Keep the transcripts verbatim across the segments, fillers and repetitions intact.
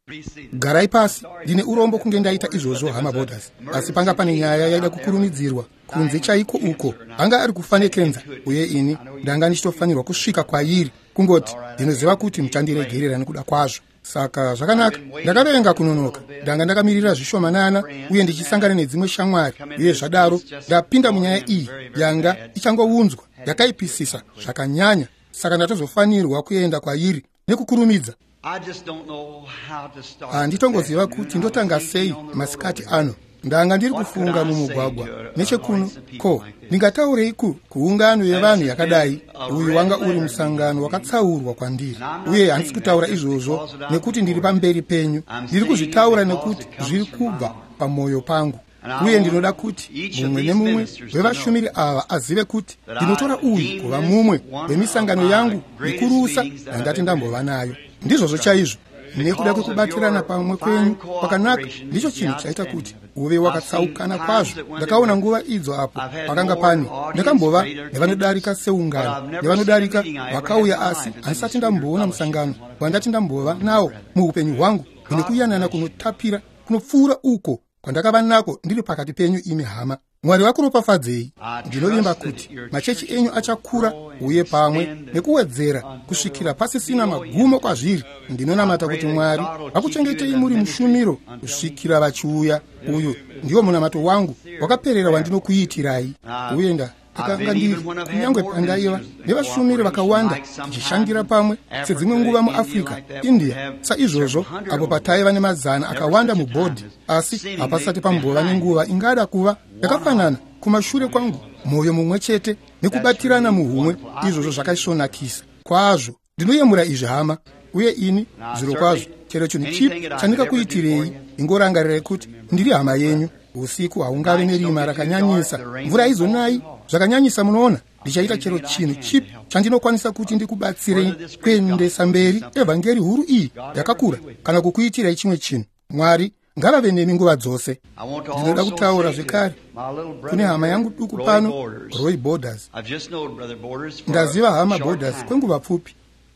garai pasi, ndine urombo kunge ndaita izvozvo hama Borders, asi panga pane nyaya yaida kukurumidzirwa kunze chaiko uko anga ari kufanekenza, uye ini ndanga ndichitofanirwa kusvika kwairi kungoti ndinoziva kuti muchandiregerera nekuda kwazvo. Saka zvakanaka, ndakaverenga kunonoka, ndanga ndakamirira zvishomanana uye ndichisangana nedzimwe shamwari, uye zvadaro ndapinda munyaya iyi yanga ichangounzwa yakaipisisa zvakanyanya. Saka ndatozofanirwa kuenda kwairi nekukurumidza. Handitongoziva kuti ndotanga sei masikati ano. Ndanga ndiri kufunga mumugwagwa nechekuno, ko ndingataureiku kuungano yevanhu yakadai. Uyu wanga uri musangano wakatsaurwa kwandiri, uye handisi kutaura izvozvo nekuti ndiri pamberi penyu, ndiri kuzvitaura nekuti zviri kubva pamwoyo pangu. Uye ndinoda kuti mumwe nemumwe wevashumiri ava azive kuti ndinotora uyu kuva mumwe wemisangano yangu mikurusa yandati ndambova nayo. Ndizvozvo chaizvo, nekuda kwekubatirana pamwe kwenyu kwakanaka ndicho chinhu chaita kuti uve wakatsaukana kwazvo. Ndakaona nguva idzo apo pakanga pane ndakambova nevanodarika seungano, nevanodarika vakauya, asi handisati ndamboona musangano wandati ndambova nawo muupenyu hwangu nekuyanana kunotapira kunopfuura uko kwandakava nako ndiri pakati penyu imi hama. Mwari vakuropafadzei. Ndinovimba kuti machechi enyu achakura uye pamwe nekuwedzera kusvikira pasisina magumo kwazviri. Ndinonamata kuti Mwari vakuchengetei muri mushumiro kusvikira vachiuya. Uyu ndiwo munamato wangu wakaperera wandinokuitirai. Uye nda akanga ndiri kunyange pandaiva nevashumiri vakawanda tichishandira pamwe sedzimwe nguva muAfrica, India, saizvozvo apo pataiva nemazana akawanda mubhodhi, asi hapasati pambova nenguva ingada kuva yakafanana kumashure kwangu, mwoyo mumwe chete nekubatirana muhumwe. Izvozvo zvakaisvonakisa kwazvo. Ndinoyemura izvi hama, uye ini zviro kwazvo chero chinhu chipi chandingakuitirei, ingorangarirai kuti ndiri hama yenyu. Usiku haungave nerima rakanyanyisa, mvura izonai zvakanyanyisa. Munoona, ndichaita chero chinhu chipi chandinokwanisa kuti ndikubatsirei kuendesa mberi evhangeri huru iyi yakakura, kana kukuitirai chimwe chinhu. Mwari ngavave nemi nguva dzose. Ndinoda kutaura zvekare kune hama yangu duku pano, Roy Borders. Ndaziva hama Borders kwenguva pfupi.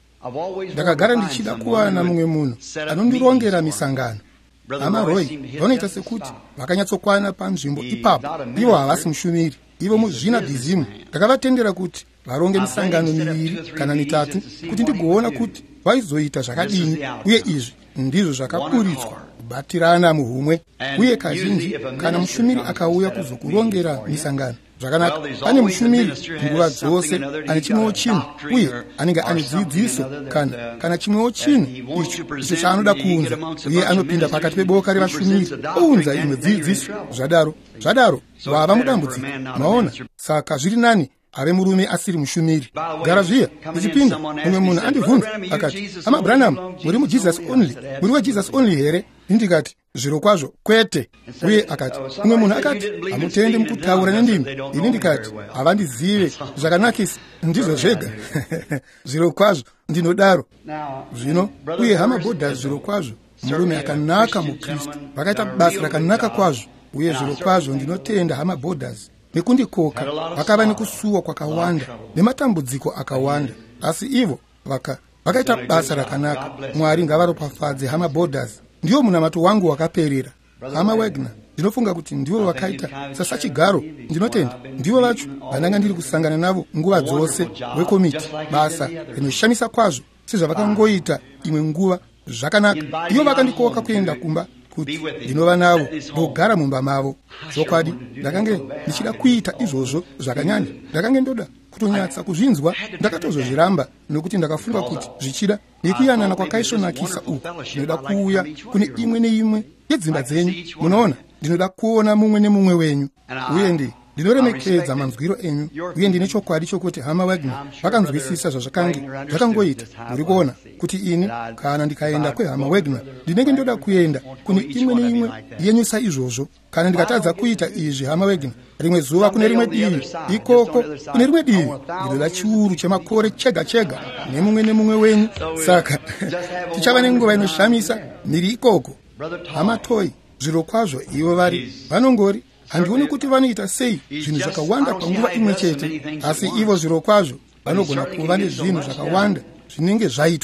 Ndakagara ndichida kuwana mumwe munhu anondirongera misangano. Hama Roy vanoita sekuti vakanyatsokwana panzvimbo ipapo. Ivo havasi mushumiri, ivo muzvina bhizimu. Ndakavatendera kuti varonge misangano miviri kana mitatu kuti ndigoona kuti vaizoita zvakadini, uye izvi ndizvo zvakaburitswa kubatirana muhumwe. Uye kazhinji kana mushumiri akauya kuzokurongera misangano, zvakanaka, pane mushumiri nguva dzose ane chimwewo chinhu, uye anenge ane dzidziso kana kana chimwewo chinhu icho icho chaanoda kuunza, uye anopinda pakati peboka revashumiri ounza imwe dzidziso. Zvadaro zvadaro wava mudambudziko, maona. Saka zviri nani ave murume asiri mushumiri. Gara zviya ichipinda mumwe munhu andibvunza akati, hama Branham, muri muJesus only, muri weJesus only here? Ndikati zviro kwazvo kwete. Uye akati, mumwe munhu akati, hamutendi mukutaura nendimi? Ini ndikati, havandizive. Zvakanakisa, ndizvo zvega. Zviro kwazvo ndinodaro zvino. Uye hama Borders, zviro kwazvo murume akanaka muKristu, vakaita basa rakanaka kwazvo. Uye zviro kwazvo ndinotenda hama Borders nekundikoka. Vakava nekusuwa kwakawanda nematambudziko akawanda, asi ivo vaka vakaita basa rakanaka. Mwari ngavaropafadze hama Borders. Ndiwo munamato wangu wakaperera. Hama Wagner, ndinofunga kuti ndivo vakaita sasachigaro. Ndinotenda ndivo vacho vandanga ndiri kusangana navo nguva dzose wekomiti. Basa rinoshamisa kwazvo sezvavakangoita imwe nguva. Zvakanaka, ivo vakandikoka kuenda kumba kuti ndinova navo ndogara mumba mavo. Zvokwadi ndakange ndichida kuita izvozvo zvakanyanya. Ndakange ndoda kutonyatsa kuzvinzwa. Ndakatozozviramba nokuti ndakafunga kuti zvichida nekuyanana kwakaisvonakisa uku ndinoda kuuya kune imwe neimwe yedzimba dzenyu. Munoona, ndinoda kuona mumwe nemumwe wenyu, uye ndi ndinoremekedza manzwiro enyu, uye ndine chokwadi chokuti hama Wagner vakanzwisisa zvazvakange zvakangoita. Muri kuona kuti ini kana ndikaenda kwehama Wagner ndinenge ndoda kuenda kune imwe neimwe yenyu saizvozvo. Kana ndikatadza kuita izvi hama Wagner, rimwe zuva kune rimwe divi, ikoko kune rimwe divi, ndinoda chiuru chemakore chega chega nemumwe nemumwe wenyu. Saka tichava nenguva inoshamisa miri ikoko. Hama Toy, zviro kwazvo ivo vari vanongori handioni kuti vanoita sei zvinhu zvakawanda panguva imwe chete, asi ivo zviro kwazvo vanogona kuva nezvinhu zvakawanda zvinenge zvaitwa.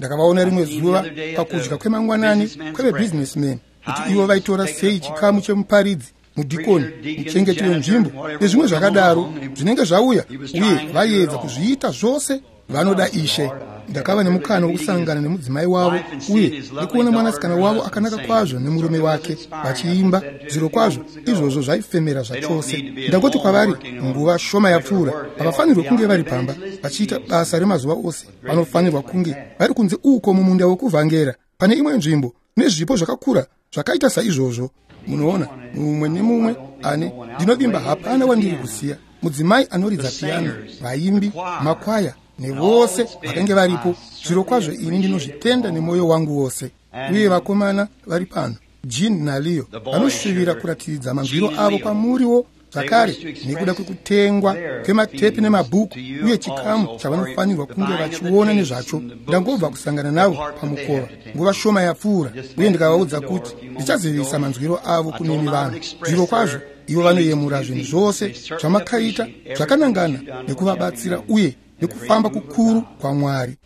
ndakavaona rimwe zuva pakudya kwemangwanani kwevebusinessmen kuti ivo vaitora sei chikamu chemuparidzi, mudhikoni, muchengeti wenzvimbo nezvimwe zvakadaro zvinenge zvauya, uye vaiedza kuzviita zvose vanoda Ishe. Ndakava nemukana wokusangana nemudzimai wavo uye nekuona mwanasikana wavo akanaka kwazvo nemurume wake vachiimba. Zviro kwazvo izvozvo zvaifemera zvachose. Ndangoti kwavari, nguva shoma yapfuura, havafanirwe kunge vari pamba vachiita basa remazuva ose. Vanofanirwa kunge vari kunze uko mumunda wokuvhangera pane imwe nzvimbo nezvipo zvakakura zvakaita saizvozvo. Munoona, mumwe nemumwe ane ndinovimba hapana wandiri kusiya. Mudzimai anoridza piano, vaimbi, makwaya nevose vakanga varipo. Zviro kwazvo ini ndinozvitenda nemwoyo wangu wose. Uye vakomana vari pano, Jean naLeo, vanosvivira kuratidza manzwiro avo kwamuriwo zvakare nekuda kwekutengwa kwematepi nemabhuku uye chikamu chavanofanirwa kunge vachiona nezvacho. Ndangobva kusangana navo pamukova nguva shoma yapfuura, uye ndikavaudza kuti ndichazivisa manzwiro avo kunemi vanhu. Zviro kwazvo ivo vanoyemura zvinhu zvose zvamakaita zvakanangana nekuvabatsira uye nekufamba kukuru kwaMwari.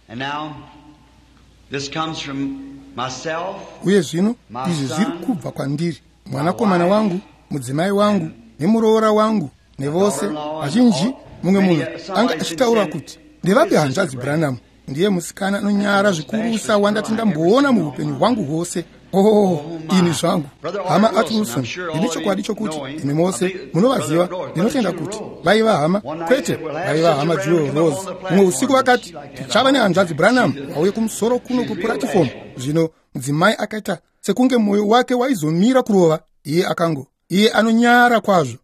Uye zvino izvi zviri kubva kwandiri, mwanakomana wangu, mudzimai wangu nemuroora wangu nevose vazhinji. Mumwe munhu anga achitaura kuti ndevapi hanzvadzi Branham? Ndiye musikana anonyara zvikurusa wandati ndamboona muupenyu hwangu hwose. Oh, ini zvangu hama Atkinson, ndine chokwadi chokuti imi mose munovaziva. Ndinotenda kuti vaiva hama, kwete vaiva hama Jewel Rose. Mumwe usiku vakati tichava nehanzvadzi Branham auye kumusoro kuno kupuratifomu. Zvino mudzimai akaita sekunge mwoyo wake waizomira kurova. Iye akango iye anonyara kwazvo.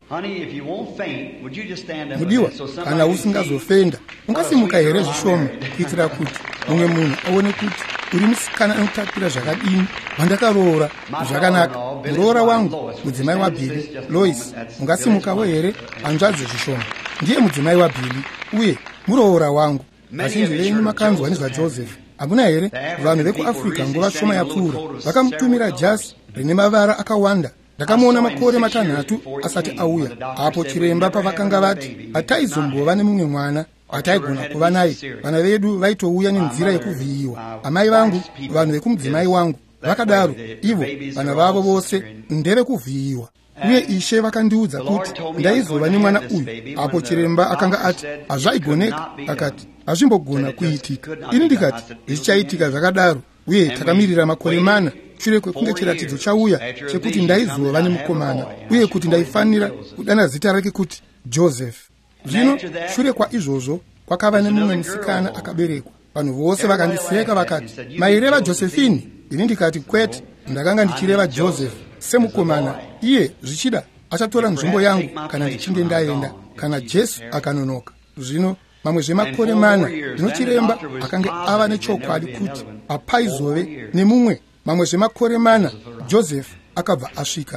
Mudiwa, kana usingazofenda ungasimuka here zvishoma kuitira kuti mumwe munhu aone kuti uri musikana anotapira zvakadini. Vandakaroora zvakanaka. Muroora wangu, mudzimai waBilly, Lois, ungasimukawo here hanzvadzi zvishoma. Ndiye mudzimai waBilly uye muroora wangu. Vazhinji venyu makanzwa nezvaJoseph. Hamuna here vanhu vekuAfrica nguva shoma yapfuura vakamutumira jasi rine mavara akawanda. Ndakamuona makore matanhatu asati auya. Apo chiremba pavakanga vati hataizombova nemumwe mwana ataigona kuva naye. Vana vedu vaitouya nenzira yekuvhiyiwa. Amai vangu, vanhu vekumudzimai wangu, vakadaro ivo vana vavo vose ndevekuvhiyiwa. Uye Ishe vakandiudza kuti ndaizova nemwana uyu. Apo chiremba akanga ati hazvaigoneka. Akati hazvimbogona kuitika. Ini ndikati zvichaitika zvakadaro. Uye takamirira makore mana shure kwekunge chiratidzo chauya chekuti ndaizova nemukomana uye kuti ndaifanira kudana zita rake kuti Joseph. Zvino shure kwaizvozvo kwakava nemumwe musikana akaberekwa. Vanhu vose vakandiseka vakati, maireva Josephine? Ini ndikati kwete, ndakanga ndichireva Joseph semukomana. Iye zvichida achatora nzvimbo yangu kana ndichinge ndaenda, kana Jesu akanonoka. Zvino mamwe zvemakore mana ndinochiremba akanga ava nechokwadi kuti apaizove nemumwe. Mamwe zvemakore mana Joseph akabva asvika.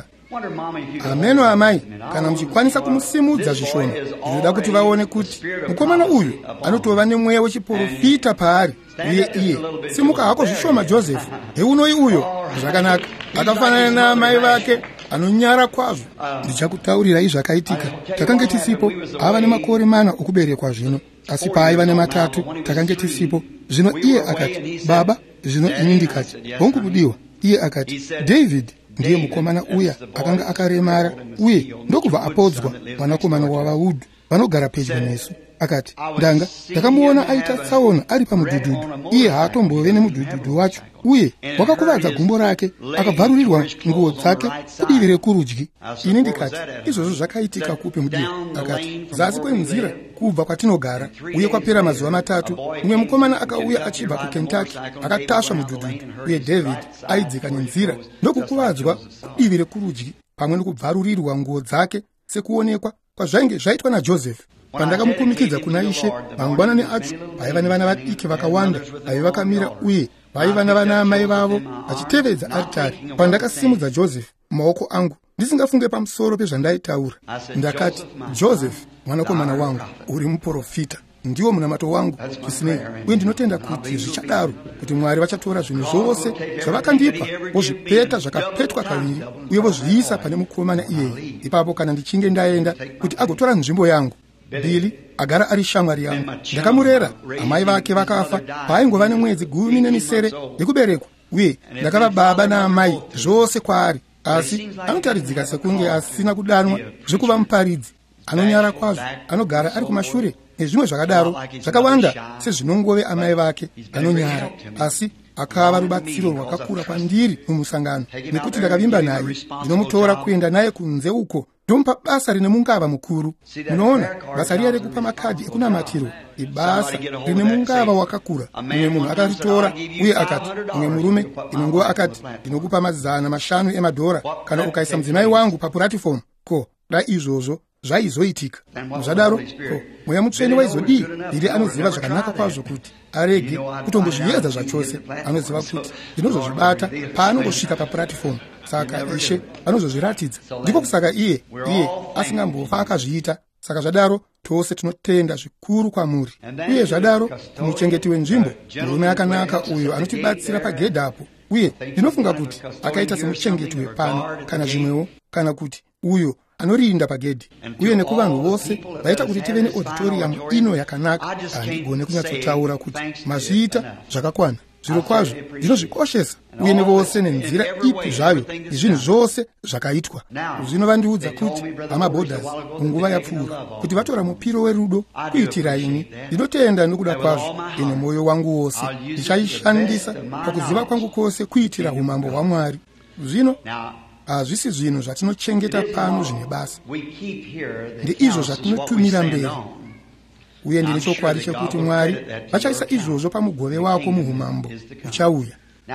Ameno amai, kana muchikwanisa kumusimudza zvishoma, ndinoda kuti vaone kuti mukomana uyu anotova nemweya wechiprofita paari. Uye iye simuka hako zvishoma Joseph, heunoi uyo zvakanaka, akafanana naamai vake anonyara kwazvo. Ndichakutaurirai zvakaitika. Takanga tisipo, ava nemakore mana okuberekwa zvino, asi paaiva nematatu takanga tisipo. Zvino iye akati, baba, zvino ini ndikati, hongu kudiwa. Iye akati, David ndiye mukomana uya akanga akaremara uye ndokubva apodzwa mwanakomana wavaudhu vanogara pedyo nesu. Akati, ndanga ndakamuona aita tsaona ari pamudhudhudhu. Iye haatombove nemudhudhudhu wacho uye wakakuvadza gumbo rake, akabvarurirwa nguo dzake kudivi rekurudyi. Ini ndikati, izvozvo zvakaitika kupi mudiwa? Akati, zasi kwenzira kubva kwatinogara. Uye kwapera mazuva matatu mumwe mukomana akauya achibva kuKentucky akatasva mudhudhudhu, uye David aidzika nenzira ndokukuvadzwa kudivi rekurudyi pamwe nokubvarurirwa nguo dzake sekuonekwa kwazvainge zvaitwa naJoseph. Pandakamukumikidza kuna Ishe, mangwanani acho vaiva nevana vadiki vakawanda vaiva vakamira uye vaiva navana amai vavo vachitevedza aritari. Pandakasimudza Joseph mumaoko angu ndisingafunge pamusoro pezvandaitaura, ndakati, Joseph, mwanakomana wangu, uri muprofita, ndiwo munamato wangu zvisinei. Uye ndinotenda kuti zvichadaro kuti Mwari vachatora zvinhu zvose zvavakandipa vozvipeta zvakapetwa kaviri uye vozviisa pane mukomana iyeye. Ipapo kana ndichinge ndaenda kuti agotora nzvimbo yangu, Billy agara ari shamwari yangu. Ndakamurera, amai vake vakafa, paaingova nemwedzi gumi nemisere yekuberekwa. Uye ndakava baba naamai zvose kwaari, asi anotaridzika sekunge asina kudanwa zvekuva muparidzi. Anonyara kwazvo, anogara ari kumashure nezvimwe zvakadaro zvakawanda sezvinongove amai vake. Anonyara, asi akava rubatsiro rwakakura kwandiri mumusangano, nekuti ndakavimba naye. Ndinomutora kuenda naye kunze uko, ndomupa basa rine mungava mukuru. Munoona, basa riya rekupa makadhi ekunamatiro ibasa rine mungava wakakura. Mumwe munhu akaritora uye akati, mumwe murume inonguva akati, ndinokupa mazana mashanu emadhora kana ukaisa mudzimai wangu papuratifomu. Ko, da izvozvo zvaizoitika. Muzvadaro, ko, mweya mutsvene waizodii? Ndiri anoziva zvakanaka kwazvo kuti arege kutombozviedza zvachose. Anoziva kuti ndinozozvibata paanongosvika papuratifomu. Saka Ishe anozozviratidza. Ndiko kusaka iye iye asingambofa akazviita. Saka zvadaro tose tinotenda zvikuru kwamuri. Uye zvadaro muchengeti wenzvimbo murume akanaka uyo anotibatsira pagedhapo. Uye ndinofunga kuti akaita semuchengeti wepano kana zvimwewo, kana kuti uyo anorinda pagedhi. Uye nekuvanhu vose vaita kuti tive neauditorium ino yakanaka. Handigone kunyatsotaura kuti mazviita zvakakwana. Zviro kwazvo ndinozvikoshesa, uye nevose nenzira ipi zvayo izvinhu zvose zvakaitwa. Zvino vandiudza kuti vamabhodhas munguva yapfuura kuti vatora mupiro werudo kuitira ini. Ndinotenda nokuda kwazvo ine mwoyo wangu wose. Ndichaishandisa pakuziva kwangu kwose kuitira umambo hwaMwari. Zvino hazvisi zvinhu zvatinochengeta pano zvine basa, ndeizvo zvatinotumira mberi. Uye ndine chokwadi chekuti Mwari vachaisa izvozvo pamugove wako muumambo uchauya.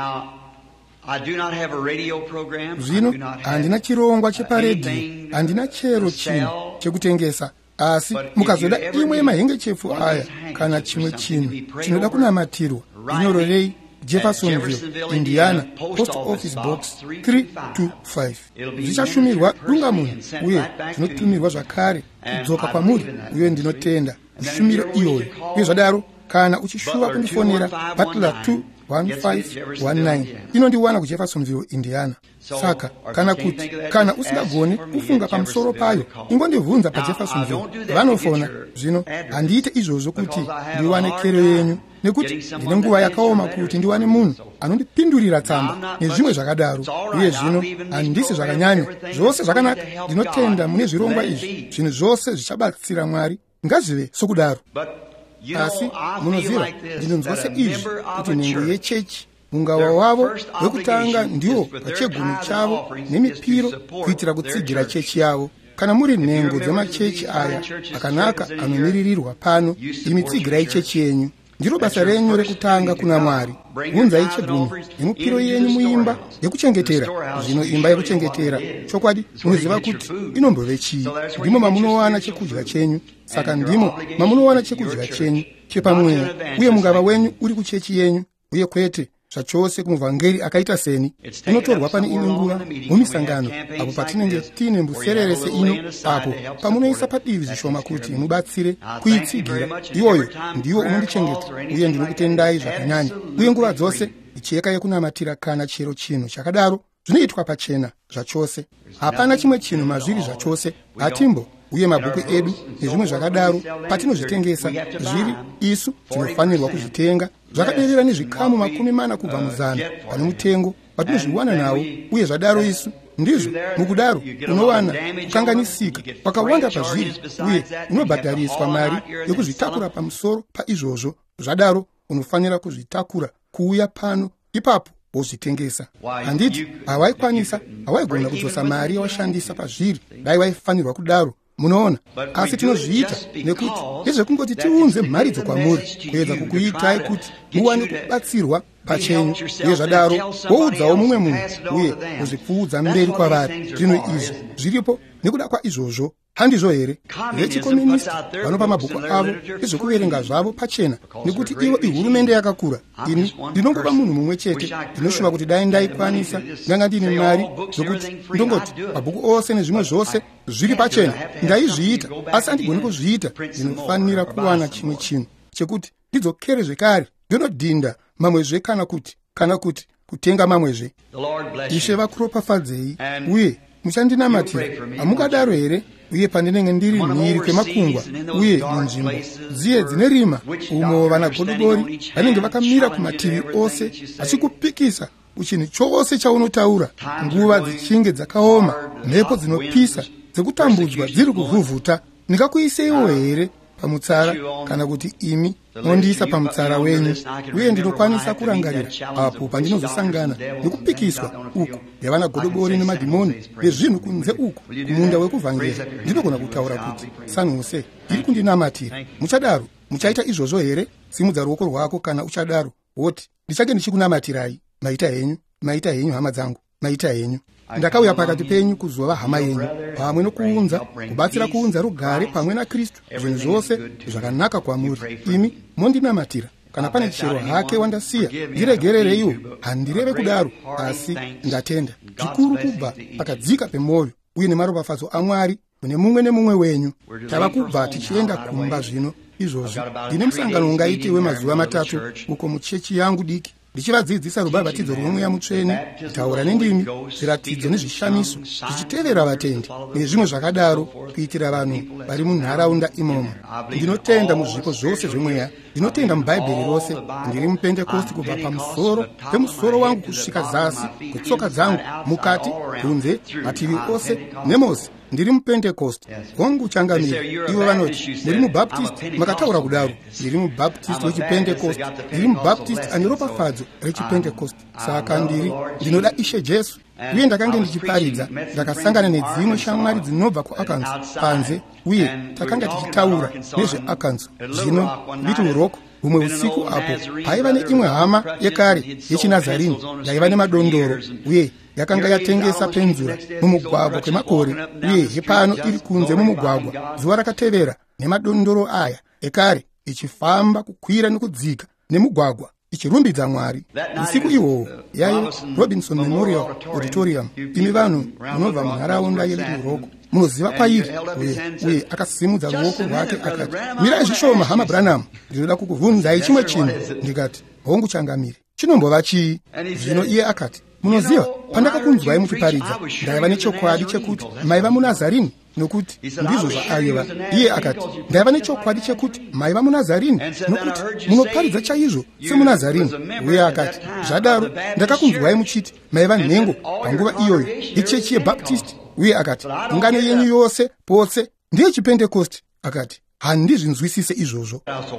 Zvino handina chirongwa cheparedhiyo, handina chero chinhu chekutengesa, asi mukazoda imwe yemahengechefu aya kana chimwe chinhu chinoda kunamatirwa, inyororei Jeffersonville, Indiana, Post Office Box three two five. Zvichashumirwa dungamunhu, uye zvinotumirwa zvakare kudzoka kwamuri. Uye ndinotenda shumiro iyoyo. Uye zvadaro, kana uchishuva kundifonera Butler two one five one nine, inondiwana kuJeffersonville, Indiana. Saka kana kuti kana usingagone kufunga pamusoro payo, ingondibvunza paJeffersonville vanofona. Zvino handiite izvozvo kuti ndiwane kero yenyu, nekuti ndine nguva yakaoma kuti ndiwane munhu anondipindurira tsamba nezvimwe zvakadaro. Uye zvino handisi zvakanyanya, zvose zvakanaka. Ndinotenda mune zvirongwa izvi, zvinhu zvose zvichabatsira Mwari. Ngazvive sokudaro. Asi munoziva, ndinonzwa seizvi kuti nhengo yechechi mungava wavo wekutanga ndiwo pachegumi chavo nemipiro kuitira kutsigira chechi yavo. Kana muri nhengo dzemachechi aya akanaka anomiririrwa pano, imitsigirai chechi yenyu. Ndiro basa renyu rekutanga kuna Mwari. Unzai chegumi nemipiro yenyu muimba yekuchengetera. Zvino imba yekuchengetera, chokwadi munoziva kuti inombove chii. Ndimo mamunowana chekudya chenyu. Saka ndimo mamunowana chekudya chenyu chepamweya. Uye mungava wenyu uri kuchechi yenyu, uye kwete zvachose kumuvhangeri akaita seni. Unotorwa pane imwe nguva mumisangano, apo patinenge tine mbusererese ino, apo pamunoisa padivi zvishoma kuti mubatsire kuitsigira. Iwoyo ndiwo unondichengeta, uye ndinokutendai zvakanyanya. Uye nguva dzose micheka yekunamatira kana chero chinhu chakadaro zvinoitwa pachena zvachose. Hapana chimwe chinhu mazviri zvachose, hatimbo. Uye mabhuku edu nezvimwe zvakadaro patinozvitengesa zviri, isu tinofanirwa kuzvitenga zvakaderera nezvikamu makumi mana kubva muzana pane mutengo patinozviwana nawo. Uye zvadaro isu ndizvo mukudaro unowana kukanganisika pakawanda pazviri, uye unobhadhariswa mari yokuzvitakura pamusoro paizvozvo. Zvadaro unofanira kuzvitakura kuuya pano, ipapo wozvitengesa. Handiti hawaikwanisa, hawaigona kudzosa mari yawashandisa pazviri, dai waifanirwa kudaro. Munoona, asi tinozviita nekuti ndezvekungoti tiunze mharidzo kwamuri, kuedza kukuitai kuti muwane kubatsirwa pachenyu. Uye zvadaro woudzawo mumwe munhu, uye kuzvipfuudza mberi kwavari. Zvinhu izvi zviripo nekuda kwaizvozvo, handizvo here? Vechikomunisti vanopa mabhuku avo ezvekuverenga zvavo pachena, nekuti ivo ihurumende yakakura. Ini ndinongova munhu mumwe chete. Ndinoshuva kuti dai ndaikwanisa ndanga ndine mari zokuti ndongoti mabhuku ose nezvimwe zvose zviri pachena, ndaizviita. Asi handigoni kuzviita. Ndinofanira kuwana chimwe chinhu chekuti ndidzokere zvekare ndinodhinda mamwezve, kana kuti kana kuti kutenga mamwezve. Ishe vakuropafadzei, uye muchandinamatira. Hamungadaro here? uye pandinenge ndiri mhiri kwemakungwa uye munzvimbo dziye dzine rima umo vanagodobori vanenge vakamira kumativi ose vachikupikisa kuchinhu chose chaunotaura nguva dzichinge dzakaoma, mhepo dzinopisa dzekutambudzwa dziri kuvhuvhuta. Ndingakuiseiwo here pamutsara, kana kuti imi mondiisa pamutsara wenyu? Uye ndinokwanisa kurangarira apo pandinozosangana nekupikiswa uku yavana godobori nemadhimoni vezvinhu kunze uku kumunda wekuvhangera. Ndinogona kutaura kuti Sanhuse iri kundinamatira. Muchadaro muchaita izvozvo here? Simudza ruoko rwako kana uchadaro woti ndichange ndichikunamatirai. Maita henyu, maita henyu hama dzangu, maita henyu. Ndakauya pakati penyu kuzova hama yenyu, pamwe nokuunza, kubatsira kuunza rugare pamwe naKristu, zvinhu zvose zvakanaka kwamuri. Imi mondinamatira. Kana pane chero hake wandasiya, ndiregerereiwo. Handireve kudaro, asi ndatenda zvikuru kubva pakadzika pemwoyo uye nemaropafadzo aMwari kune mumwe nemumwe wenyu. Tava kubva tichienda kumba zvino izvozvi. Ndine musangano ungaitiwe mazuva matatu uko muchechi yangu diki, ndichivadzidzisa rubhabhatidzo rwomweya mutsvene, kutaura nendimi, zviratidzo nezvishamiso, tichitevera vatendi nezvimwe zvakadaro, kuitira vanhu vari munharaunda imomo. Ndinotenda muzvipo zvose zvemweya, ndinotenda mubhaibheri rose. Ndiri mupentekosti kubva pamusoro pemusoro wangu kusvika zasi kwetsoka dzangu, mukati, kunze, mativi ose nemose. Ndiri mupentekosti. Hongu changamira. Ivo vanoti muri mubhaptisti, makataura kudaro. Ndiri mubhaptisti wechipentekosti. Ndiri mubhaptisti ane ropafadzo rechipentekosti. Saka ndiri ndinoda Ishe Jesu. Uye ndakange ndichiparidza, ndakasangana nedzimwe shamwari dzinobva kuAkanzo panze, uye takanga tichitaura nezveAkanzo. Zvino Little Rock, humwe usiku apo paiva neimwe hama yekare yechiNazarini yaiva nemadondoro, uye yakanga yatengesa penzura mumugwagwa kwemakore, uye hepano iri kunze mumugwagwa zuva rakatevera nemadondoro aya ekare ichifamba kukwira nekudzika nemugwagwa ichirumbidza Mwari. Usiku ihwohwo yayo Robinson Memorial Auditorium. Imi vanhu munobva munharaunda yeLittle Rock munoziva kwairi. Uye, uye akasimudza ruoko rwake akati, mirai zvishoma hama Branham, ndinoda kukubvunzai chimwe chinhu. Ndikati, hongu changamire, chinombova chii? Zvino iye akati, munoziva, pandakakunzwai muchiparidza, ndaiva nechokwadi chekuti maiva muNazarini, nokuti ndizvo zvaaiva. Iye akati, ndaiva nechokwadi chekuti maiva muNazarini, nokuti munoparidza chaizvo semuNazarini. Uye akati, zvadaro ndakakunzwai muchiti maiva nhengo panguva iyoyo yechechi yeBhaptisti. Uye akati, ungano yenyu yose pose ndiye chipentekosti. Akati, handizvinzwisise izvozvo.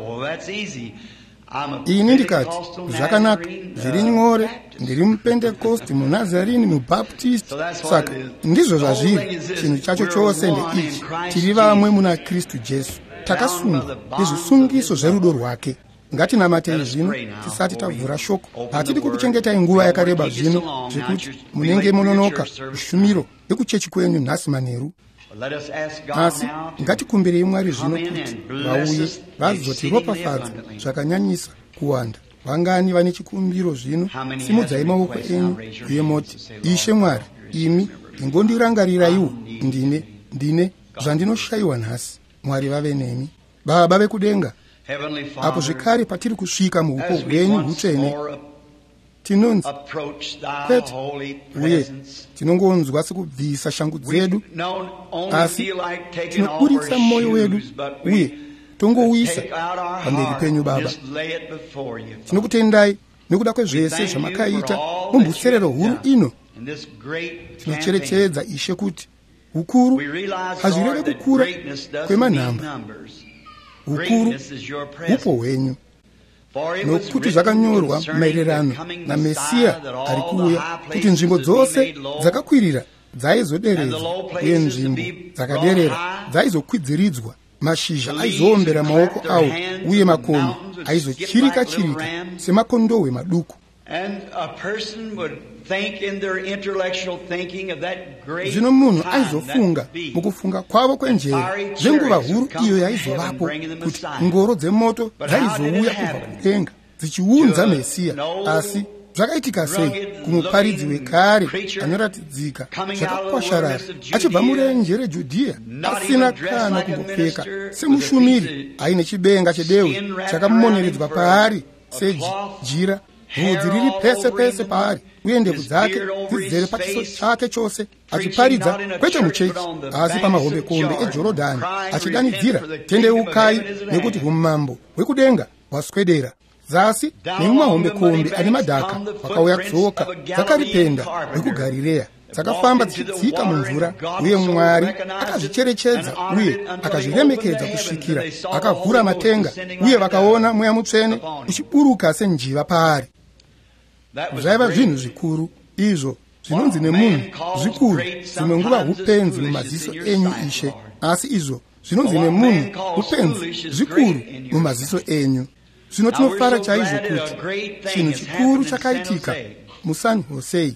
Ini ndikati, zvakanaka, zviri nyore, ndiri mupentekosti, muNazarini, mubhaptisti. Saka ndizvo zvazviri. Chinhu chacho chose ndeichi: tiri vamwe muna Kristu Jesu, takasungwa nezvisungiso zverudo rwake. Ngatinamatei zvino tisati tavhura shoko. Hatidi kukuchengetai nguva yakareba zvino zvekuti munenge munonoka kushumiro yekuchechi kwenyu nhasi manheru. Asi ngatikumbirei Mwari zvino kuti vauye vazotiropafadza zvakanyanyisa kuwanda. Vangani vane chikumbiro zvino, simudzai maoko enyu uye moti, Ishe Mwari, imi ingondirangariraiwo, ndine ndine zvandinoshayiwa nhasi. Mwari vave nemi. Baba vekudenga, apo zvekare patiri kusvika muupo hwenyu hutsvene, tinonzi kwete, uye tinongonzwa sekubvisa shangu dzedu, asi tinoburitsa moyo wedu uye tongouisa pamberi penyu. Baba, tinokutendai nekuda kwezvese zvamakaita mumbutserero huru ino. Tinocherechedza Ishe kuti ukuru hazvireve kukura kwemanhamba, ukuru upo hwenyu, nokuti zvakanyorwa maererano naMesiya ari kuuya, kuti nzvimbo dzose dzakakwirira dzaizoderedzwa uye nzvimbo dzakaderera dzaizokwidziridzwa. Mashizha aizoombera maoko awo uye makomo aizochirika-chirika semakondobwe maduku. Zvino munhu aizofunga mukufunga kwavo kwenjere zvenguva huru iyo yaizovapo, kuti ngoro dzemoto dzaizouya kubva kudenga dzichiunza Mesiya. Asi zvakaitika sei kumuparidzi wekare anoratidzika zvakakwasharara achibva murenje reJudhiya, asina kana kungopfeka, semushumiri aine chibenga chedehwe chakamoneredzwa paari sejira, bvudzi riri pese pese paari, uye ndebvu dzake dzizere pachiso chake chose, achiparidza kwete muchechi asi pamahombekombe eJorodhani, achidanidzira, tendeukai nekuti umambo hwekudenga hwaswedera. Zasi nemumahombekombe ane madhaka vakauya tsoka dzakaripenda hwekugarireya, dzakafamba dzichitsika mumvura, uye Mwari akazvicherechedza uye akazviremekedza kusvikira akavhura matenga, uye vakaona Mweya Mutsvene uchiburuka senjiva paari. Zvaiva zvinhu zvikuru izvo zvinonzi nemunhu zvikuru, dzimwe nguva upenzi mumaziso enyu Ishe, asi izvo zvinonzi nemunhu upenzi zvikuru mumaziso enyu. Zvino tinofara chaizvo kuti chinhu chikuru chakaitika muSan Hosei.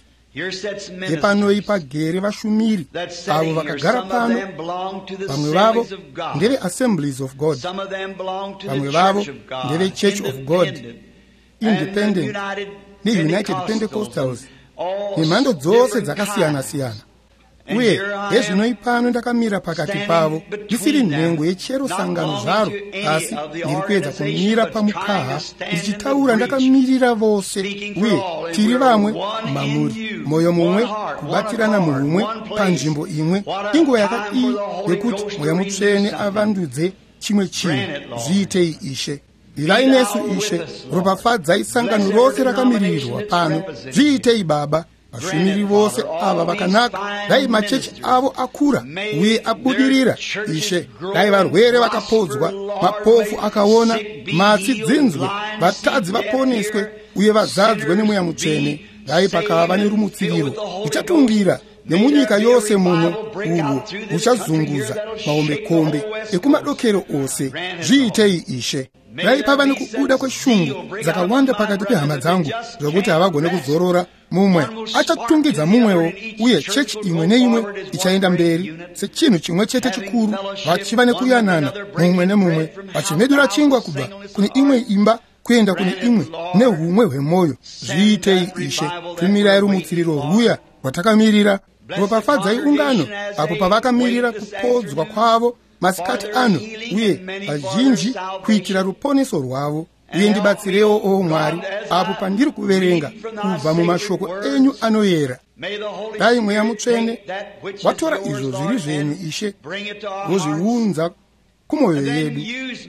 Yepanoi pagere vashumiri avo vakagara pano, vamwe vavo ndeve Assemblies of God, vamwe vavo ndeve Church of God Independent neUnited Pentecostals, nemhando dzose dzakasiyana-siyana. Uye hezvinoi pano ndakamira pakati pavo, ndisiri nhengo yechero sangano zvaro, asi ndiri kuedza kumira pamukaha ndichitaura ndakamirira vose, uye tiri vamwe mamuri, mwoyo mumwe, kubatirana muhumwe panzvimbo imwe, inguva yakadii yekuti Mweya Mutsvene avandudze chimwe chinhu. Zviitei Ishe, virai nesu Ishe, ropafadzai sangano rose rakamirirwa pano. Zviitei Baba, vashumiri vose ava vakanaka, dai machechi avo akura uye abudirira Ishe, dai varwere vakapodzwa, mapofu akaona, matsi dzinzwe, vatadzi vaponeswe uye vazadzwe neMweya Mutsvene, dai pakava nerumutsiriro uchatungira nemunyika yose muno, urwo uchazunguza mahombekombe ekumadokero ose. Zviitei Ishe, dai pava nekubuda kweshungu dzakawanda pakati pehama dzangu zvokuti havagone kuzorora. Mumwe achatungidza mumwewo, uye chechi imwe neimwe ichaenda mberi sechinhu chimwe chete chikuru, vachiva nekuyanana mumwe nemumwe, vachimedura chingwa kubva kune imwe imba kuenda kune imwe nehumwe hwemwoyo. Zviitei Ishe, tumirai rumutsiriro rwuya rwatakamirira. Ropafadzai ungano apo pavakamirira kupodzwa kwavo masikati ano, uye vazhinji kuitira ruponeso rwavo. Uye ndibatsirewo, o Mwari, apo pandiri kuverenga kubva mumashoko enyu anoyera. Dai Mweya Mutsvene watora izvo zviri zvenyu Ishe, wozviunza kumwoyo yedu,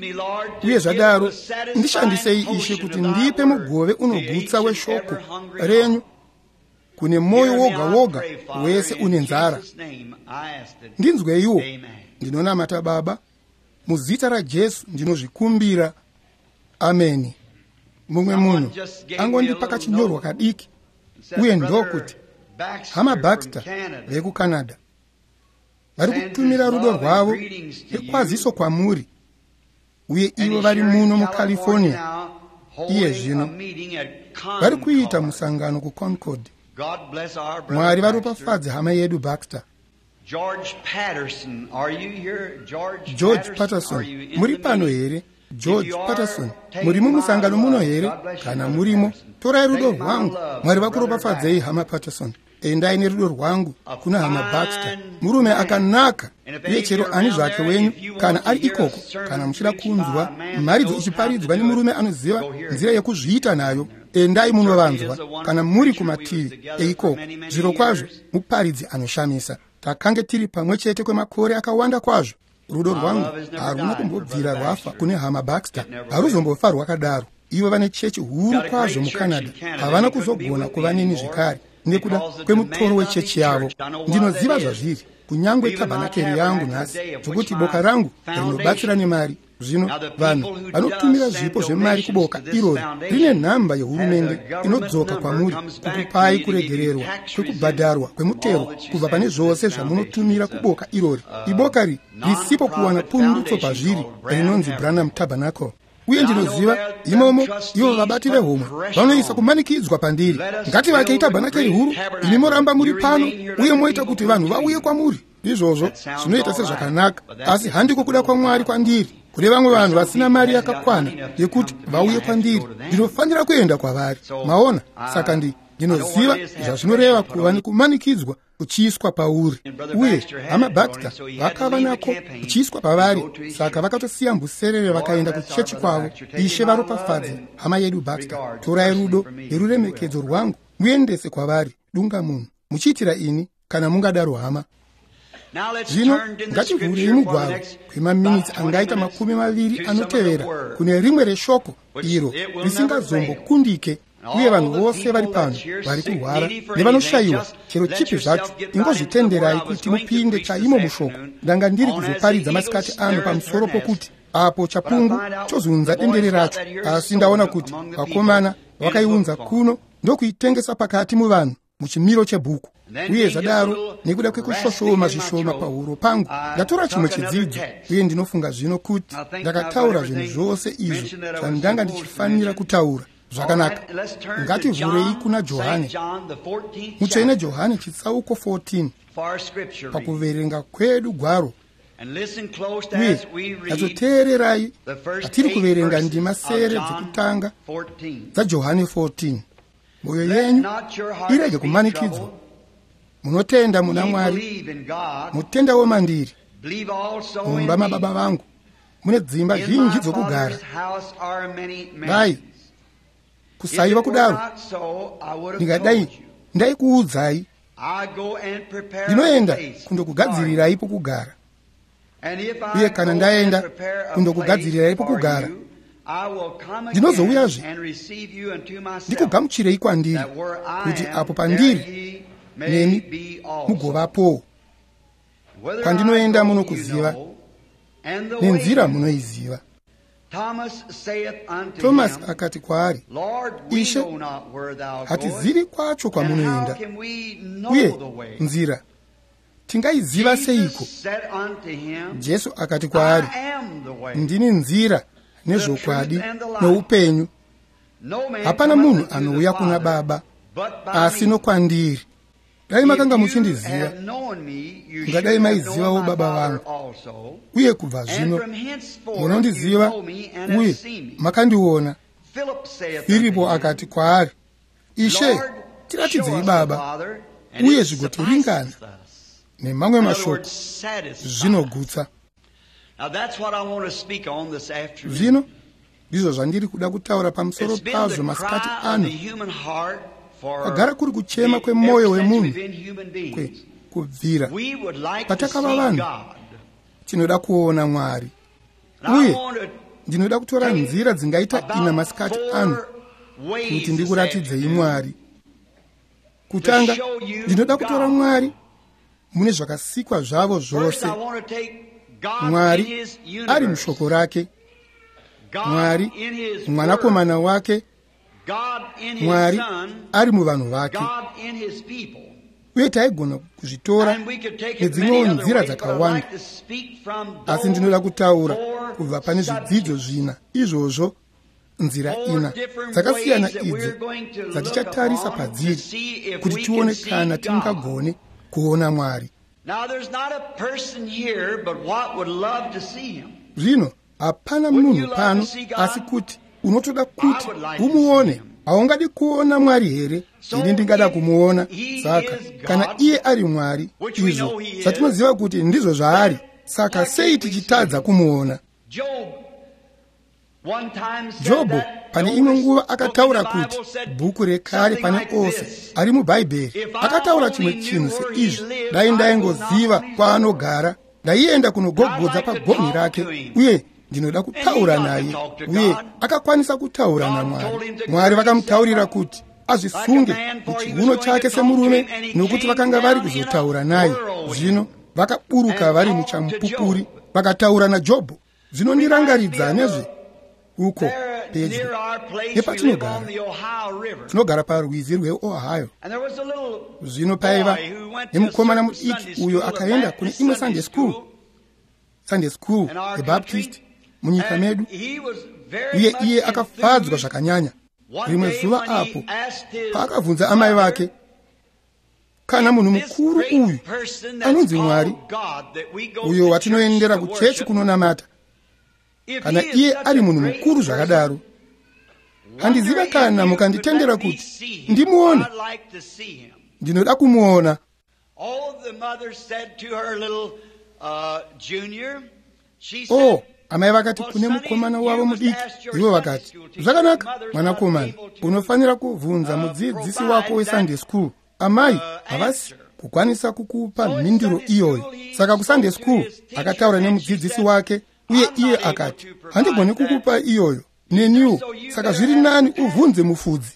uye zvadaro ndishandisei Ishe kuti ndipe mugove unogutsa weshoko renyu kune moyo woga woga wese une nzara. Ndinzweiwo, ndinonamata Baba, muzita raJesu ndinozvikumbira. Ameni. Mumwe munhu angondipa kachinyorwa kadiki, uye ndokuti hama Baxter vekuCanada vari kutumira rudo rwavo nekwaziso kwamuri, uye ivo vari muno muCalifornia iye zvino vari kuita musangano kuConcord. Mwari varopafadze hama yedu Baxter. George Patterson, are you here? George, George Patterson, muri pano here? George Patterson, muri mumusangano muno here? Kana murimo, torai rudo rwangu. Mwari vakuropafadzei hama Patterson. Endai nerudo rwangu kuna hama Baxter, murume akanaka, uye chero ani zvake wenyu kana ari ikoko, kana muchida kunzwa mharidzo ichiparidzwa nemurume anoziva nzira yekuzviita nayo, endai munovanzwa. Kana muri kumativi eikoko, zviro kwazvo muparidzi anoshamisa. Takange tiri pamwe chete kwemakore akawanda kwazvo. Rudo rwangu haruna kumbobvira rwafa kune hama Baxter, haruzombofa rwakadaro. Ivo vane chechi huru kwazvo muCanada, havana kuzogona kuva neni zvekare nekuda kwemutoro wechechi yavo. Ndinoziva zvazviri, kunyangwe tabhanakeri yangu nhasi, zvokuti boka rangu rinobatsira nemari. Zvino vanhu vanotumira zvipo zvemari kuboka irori rine nhamba yehurumende inodzoka kwamuri kukupai kuregererwa kwekubhadharwa kwemutero kubva pane zvose zvamunotumira kuboka irori. Ibokari risipo kuwana pundutso pazviri rinonzi Branham Tabernacle. Uye ndinoziva imomo ivo vabati vehomwe vanoisa kumanikidzwa pandiri. Ngati vakeita bhanakeri huru, imi moramba muri pano uye moita kuti vanhu vauye kwamuri. Izvozvo zvinoita sezvakanaka, asi handiko kuda kwaMwari kwandiri. Kune vamwe vanhu vasina mari yakakwana yekuti vauye kwandiri, ndinofanira kuenda kwavari. Maona, saka ndi ndinoziva zvazvinoreva kuva nekumanikidzwa kuchiiswa pauri, uye hama Baxter vakava nako kuchiiswa pavari, saka vakatosiya mbuserere vakaenda kuchechi kwavo. Ishe varopafadze hama yedu Baxter. Torai rudo neruremekedzo rwangu muendese kwavari dunga munhu muchiitira ini kana mungadaro hama. Zvino ngativhurei mugwaro kwemaminitsi angaita makumi maviri anotevera kune rimwe reshoko iro risingazombokundike, uye vanhu vose vari pano vari kurwara nevanoshayiwa chero chipi zvacho, ingozvitenderai kuti mupinde chaimo mushoko. ndanga ndiri kuzoparidza masikati ano pamusoro pokuti apo chapungu chozunza dendere racho, asi ndaona kuti vakomana vakaiunza kuno ndokuitengesa pakati muvanhu muchimiro chebhuku. Uye zvadaro nekuda kwekushoshooma zvishoma pahuro pangu ndatora chimwe chidzidzo, uye ndinofunga zvino kuti ndakataura zvinhu zvose izvo zvandanga ndichifanira kutaura. Zvakanaka, ngativhurei kuna Johani, mutsvene Johani chitsauko fourteen pakuverenga kwedu gwaro, uye natsoteererai patiri kuverenga ndima sere dzekutanga dzaJohani fourteen. Moyo yenyu irege kumanikidzwa. Munotenda muna Mwari, mutendawo mandiri. Mumba mababa vangu mune dzimba zhinji dzokugara. Dai kusaiva kudaro, ndingadai ndaikuudzai. Ndinoenda kundokugadzirirai pokugara, uye kana ndaenda kundokugadzirirai pokugara, ndinozouyazve ndikugamuchirei kwandiri, kuti apo pandiri nemi mugovapo. Kwandinoenda munokuziva, nenzira munoiziva. Thomas akati kwaari, Ishe, hatizivi kwacho kwamunoenda, uye nzira tingaiziva seiko? Jesu akati kwaari, ndini nzira nezvokwadi noupenyu. Hapana munhu anouya kuna Baba asi nokwandiri. Dai makanga muchindiziva, mungadai maizivawo Baba vangu, uye kubva zvino munondiziva uye makandiona. Filipo akati kwaari, Ishe, tiratidzei Baba, uye zvigotiringana. Nemamwe mashoko zvinogutsa. Zvino ndizvo zvandiri kuda kutaura pamusoro pazvo masikati ano. Kwagara kuri kuchema kwemwoyo wemunhu, kwe kubvira patakava vanhu tinoda kuona Mwari, uye ndinoda kutora nzira dzingaita ina masikati ano kuti ndikuratidzei Mwari. Kutanga, ndinoda kutora Mwari mune zvakasikwa zvavo zvose. Mwari ari mushoko rake, Mwari mwanakomana wake, Mwari ari muvanhu vake, uye taigona kuzvitora nedzimwewo nzira dzakawanda, asi ndinoda kutaura kubva pane zvidzidzo zvina izvozvo, nzira ina dzakasiyana idzi dzatichatarisa padziri kuti tione kana tingagone kuona Mwari. Zvino hapana munhu pano asi kuti unotoda kuti umuone. Haungadi kuona Mwari here? Ini ndingada kumuona. Saka kana iye ari Mwari, izvo zvatinoziva kuti ndizvo zvaari, saka sei tichitadza kumuona? Jobho pane imwe nguva akataura kuti bhuku rekare pane ose ari mubhaibheri akataura chimwe chinhu seizvi. Dai ndaingoziva kwaanogara, ndaienda kunogogodza pagonhi rake, uye ndinoda kutaura naye, uye akakwanisa kutaura naMwari. Mwari vakamutaurira kuti azvisunge muchiuno chake semurume, nokuti vakanga vari kuzotaura naye. Zvino vakaburuka vari muchamupupuri vakataura naJobho. Zvinondirangaridza nezve uko pedyo nepatinogara. Tinogara parwizi rweOhio. Zvino paiva nemukomana mudiki uyo akaenda kune imwe Sunday school, Sunday school yeBaptist munyika medu, uye iye akafadzwa zvakanyanya. Rimwe zuva apo paakabvunza amai vake, kana munhu mukuru uyu anonzi Mwari, uyo watinoendera kuchechi kunonamata, kana iye ari munhu mukuru zvakadaro, handiziva kana mukanditendera kuti ndimuone, ndinoda kumuona. Oh, amai vakati kune mukomana wavo mudiki, ivo vakati zvakanaka mwanakomana, unofanira kubvunza mudzidzisi wako weSunday school. Amai havasi kukwanisa kukupa mhinduro iyoyo. Saka kuSunday school akataura nemudzidzisi wake, uye iye akati handigoni kukupa iyoyo neniwo, saka zviri nani ubvunze mufudzi.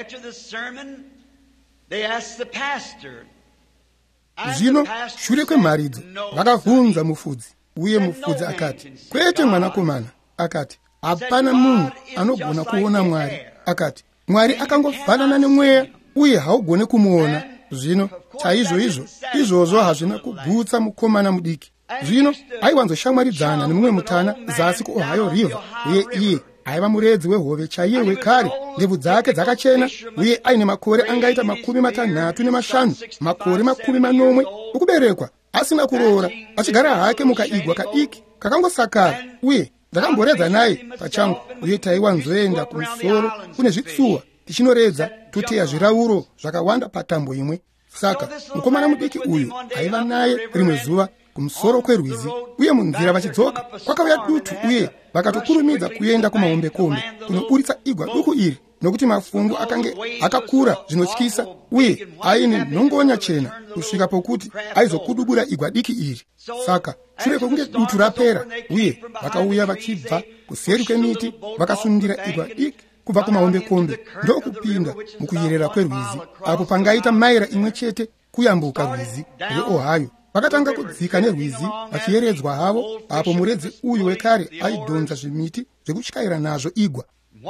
Zvino shure kwemharidzo vakabvunza mufudzi, uye mufudzi akati kwete mwanakomana. Akati hapana munhu anogona kuona Mwari. Akati Mwari akangofanana nemweya uye haugone kumuona. Zvino chaizvo izvo izvozvo hazvina kugutsa mukomana mudiki. Zvino aiwanzoshamwaridzana nemumwe mutana zasi kuOhio River, uye iye aiva muredzi wehove chaiye wekare. Ndebvu dzake dzakachena, uye aine makore angaita makumi matanhatu nemashanu, makore makumi manomwe okuberekwa, asina kuroora, achigara hake mukaigwa kadiki kakangosakara. Uye ndakamboredza naye pachangu, uye taiwanzoenda kumusoro kune zvitsuwa tichinoredza toteya zvirauro zvakawanda patambo imwe. Saka mukomana mudiki uyu aiva naye rimwe zuva kumusoro kwerwizi, uye munzira vachidzoka kwakauya dutu, uye vakatokurumidza kuenda kumahombekombe kunoburitsa igwa duku iri, nokuti mafungu akange akakura zvinotyisa, uye aine nhongonya chena kusvika pokuti aizokudubura igwa diki iri. Saka shure kwekunge dutu rapera, uye vakauya vachibva kuseri kwemiti, vakasundira igwa diki kubva kumahombekombe ndokupinda mukuyerera kwerwizi, apo pangaita maira imwe chete kuyambuka rwizi rweOhio. Vakatanga kudzika nerwizi vachiyeredzwa havo, apo muredzi uyu wekare aidhonza zvimiti zvekutyaira nazvo igwa.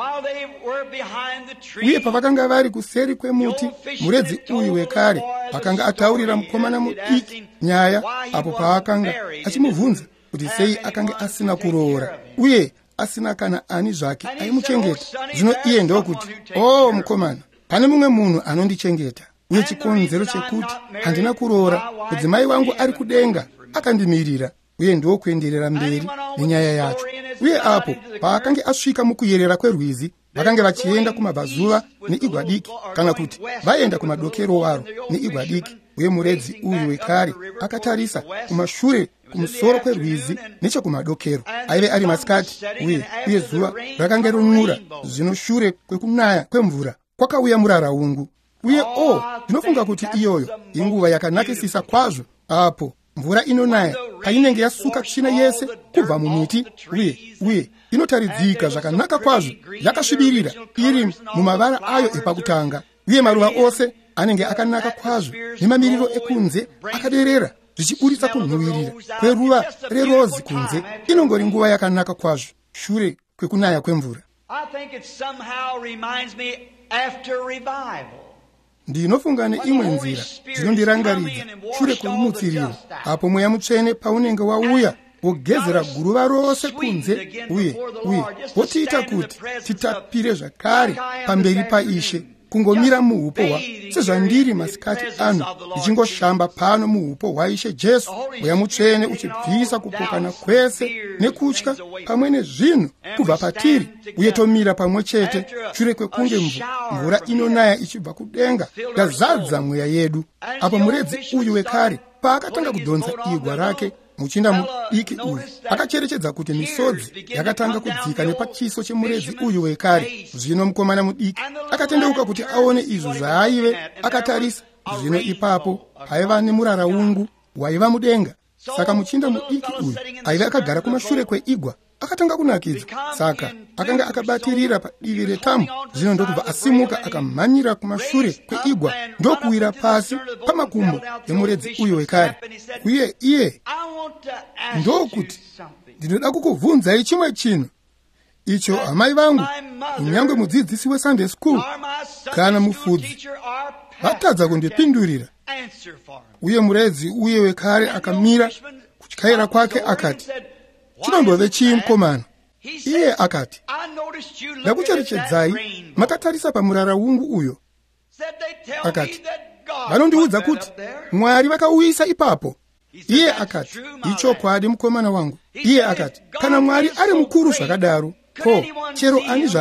Uye pavakanga vari kuseri kwemuti, muredzi uyu wekare akanga ataurira mukomana mudiki nyaya, apo paakanga achimubvunza kuti sei akanga asina kuroora, uye asina kana ani zvake aimuchengeta. Zvino iye ndokuti, oh mukomana, pane mumwe munhu anondichengeta, uye chikonzero chekuti handina kuroora, mudzimai wangu ari kudenga akandimirira. Uye ndokuenderera mberi nenyaya yacho. Uye apo paakange asvika mukuyerera kwerwizi, vakange vachienda kumabvazuva neigwa diki, kana kuti vaenda kumadokero waro neigwa diki. Uye muredzi uyu wekare akatarisa kumashure kumusoro kwerwizi nechekumadokero. Aive ari masikati, uye uye zuva rakange ronura. Zvino shure kwekunaya kwemvura kwakauya muraraungu. Uye oh, ndinofunga kuti iyoyo inguva yakanakisisa kwazvo, apo mvura inonaya painenge yasuka tsvina yese kubva mumiti, uye uye inotaridzika zvakanaka kwazvo, yakasvibirira iri mumavara ayo epakutanga. Uye maruva ose anenge akanaka kwazvo, nemamiriro ekunze akaderera zvichiburitsa kunhuhwirira kweruva rerozi kunze. Inongori nguva yakanaka kwazvo shure kwekunaya kwemvura. Ndinofunga neimwe nzira dzinondirangaridza shure kwemutsiriro, apo mweya mutsvene paunenge wauya wogezera guruva rose kunze, uye uye wotiita kuti titapire zvakare pamberi paIshe, kungomira muupo hwa sezvandiri masikati ano ndichingoshamba pano muupo hwaIshe Jesu, mweya mutsvene uchibvisa kupokana kwese nekutya pamwe nezvinhu kubva patiri, uye tomira pamwe chete shure kwekunge mvura inonaya ichibva kudenga yazadza mweya yedu. Apo muredzi uyu wekare paakatanga kudhonza igwa rake, muchinda mudiki uyu akacherechedza kuti misodzi yakatanga kudzika nepachiso chemuredzi uyu wekare. Zvino mukomana mudiki akatendeuka kuti aone izvo zvaaive akatarisa. Zvino ipapo aiva nemuraraungu waiva mudenga. Saka muchinda mudiki uyu aiva akagara kumashure kweigwa akatanga kunakidzwa, saka akanga akabatirira padivi retambo. Zvino ndokubva asimuka akamhanyira kumashure kweigwa ndokuwira pasi pamakumbo emuredzi uyu wekare. Uye iye ndokuti, ndinoda kukubvunzai chimwe chinhu icho, amai vangu, kunyange mudzidzisi weSunday school kana mufudzi vatadza kundipindurira. Uye muredzi uye wekare akamira kutyaira kwake akati, chinondove chii mukomana? Iye akati, ndakucherechedzai makatarisa pamuraraungu uyo. Akati, vanondiudza kuti Mwari vakauyisa ipapo. Iye akati, ichokwadi mukomana wangu. Iye akati, kana Mwari ari mukuru zvakadaro, ko chero ani zvake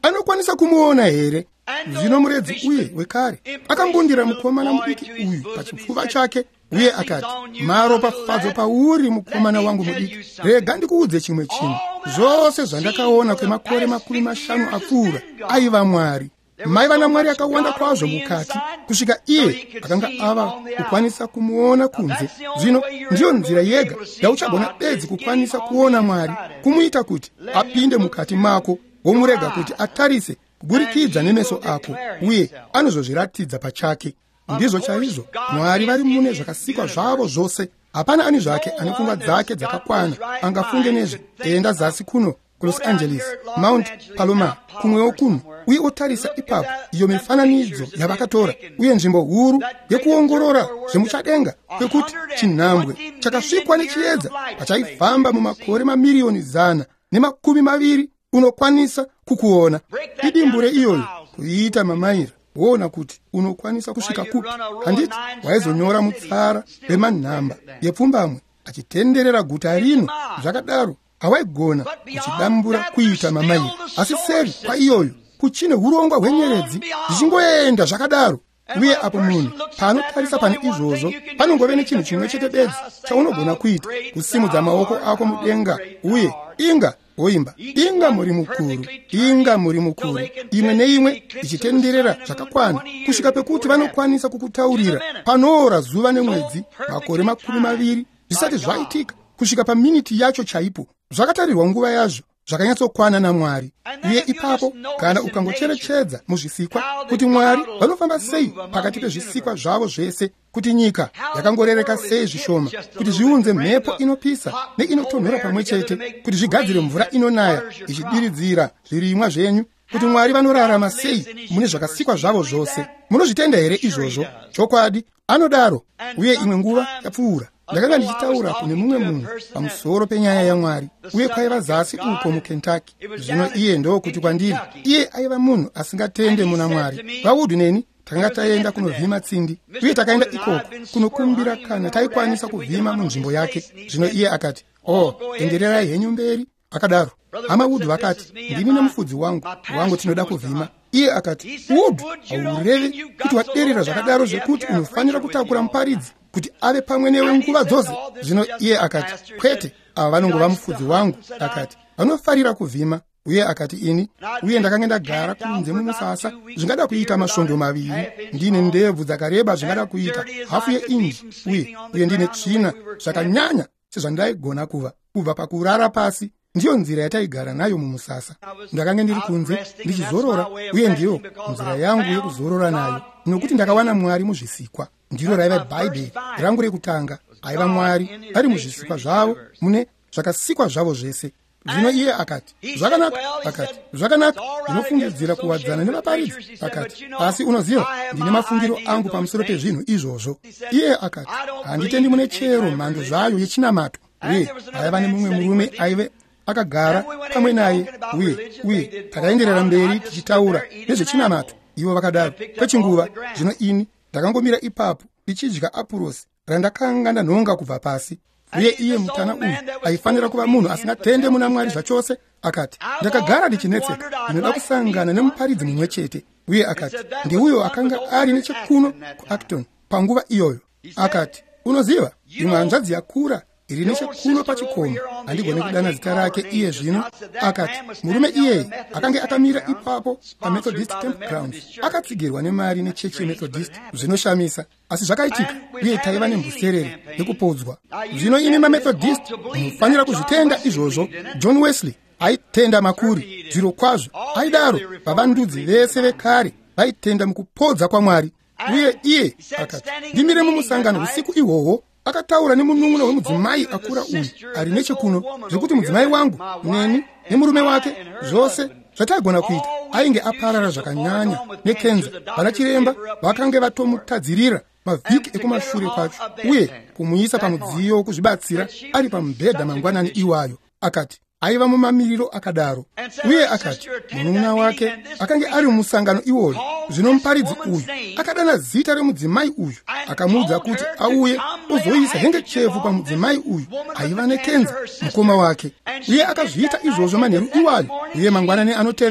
anokwanisa kumuona here. Zvino muredzi uye wekare akambundira mukomana mudiki uyu pachipfuva chake uye akati, maropafadzo pauri mukomana wangu mudiki, rega ndikuudze chimwe chinhu, zvose zvandakaona kwemakore makumi mashanu apfuura aiva Mwari. Maiva naMwari akawanda kwazvo mukati kusvika iye akanga ava kukwanisa kumuona kunze. Zvino ndiyo nzira yega yauchagona bedzi kukwanisa kuona Mwari, kumuita kuti apinde mukati mako womurega kuti atarise kuburikidza nemeso ako, uye anozozviratidza pachake. Ndizvo chaizvo Mwari vari mune zvakasikwa zvavo zvose. Hapana ani zvake ane pfungwa dzake dzakakwana angafunge nezve. Enda zasi kuno kuLos Angeles, Mount Palomar, kumwewo kuno, uye otarisa ipapo iyo mifananidzo yavakatora, uye nzvimbo huru yekuongorora zvemuchadenga, kwekuti chinhambwe chakasvikwa nechiedza pachaifamba mumakore mamiriyoni zana nemakumi maviri unokwanisa kukuona. Idimbure iyoyo kuiita mamaira, woona kuti unokwanisa kusvika kupi. Handiti waizonyora mutsara wemanhamba yepfumbamwe achitenderera guta rino zvakadaro, hawaigona kuchidambura kuita mamaira. Asi seri kwa iyoyo kuchine urongwa hwenyeredzi zvichingoenda zvakadaro. Uye apo munhu paanotarisa pane izvozvo panongove nechinhu chimwe chete bedzi chaunogona kuita, kusimudza maoko ako mudenga uye inga woimba, inga muri mukuru, inga muri mukuru, imwe neimwe ichitenderera zvakakwana kusvika pekuti vanokwanisa kukutaurira panoora zuva nemwedzi makore makumi maviri zvisati zvaitika, kusvika paminiti yacho chaipo. Zvakatarirwa nguva yazvo zvakanyatsokwana naMwari. Uye ipapo kana ukangocherechedza muzvisikwa kuti Mwari vanofamba sei pakati pezvisikwa zvavo zvese, kuti nyika yakangorereka sei zvishoma kuti zviunze mhepo inopisa neinotonhora pamwe chete, kuti zvigadzire mvura inonaya ichidiridzira zvirimwa zvenyu, kuti Mwari vanorarama sei mune zvakasikwa zvavo zvose. Munozvitenda here izvozvo? Chokwadi anodaro. Uye imwe nguva yapfuura ndakanga ndichitaura kune mumwe munhu pamusoro penyaya yaMwari, uye kwaiva zasi uko muKentucky. Zvino iye ndo kuti kwandiri, iye aiva munhu asingatende muna Mwari. Vaudhu neni takanga taenda kunovhima tsindi, uye takaenda ikoko kunokumbira kana taikwanisa kuvhima munzvimbo yake. Zvino iye akati, oh, endererai henyu mberi. Akadaro hama Wood vakati, ndini nemufudzi wangu wangu tinoda kuvhima. Iye akati, Wood, haurevi kuti waderera zvakadaro zvekuti unofanira kutakura muparidzi kuti ave pamwe newe nguva dzose. Zvino iye akati, kwete, ava vanongova mufudzi wangu. Akati, vanofarira kuvhima. Uye akati, ini uye ndakanga ndagara kunze mumusasa zvingada kuita masvondo maviri, ndine ndebvu dzakareba zvingada kuita hafu yeinji, uye uye ndine tsvina zvakanyanya sezvandaigona kuva kubva pakurara pasi. Ndiyo nzira yataigara nayo mumusasa. Ndakanga ndiri kunze ndichizorora, uye ndiyo nzira yangu yekuzorora nayo, nokuti ndakawana Mwari muzvisikwa. Ndiro raiva Bhaibheri rangu rekutanga. Aiva Mwari ari muzvisikwa zvavo mune zvakasikwa zvavo zvese. Zvino iye akati, zvakanaka. Akati, zvakanaka, ndinofungidzira kuwadzana nevaparidzi. Akati, asi unoziva ndine mafungiro angu pamusoro pezvinhu izvozvo. Iye akati, handitendi mune chero mhando zvayo yechinamato. Uye aiva nemumwe murume aive akagara pamwe naye, uye uye takaenderera mberi tichitaura nezvechinamato. Ivo vakadaro kwechinguva. Zvino ini ndakangomira ipapo ndichidya apurosi randakanga ndanhonga kubva pasi. Uye iye mutana uyu aifanira kuva munhu asingatende muna Mwari zvachose. Akati, ndakagara ndichinetseka, ndinoda kusangana nemuparidzi mumwe chete. Uye akati, ndiuyo akanga ari nechekuno kuActon panguva iyoyo. Akati, unoziva, imwe hanzvadzi yakura iri nechekuno pachikomo, handigone kudana zita rake iye zvino. Akati, murume iyeye akanga akamira ipapo paMethodist Campgrounds, akatsigirwa nemari nechechi yeMethodist. Zvinoshamisa, asi zvakaitika, uye taiva nembuserere yekupodzwa. Zvino imi maMethodist munofanira kuzvitenda izvozvo. John Wesley aitenda makuri, zviro kwazvo aidaro. Vavandudzi vese vekare vaitenda mukupodza kwaMwari. Uye iye akati, ndimire mumusangano usiku ihwohwo, akataura nemunun'una wemudzimai akura uyu ari nechekuno, zvekuti mudzimai wangu neni nemurume wake zvose zvataigona kuita ainge aparara zvakanyanya nekenza. Vana chiremba vakange vatomutadzirira mavhiki ekumashure kwacho, uye kumuisa pamudziyo wokuzvibatsira ari pamubhedha mangwanani iwayo. Akati, aiva mumamiriro akadaro. Uye akati, munun'una wake akange ari mumusangano iwoyo. Zvino muparidzi uyu akadana zita remudzimai uyu, akamuudza kuti auye uzoisa hengechefu pamudzimai uyu aiva nekenza mukoma wake. Uye akazviita izvozvo manheru iwayo. Uye mangwanani anotevera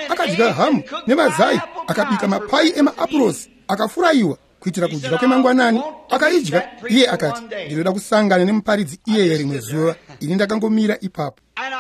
akadya hamu nemazai, akabika mapai emaapulosi akafurayiwa kuitira kudya kwemangwanani. Akaidya iye akati, ndinoda kusangana nemuparidzi iyeye rimwe zuva. Ini ndakangomira ipapo.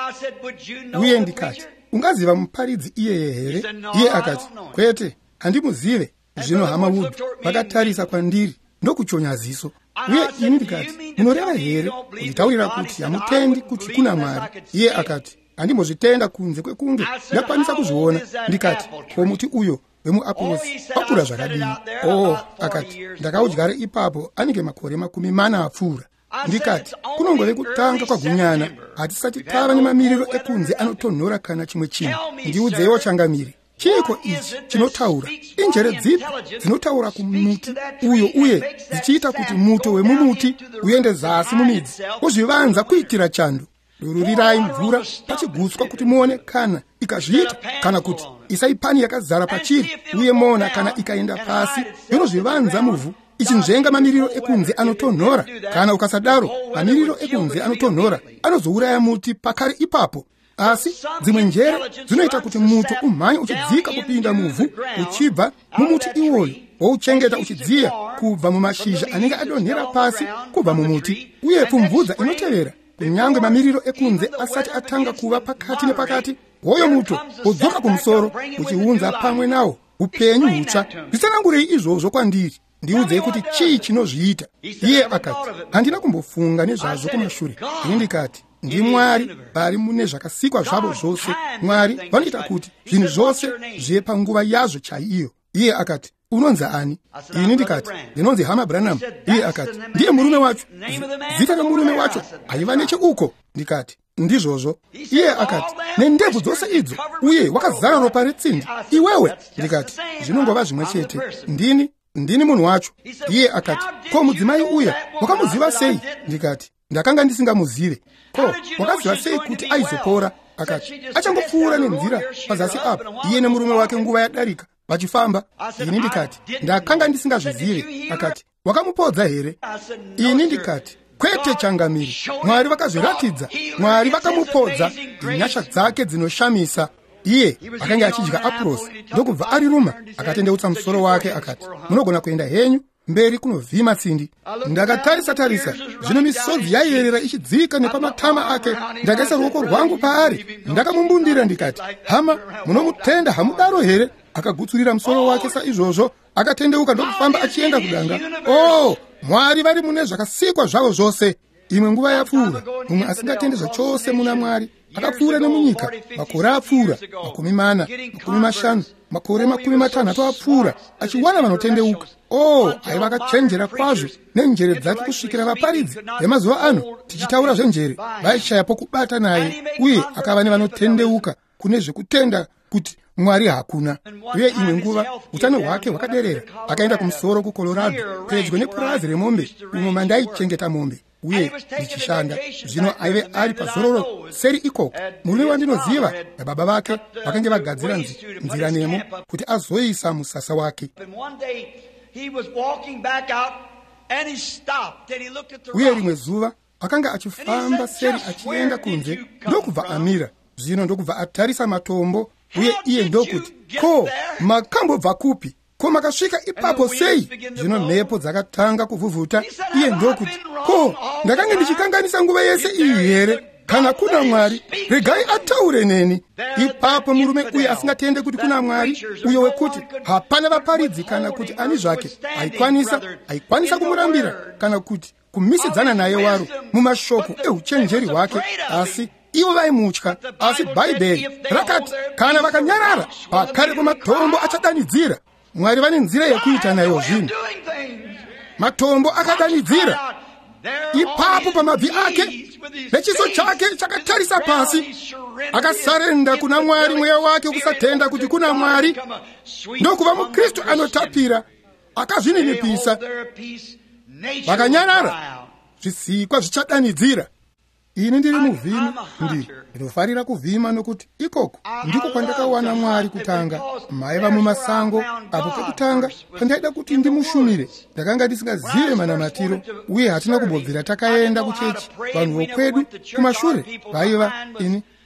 Uye ndikati, ungaziva muparidzi iyeye here? Iye akati, kwete, handimuzive. Zvino hama Wood vakatarisa kwandiri ndokuchonya ziso. Uye ini ndikati, munoreva here kunditaurira kuti hamutendi kuti kuna Mwari? Iye akati, handimbozvitenda kunze kwekunge ndakwanisa kuzviona. Ndikati, ko muti uyo wemuapulosi wakura zvakadini? Oh, akati, ndakaudyara ipapo anenge makore makumi mana apfuura. Ndikati, kunongove kutanga kwagunyana, hatisati tava nemamiriro ekunze anotonhora kana chimwe chinhu. Ndiudzewo changamiri. Chiiko ichi chinotaura? Injere dzipi dzinotaura kumuti uyo uye dzichiita kuti muto wemumuti uende zasi mumidzi uzvivanza kuitira chando. Dururirai mvura pachigutswa kuti muone kana ikazviita kana kuti isaipani yakazara pachiri, uye mona kana ikaenda pasi inozvivanza muvhu ichinzvenga mamiriro ekunze anotonhora. Kana ukasadaro mamiriro ekunze anotonhora anozouraya muti pakare ipapo. Asi dzimwe njere dzinoita kuti muto umhanye uchidzika kupinda muvhu uchibva mumuti iwoyo, wouchengeta uchidziya kubva mumashizha anenge adonhera pasi kubva mumuti. Uye pfumvudza inotevera, kunyange mamiriro ekunze asati atanga kuva pakati nepakati, woyo muto wodzoka kumusoro uchiunza pamwe nawo upenyu hutsva. Ndisanangurei izvozvo kwandiri, ndiudzei kuti chii chinozviita. Iye akati, handina kumbofunga nezvazvo kumashure. Ini ndikati, ndi Mwari vari mune zvakasikwa zvavo zvose. Mwari vanoita kuti zvinhu zvose zvive panguva yazvo chaiyo. Iye akati, unonzi ani? Ini ndikati, ndinonzi Hama Branham. Iye akati, ndiye murume wacho? Zita remurume wacho aiva necheuko? Ndikati, ndizvozvo. Iye akati, nendebvu dzose idzo, uye wakazara ropa retsindi iwewe? Ndikati, zvinongova zvimwe chete. Ndini ndini munhu wacho. Iye akati, ko mudzimai uya wakamuziva sei? Ndikati, ndakanga ndisingamuzive. Ko wakaziva sei kuti aizopora? Akati, achangopfuura nenzira pazasi apa, iye nemurume wake nguva yadarika vachifamba. Ini ndikati, ndakanga ndisingazvizive. Akati, wakamupodza here? Ini ndikati, kwete changamiri. Mwari vakazviratidza, Mwari vakamupodza. Nyasha dzake dzinoshamisa. Iye akanga achidya apulosi ndokubva ari ruma, akatendeutsa musoro wake akati, munogona kuenda henyu mberi kunovhima tsindi. Ndakatarisa tarisa, zvino misodzi yaiyerera ichidzika nepamatama ake. Ndakaisa ruoko rwangu paari, ndakamumbundira ndikati, hama, munomutenda hamudaro here? Akagutsurira musoro wake saizvozvo, akatendeuka ndokufamba achienda kudanga. Oh, Mwari vari mune zvakasikwa zvavo zvose. Imwe nguva yapfuura, mumwe asingatende zvachose muna Mwari akapfuura nemunyika makore apfuura makumi mana, makumi mashanu, makore makumi matanhatu apfuura achiwana vanotendeuka. Oh, aiva akachenjera kwazvo nenjere dzake kusvikira vaparidzi vemazuva ano tichitaura zvenjere vaishayapo kubata naye, uye akava nevanotendeuka kune zvekutenda kuti Mwari hakuna. Uye imwe nguva utano hwake hwakaderera, akaenda kumusoro kuColorado pedyo nepurazi remombe umwe mandaichengeta mombe uye ndichishanda. Zvino aive ari pazororo seri ikoko. Murume wandinoziva nababa vake vakange vagadzira nzira nemo kuti azoisa musasa wake. Uye rimwe zuva akanga achifamba seri achienda kunze, ndokubva amira. Zvino ndokubva atarisa matombo, uye iye ndokuti, ko makambobva kupi? Ko makasvika ipapo sei? Zvino mhepo dzakatanga kuvhuvhuta. Iye ndokuti, ko ndakanga ndichikanganisa nguva yese iyi here? Kana kuna Mwari, regai ataure neni. Ipapo murume uye asingatende kuti kuna Mwari, uyo wekuti hapana vaparidzi kana kuti ani zvake aikwanisa aikwanisa kumurambira kana kuti kumisidzana naye waro mumashoko euchenjeri hwake, asi ivo vaimutya. Asi Bhaibheri rakati kana vakanyarara pakare kwematombo achadanidzira. Mwari vane nzira yekuita nayo zvinhu. Matombo akadanidzira, ipapo pamabvi ake nechiso chake chakatarisa pasi, akasarenda kuna Mwari mweya wake kusatenda kuti kuna Mwari. Ndokuva muKristu anotapira, akazvininipisa. Vakanyarara, zvisikwa zvichadanidzira. Ini ndiri muvhimi, ndi ndinofarira kuvhima nokuti ikoko ndiko kwandakawana Mwari kutanga. Maiva mumasango apo pekutanga pandaida kuti ndimushumire. Ndakanga ndisingazive manamatiro, uye hatina kumbobvira takaenda kuchechi. Vanhu vokwedu kumashure vaiva ini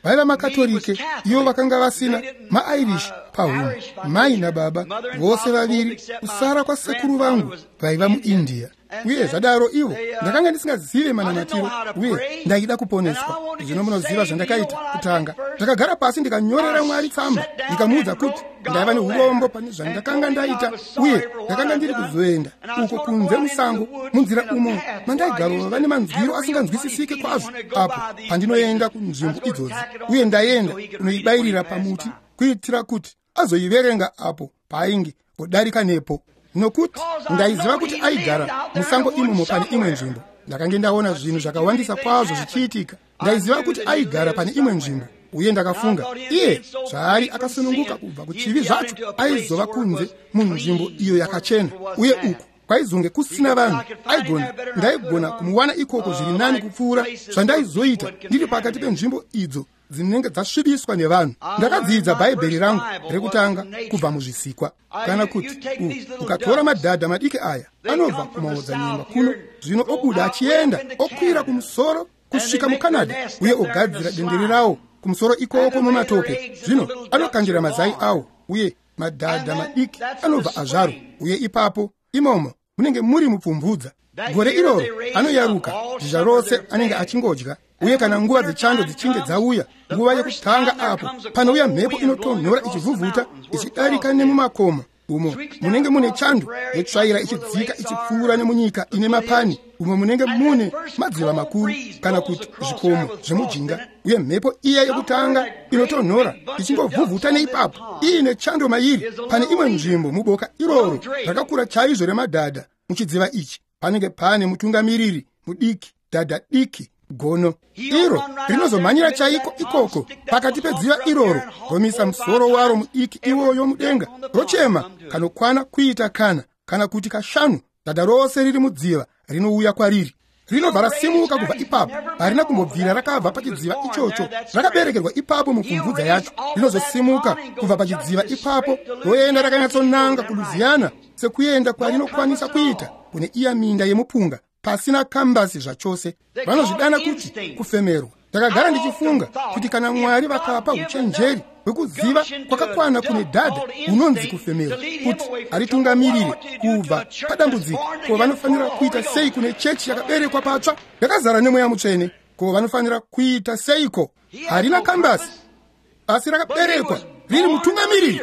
vaiva makatolike, ivo vakanga vasina mairish pahuno. Mai nababa vose vaviri kusara kwasekuru vangu vaiva muindia, uye zvadaro ivo ndakanga ndisingazive manamatiro uye ndaida kuponeswa. Zvino munoziva zvandakaita kutanga, ndakagara pasi ndikanyorera Mwari tsamba ndikamuudza kuti ndaiva neurombo pane zvandakanga ndaita uye ndakanga ndiri kuzoenda uko kunze musango munzira umo mandaigarova vane manzwiro asinganzwisisike kwazvo apo pandinoenda kunzvimbo idzodzo, uye ndaenda kunoibayirira pamuti kuitira kuti azoiverenga apo paainge kudarika nepo, nokuti ndaiziva kuti aigara musango imomo pane imwe nzvimbo. Ndakanga ndaona zvinhu zvakawandisa kwazvo zvichiitika. Ndaiziva kuti aigara pane imwe nzvimbo, uye ndakafunga iye zvaari akasununguka kubva kuchivi zvacho aizova kunze munzvimbo iyo yakachena, uye uku kwaizonge kusina vanhu. Aigona ndaigona kumuwana ikoko zviri nani kupfuura zvandaizoita ndiri pakati penzvimbo idzo dzinenge dzasvibiswa nevanhu. Ndakadzidza bhaibheri rangu rekutanga kubva muzvisikwa. Kana kuti ukatora madhadha madiki aya anobva kumaodzanyemba kuno, zvino obuda achienda okwira kumusoro kusvika muCanada, uye ogadzira dendere rawo kumusoro ikoko mumatope. Zvino anokanjira mazai awo, uye madhadha madiki anobva azvaro, uye ipapo imomo munenge muri mupfumbudza. Gore iroro anoyaruka zhizha rose anenge achingodya, uye kana nguva dzechando dzichinge dzauya, nguva yekutanga apo panouya mhepo inotonhora ichivhuvhuta ichidarika nemumakoma umo munenge mune chando yetsvaira ichidzika ichipfuura nemunyika ine mapani umo munenge mune madziva makuru kana kuti zvikomo zvemujinga, uye mhepo iya yekutanga inotonhora ichingovhuvhuta neipapo iine chando mairi. Pane imwe nzvimbo muboka iroro rakakura chaizvo remadhadha muchidziva ichi panenge pane mutungamiriri mudiki, dhadha diki gono. Iro rinozomhanyira chaiko ikoko pakati pedziva iroro, romisa musoro waro mudiki iwoyo mudenga, rochema kanokwana kuita kana kana kuti kashanu. Dhadha rose riri mudziva rinouya kwariri, rinobva rasimuka kubva ipapo. Harina kumbobvira rakabva pachidziva ichocho, rakaberekerwa ipapo mupfumvudza yacho. Rinozosimuka kubva pachidziva ipapo roenda rakanyatsonanga kuLouisiana, sekuenda kwarinokwanisa kuita kune iya minda yemupunga pasina kambasi zvachose. Vanozvidana kuti kufemerwa. Ndakagara ndichifunga kuti kana Mwari vakapa uchenjeri hwekuziva kwakakwana kune dhadha unonzi kufemerwa, kuti aritungamirire kubva padambudziko, ko vanofanira kuita sei kune chechi yakaberekwa patsva yakazara nemweya mutsvene? Ko vanofanira kuita seiko? Harina kambasi, asi rakaberekwa riri mutungamiriri.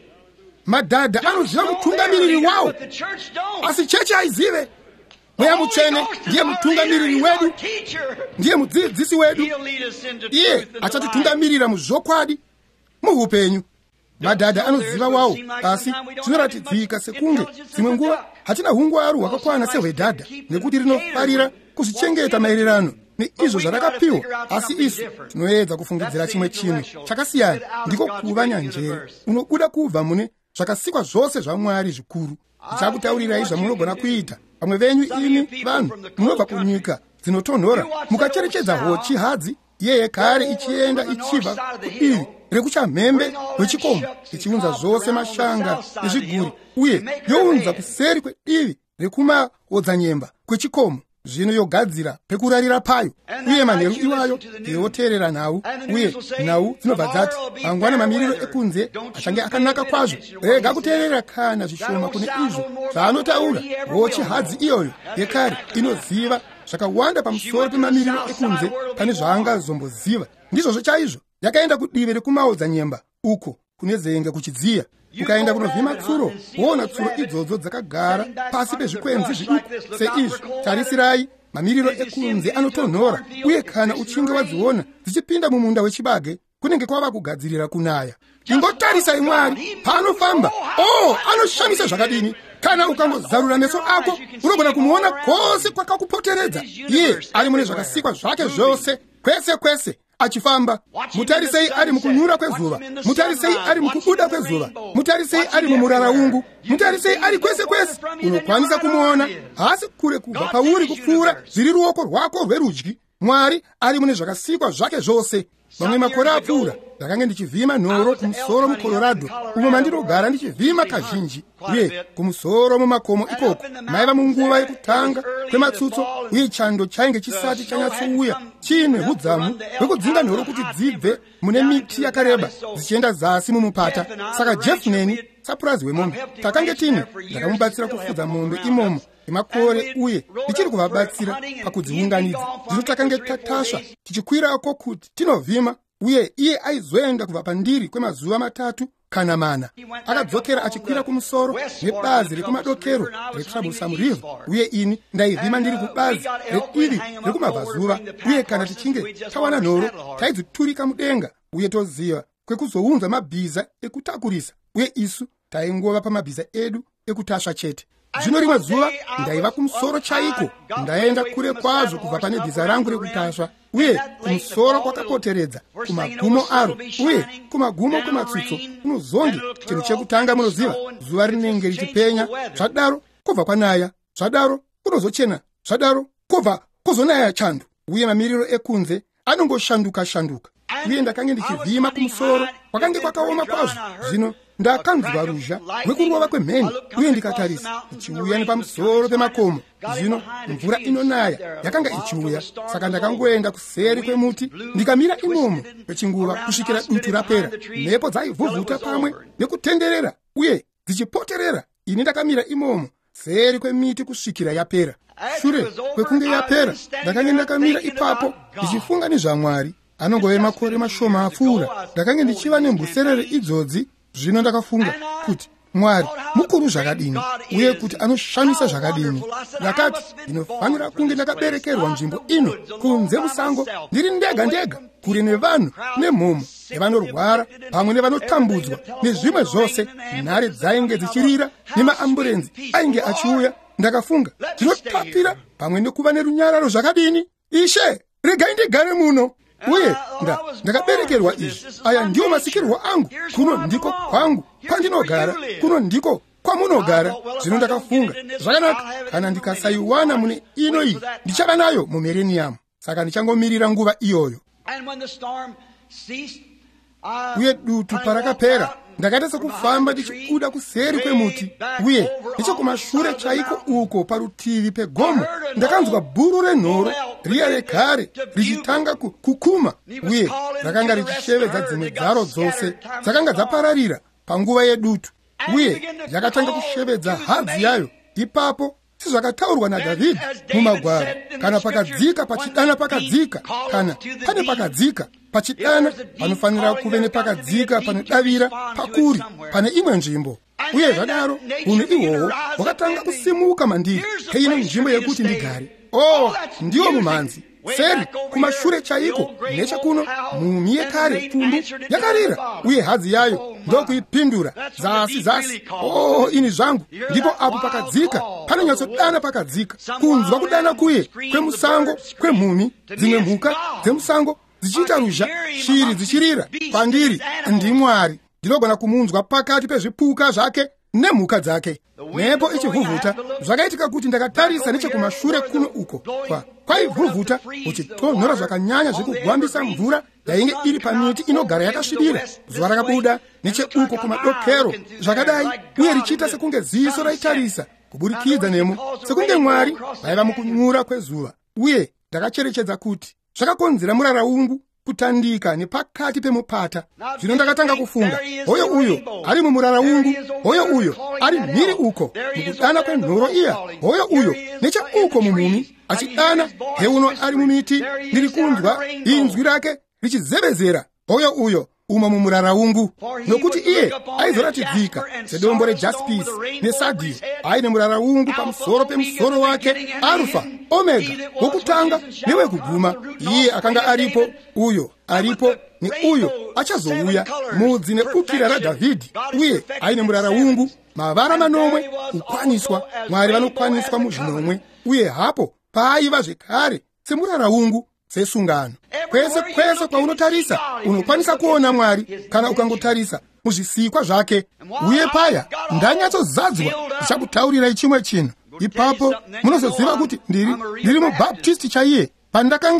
Madhadha anoziva mutungamiriri wawo, asi chechi haizive. Mweya mutsvene ndiye mutungamiriri wedu, ndiye mudzidzisi wedu. Iye achatitungamirira muzvokwadi muupenyu. Madhadha anoziva wawo, asi zvinoratidzika sekunge dzimwe nguva hatina hungwaru hwakakwana sehwedhadha, nekuti rinofarira kuzvichengeta maererano neizvo zvarakapiwa. Asi isu tinoedza kufungidzira chimwe chinhu chakasiyana, ndiko kuva nyanjere unobuda kubva mune zvakasikwa zvose zvaMwari zvikuru. Ndichakutaurirai zvamunogona kuita. Vamwe venyu imi vanhu munobva kunyika dzinotonhora mukacherechedza hochi hadzi yeye kare ichienda ichibva kudivi rekuchamhembe rwechikomo ichiunza zvose mashanga ezviguri, uye younza kuseri kwedivi rekumaodzanyemba kwechikomo. Zvino yogadzira pekurarira payo, uye manheru iwayo yoterera nhau, uye nhau dzinobva dzati mangwana mamiriro ekunze achange akanaka kwazvo. Rega kuteerera kana zvishoma kune izvo zvaanotaura. Hochi hadzi iyoyo yekare inoziva zvakawanda pamusoro pemamiriro ekunze pane zvaangazomboziva. Ndizvozvo chaizvo yakaenda kudivi rekumaodzanyemba uko kune zenge kuchidziya. Ukaenda kunovhima tsuro, woona tsuro idzodzo dzakagara pasi pezvikwenzi zviduku seizvo. Tarisirai, mamiriro ekunze anotonhora, uye kana uchinge wadziona dzichipinda mumunda wechibage kunenge kwava kugadzirira kunaya. Ingotarisai Mwari paanofamba. Oh, anoshamisa zvakadini! Kana ukangozarura meso ako unogona kumuona kwose kwakakupoteredza. Iye ari mune zvakasikwa zvake zvose kwese kwese achifamba. Mutarisei ari mukunyura kwezuva, mutarisei ari mukubuda kwezuva, mutarisei ari mumuraraungu, mutarisei ari kwese kwese. Unokwanisa kumuona, asi kure kubva pauri kupfuura zviri ruoko rwako rwerudyi. Mwari ari mune zvakasikwa zvake zvose. Mamwe makore apfuura ndakange ndichivhima nhoro kumusoro muColorado umo mandinogara ndichivhima kazhinji, uye kumusoro mumakomo ikoko maiva munguva yekutanga kwematsutso, uye chando chainge chisati chanyatsouya chiine hudzamu hwekudzinga nhoro kuti dzibve mune miti yakareba dzichienda zasi mumupata. Saka Jeff neni sapurazi wemombe takange tine ndakamubatsira kufudza mombe imomo emakore, uye ndichiri kuvabatsira pakudziunganidza. Zvino takange tatasva tichikwirako kuti tinovhima, uye iye aizoenda kubva pandiri kwemazuva matatu kana mana. Akadzokera achikwira kumusoro nebazi rekumadokero reTroublesome River, uye ini ndaivhima ndiri kubazi reiri rekumabvazuva. Uye kana tichinge tawana nhoro taidziturika mudenga, uye toziva kwekuzounza mabhiza ekutakurisa, uye isu taingova pamabhiza edu ekutasva chete. Zvino rimwe zuva ndaiva kumusoro chaiko, ndaenda kure kwazvo kubva pane bhiza rangu rekutasva, uye kumusoro kwakapoteredza kumagumo aro, uye kumagumo kwematsutso kunozonge chinhu chekutanga munoziva zuva rinenge richipenya, zvadaro kubva kwanaya, zvadaro kunozochena, zvadaro kubva kuzonaya chando, uye mamiriro ekunze anongoshanduka shanduka. Uye ndakange ndichivhima kumusoro kwakange kwakaoma kwazvo. Zvino ndakanzwa ruzha rwekurova kwemheni, uye ndikatarisa ichiuya nepamusoro pemakomo. Zvino mvura inonaya yakanga ichiuya, saka ndakangoenda kuseri kwemuti ndikamira imomo kwechinguva kusvikira dutu rapera. Mhepo dzaivhuvhuta pamwe nekutenderera uye dzichipoterera. Ini ndakamira imomo seri kwemiti kusvikira yapera. Shure kwekunge yapera ndakange ndakamira ipapo ndichifunga nezvaMwari anongove makore mashoma apfuura. Ndakange ndichiva nembuserere idzodzi. Zvino ndakafunga kuti Mwari mukuru zvakadini, uye kuti anoshamisa zvakadini. Ndakati ndinofanira kunge ndakaberekerwa nzvimbo ino kunze musango, ndiri ndega ndega, kure nevanhu nemhomo nevanorwara pamwe nevanotambudzwa nezvimwe zvose. Nhare dzainge dzichirira nemaamburenzi ainge achiuya. Ndakafunga ndinotapira pamwe nekuva nerunyararo zvakadini. Ishe, regai ndigare muno. Uye nda ndakaberekerwa izvi. Aya ndiwo masikirwo angu. Kuno ndiko kwangu kwandinogara, kuno ndiko kwamunogara. Zvino ndakafunga zvakanaka, kana ndikasaiwana mune ino iyi ndichava nayo mumireniamu. Saka ndichangomirira nguva iyoyo. Uye dutu parakapera ndakaita sekufamba ndichikuda kuseri kwemuti, uye nechokumashure chaiko uko parutivi pegomo ndakanzwa bhuru renhoro riya rekare richitanga kukuma, uye rakanga richishevedza dzimwe dzaro dzose dzakanga dzapararira panguva yedutu, uye yakatanga kushevedza hadzi yayo. Ipapo sizvakataurwa naDhavhidhi mumagwaro, kana pakadzika pachidana pakadzika, kana pane pakadzika pachidana panofanira kuve nepakadzika panodavira pakuri pane imwe nzvimbo. Uye zvadaro munhu ihwohwo wakatanga kusimuka mandiri heino nzvimbo yekuti ndigare. Oh, ndiwo mumhanzi seri kumashure chaiko nechekuno mumi yekare tumbu yakarira, uye hadzi yayo ndokuipindura zasi zasi. Oh, ini zvangu ndipo apo pakadzika panonyatsodana pakadzika, kunzwa kudana kuye kwemusango kwemhuni, dzimwe mhuka dzemusango dzichiita ruzha, shiri dzichirira kwandiri. NdiMwari ndinogona kumunzwa pakati pezvipuka zvake nemhuka dzake. Mhepo ichivhuvhuta zvakaitika kuti ndakatarisa nechekumashure kuno uko kwa kwaivhuvhuta uchitonhora zvakanyanya zvekugwambisa mvura yainge iri pamiti inogara yakasvibira. Zuva rakabuda necheuko kumadokero zvakadai, uye richiita sekunge ziso raitarisa kuburikidza nemo, sekunge Mwari vaiva mukunyura kwezuva. Uye ndakacherechedza kuti zvakakonzera muraraungu kutandika nepakati pemupata. Zvino ndakatanga kufunga, hoyo uyo ari mumuraraungu, hoyo uyo ari mhiri uko mukudana kwenhoro iya, hoyo uyo necheuko mumhuni achidana, heuno ari mumiti ndiri kunzwa inzwi rake richizevezera, hoyo uyo umo mumuraraungu. Nokuti iye aizoratidzika sedombo rejaspis nesadi, aine muraraungu pamusoro pemusoro wake, Alfa Omega, wokutanga newekuguma. Iye akanga aripo, uyo aripo, ni uyo achazouya, mudzi nebukira raDhavhidhi, uye aine muraraungu, mavara manomwe, kukwaniswa. Mwari vanokwaniswa muzvinomwe, uye hapo paaiva zvekare semuraraungu sesungano. Kwese kwese kwaunotarisa unokwanisa kuona Mwari kana ukangotarisa muzvisikwa zvake. Uye paya ndanyatsozadzwa ndichakutaurirai chimwe chinhu. Ipapo munozoziva kuti ndiri ndiri mubhaptisti chaiye. Pandakange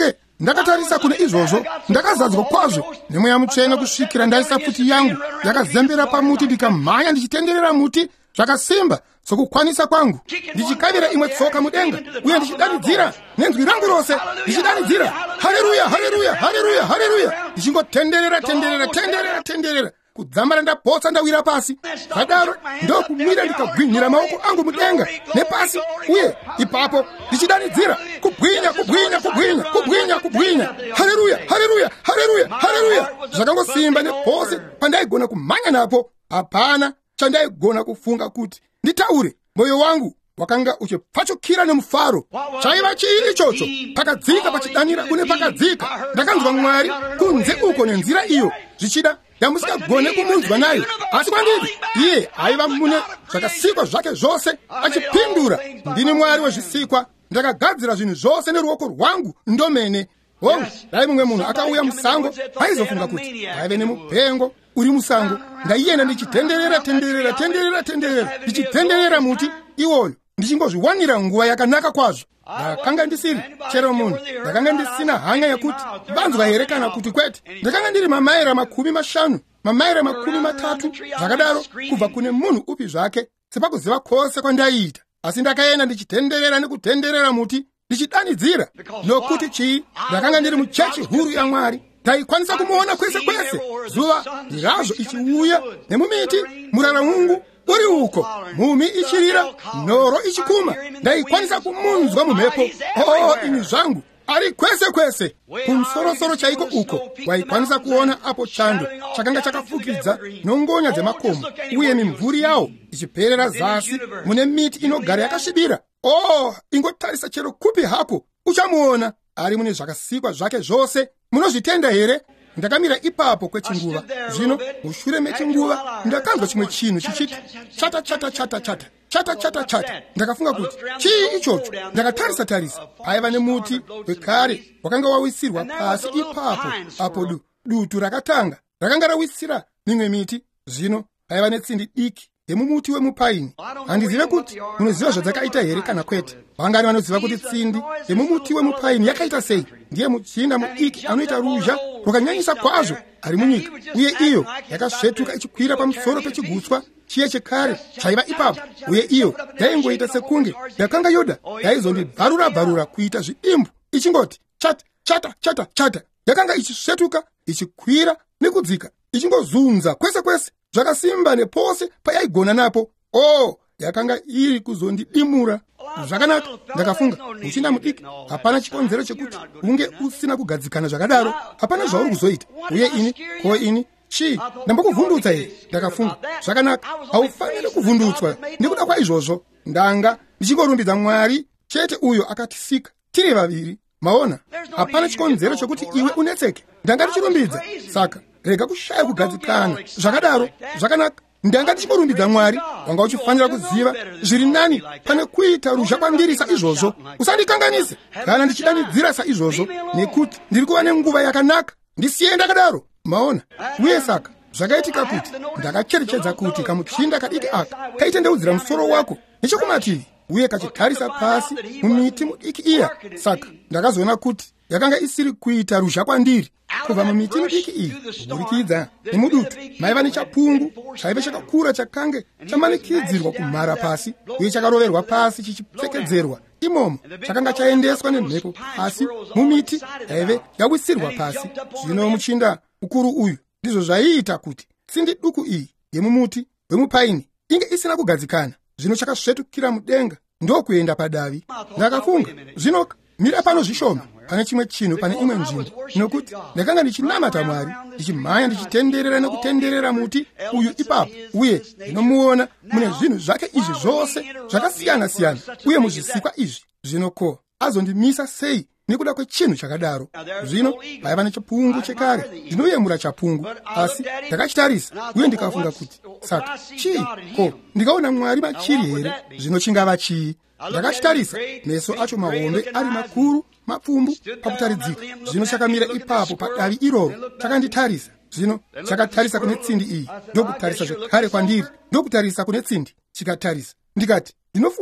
ndakatarisa kune izvozvo ndakazadzwa kwazvo nemweya mutsvene kusvikira ndaisa futi yangu yakazembera pamuti ndikamhanya ndichitenderera muti zvakasimba sokukwanisa kwangu, ndichikavira imwe tsoka mudenga uye ndichidanidzira nenzwi rangu rose ndichidanidzira haleluya haleluya haleluya haleluya, ndichingotenderera tenderera tenderera tenderera kudzamara ndapotsa ndawira pasi. Zvadaro ndokumira ndikagwinyira maoko angu mudenga nepasi, uye ipapo ndichidanidzira kubwinya kubwinya kubwinya kubwinya kubwinya haleluya haleluya haleluya haleluya. Zvakangosimba nepose pandaigona kumhanya napo, hapana chandaigona kufunga kuti nditaure. Moyo wangu wakanga uchipfachukira nemufaro. Chaiva chii ichocho? Pakadzika pachidanira kune pakadzika ndakanzwa Mwari kunze uko nenzira iyo zvichida yamusingagone kumunzwa nayo, asi kwandiri iye aiva mune zvakasikwa zvake zvose achipindura. Ndini Mwari wezvisikwa, ndakagadzira zvinhu zvose neruoko rwangu ndomene. Oh, dai mumwe munhu akauya musango aizofunga kuti aive nemupengo uri musango, ndaiyenda ndichitenderera tenderera tenderera tenderera ndichitenderera muti iwoyo ndichingozviwanira nguva yakanaka kwazvo. Ndakanga ndisiri chero munhu, ndakanga ndisina hanya yekuti vanzwa here kana kuti kwete. Ndakanga ndiri mamaira makumi mashanu mamaira makumi matatu zvakadaro kubva kune munhu upi zvake sepakuziva kwose kwandaiita, asi ndakaenda ndichitenderera nekutenderera muti ndichidanidzira. Nokuti chii? Ndakanga ndiri muchechi huru yaMwari, ndaikwanisa kumuona kwese kwese. Zuva ndirazvo ichiuya nemumiti, muraramungu uri uko, mumi ichirira, nhoro ichikuma, ndaikwanisa kumunzwa mumhepo. Oh, imi zvangu ari kwese kwese. Kumsorosoro chaiko uko waikwanisa kuona apo chando chakanga chakafukidza nongonya dzemakomo, uye mimvuri yawo ichiperera zasi mune miti inogara yakasvibira. Oh, ingotarisa chero kupi hako uchamuona ari mune zvakasikwa zvake zvose. Munozvitenda here? Ndakamira ipapo kwechinguva. Zvino mushure mechinguva ndakanzwa chimwe chinhu chichiti chata chata chata chata chata chata chata. Ndakafunga kuti chii ichocho? Ndakatarisa tarisa, aiva nemuti wekare wakanga wawisirwa pasi ipapo. Apo du, dutu rakatanga rakanga rawisira mimwe miti. Zvino aiva netsindi diki yemumuti wemupaini. Handizive kuti munoziva zvadzakaita here kana kwete. Vangani vanoziva kuti tsindi yemumuti wemupaini yakaita sei? Ndiye muchinda mudiki anoita ruzha rwakanyanyisa kwazvo ari munyika, uye iyo yakasvetuka ichikwira pamusoro pechigutswa chiye chekare chaiva ipapo, uye iyo yaingoita sekunge yakanga yoda yaizondibvarura bvarura kuita zvidimbu, ichingoti chata chata chata chata. Yakanga ichisvetuka ichikwira nekudzika ichingozunza kwese kwese zvakasimba nepose payaigona napo. Oh, yakanga iri kuzondidimura. Zvakanaka, ndakafunga muchinda mudiki, hapana chikonzero chekuti unge usina kugadzikana zvakadaro, hapana zvauri kuzoita. Uye ini ko ini chi ndambokuvhundutsa here? Ndakafunga zvakanaka, haufaniri kuvhundutswa nekuda kwaizvozvo. Ndanga ndichingorumbidza Mwari chete, uyo akatisika tiri vaviri. Maona, hapana chikonzero chokuti iwe unetseke. Ndanga ndichirumbidza, saka rega kushaya kugadzikana zvakadaro. Zvakanaka, ndanga ndichimurumbidza Mwari. Wanga uchifanira kuziva zviri nani pane kuita ruzha kwandiri saizvozvo. Usandikanganise kana ndichidanidzira saizvozvo, nekuti ndiri kuva nenguva yakanaka. Ndisiye ndakadaro. Maona, uye saka zvakaitika kuti ndakacherechedza kuti kamuchinda kadiki aka kaitendeudzira musoro wako nechokumativi, uye kachitarisa pasi mumiti mudiki iya. Saka ndakazoona kuti yakanga isiri kuita ruzha kwandiri. Kubva mumiti midiki iyi kuburikidza nemudutu maiva nechapungu chaive chakakura chakange chamanikidzirwa kumhara pasi, uye chakaroverwa pasi chichipfekedzerwa imomo. Chakanga chaendeswa nemhepo pasi mumiti yaive yawisirwa pasi. Zvino muchinda mukuru uyu ndizvo zvaiita kuti tsindi duku iyi yemumuti wemupaini inge isina kugadzikana. Zvino chakasvetukira mudenga ndokuenda padavi. Ndakafunga, zvino mira pano zvishoma pane chimwe chinhu pane imwe nzvimbo, nokuti ndakanga ndichinamata Mwari ndichimhanya ndichitenderera nekutenderera muti uyu ipapo, uye ndinomuona mune zvinhu zvake izvi zvose zvakasiyana siyana, uye muzvisikwa izvi. Zvino ko azondimisa sei nekuda kwechinhu chakadaro? Zvino paiva nechipungu chekare ndinoyemura chapungu, asi ndakachitarisa uye ndikafunga kuti saka chii? Ko ndikaona Mwari machiri here? Zvino chingava chii? Ndakachitarisa, meso acho mahombe ari makuru mapfumbu pakutaridzika. Zvino chakamira ipapo padavi iroro chakanditarisa. Zvino chakatarisa kune tsindi iyi, ndokutarisa zvekare kwandiri, ndokutarisa kune tsindi chikatarisa. Ndikati, ndinofunga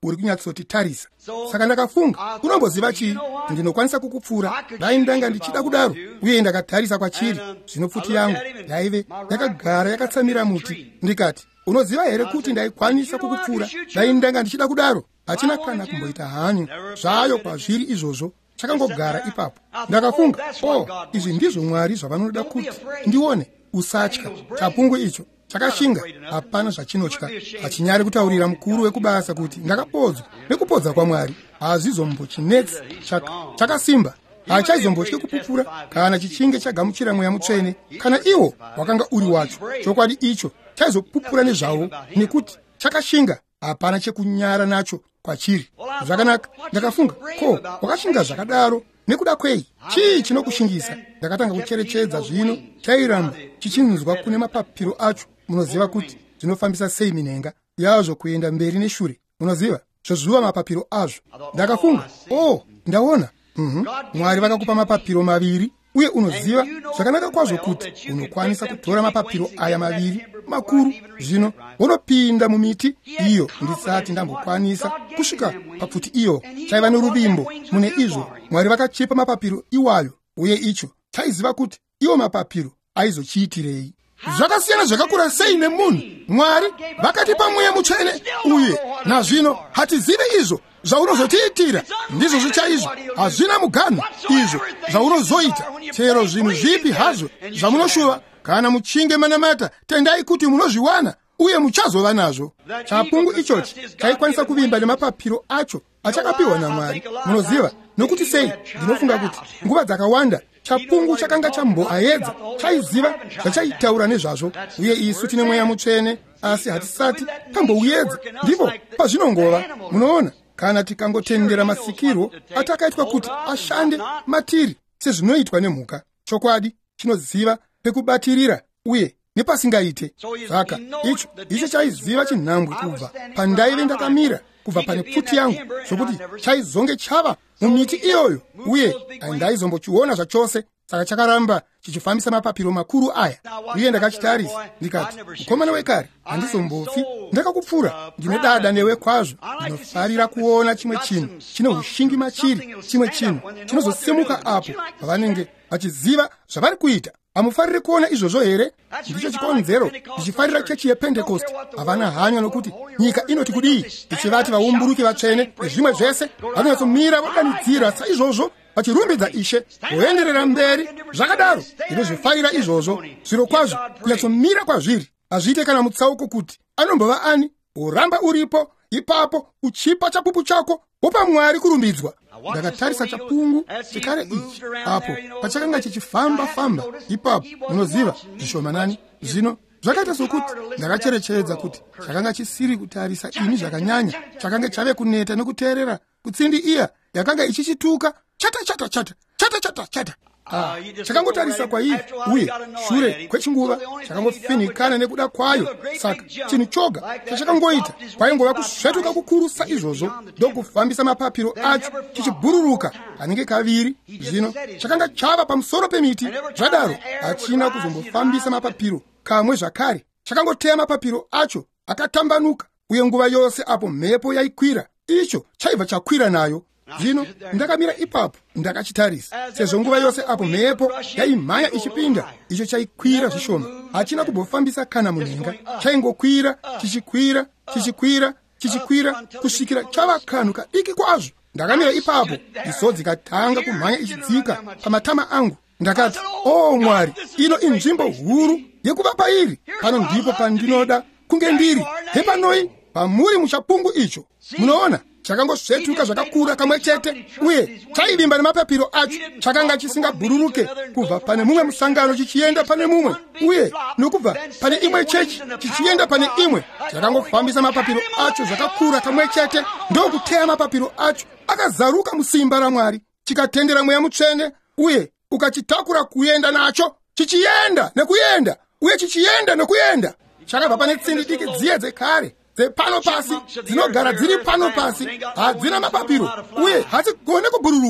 uri kunyatsotitarisa. Saka ndakafunga, unomboziva chii? Ndinokwanisa kukupfuura. Dai ndanga ndichida kudaro, uye ndakatarisa kwachiri. Zvino pfuti yangu yaive yakagara yakatsamira muti. Ndikati, unoziva here kuti ndaikwanisa kukupfuura? Dai ndanga ndichida kudaro. Hachina kana kumboita hanyu zvayo kwazviri izvozvo. Chakangogara ipapo. Ndakafunga, oh, izvi ndizvo Mwari zvavanoda kuti ndione. Usatya. Chapungu icho chakashinga, hapana zvachinotya. Hachinyari kutaurira mukuru wekubasa kuti ndakapodzwa nekupodza kwaMwari. Hazizombochinetsi chakasimba. Hachaizombotye kupupura kana chichinge chagamuchira Mweya Mutsvene. Kana iwo wakanga uri wacho, chokwadi icho chaizopupura nezvavo, nekuti chakashinga, hapana chekunyara nacho kwachiri. Zvakanaka, ndakafunga, ko, wakashinga zvakadaro nekuda kwei? Chii chinokushingisa? Ndakatanga kucherechedza zvino, chairamba chichinzwa kune mapapiro acho. Munoziva kuti zvinofambisa sei minhenga yazvo kuenda mberi neshure. Munoziva zvozuva mapapiro azvo. Ndakafunga, oh, ndaona. Mhm. Mwari vakakupa mapapiro maviri, uye unoziva zvakanaka kwazvo kuti unokwanisa kutora mapapiro aya maviri makuru. Zvino unopinda mumiti iyo ndisati ndambokwanisa kusvika papfuti iyo. Chaiva noruvimbo mune izvo. Mwari vakachipa mapapiro iwayo, uye icho chaiziva kuti iwo mapapiro aizochiitirei. Zvakasiyana zvakakura sei nemunhu. Mwari vakatipa Mweya Mutsvene, uye nazvino hatizive izvo zvaunozotiitira. Ndizvo zvichaizvo, hazvina mugano izvo zvaunozoita. Chero zvinhu zvipi hazvo zvamunoshuva, kana muchinge manamata, tendai kuti munozviwana uye muchazova nazvo. Chapungu ichochi chaikwanisa kuvimba nemapapiro acho achakapiwa naMwari. Munoziva nokuti sei? Ndinofunga kuti nguva dzakawanda chapungu chakanga chamboaedza, chaiziva zvachaitaura nezvazvo. Uye isu tine Mweya Mutsvene, asi hatisati tambouedza. Ndipo pazvinongova, munoona, kana tikangotendera masikiro atakaitwa kuti ashande matiri sezvinoitwa nemhuka, chokwadi chinoziva pekubatirira uye nepasingaite. Saka icho icho chaiziva chinhambwe kubva pandaive ndakamira, kubva pane pfuti yangu, zvokuti chaizonge chava mumiti iyoyo, uye handaizombochiona zvachose. Saka chakaramba chichifambisa mapapiro makuru aya. Uye ndakachitarisa ndikati, mukomana wekare, handizombofi, ndakakupfuura, ndinodada newe kwazvo. Ndinofarira kuona chimwe chinhu chine ushingi machiri, chimwe chinhu chinozosimuka apo pavanenge vachiziva zvavari kuita. Hamufariri kuona izvozvo here? Ndicho chikonzero ndichifarira chechi yePentekoste. Havana hanya nokuti nyika inoti kudii, ichivati vaumburuki vatsvene nezvimwe zvese vanonyatsomira vodanidzira saizvozvo vachirumbidza Ishe, kuenderera mberi. Zvakadaro ndinozvifarira izvozvo. Zviro kwazvo kunyatsomira kwazviri. Hazviite kana mutsauko kuti anombova ani. Uramba uripo ipapo uchipa chapupu chako, wopa Mwari kurumbidzwa. Ndakatarisa chapungu chikare ichi apo pachakanga chichifamba famba ipapo. Munoziva zvishomanani zvino zvakaita sokuti ndakacherechedza kuti chakanga chisiri kutarisa ini zvakanyanya, chakanga chave kuneta nekuteerera kutsindi iya yakanga ichichituka chata chata chata chata chata chata. Ah, chakangotarisa kwa iyi, uye shure kwechinguva chakangofinikana nekuda kwayo. Saka chinhu choga chachakangoita kwaingova kusvetuka kukuru saizvozvo, ndokufambisa mapapiro acho chichibhururuka kanenge kaviri. Zvino chakanga chava pamusoro pemiti, zvadaro hachina kuzombofambisa mapapiro kamwe zvakare. Chakangoteya mapapiro acho akatambanuka, uye nguva yose apo mhepo yaikwira, icho chaibva chakwira nayo. Zvino ndakamira ipapo ndakachitarisa. Sezvo nguva yose apo mhepo yaimhanya ichipinda, icho chaikwira zvishoma. Hachina kumbofambisa kana munhenga, chaingokwira chichikwira chichikwira chichikwira kusvikira chava kanhu kadiki kwazvo. Ndakamira ipapo, misodzi ikatanga kumhanya ichidzika pamatama angu. Ndakati, oh Mwari, ino inzvimbo huru yekuva pairi. Pano ndipo pandinoda kunge ndiri. Hepanoi pamuri muchapungu icho. Munoona chakangosvetuka zvakakura kamwe chete, uye chaivimba nemapapiro acho. Chakanga chisingabhururuke kubva pane mumwe musangano chichienda pane mumwe, uye nokubva pane imwe chechi chichienda pane imwe. Chakangofambisa mapapiro acho zvakakura kamwe chete, ndokuteya mapapiro acho akazaruka musimba raMwari, chikatendera Mweya Mutsvene, uye ukachitakura kuenda nacho, chichienda nekuyenda, uye chichienda nekuyenda. Chakabva pane tsindi diki dziye dzekare dzepano pasi, dzinogara dziri pano pasi, hadzina mapapiro, uye hadzigone kubhururuka.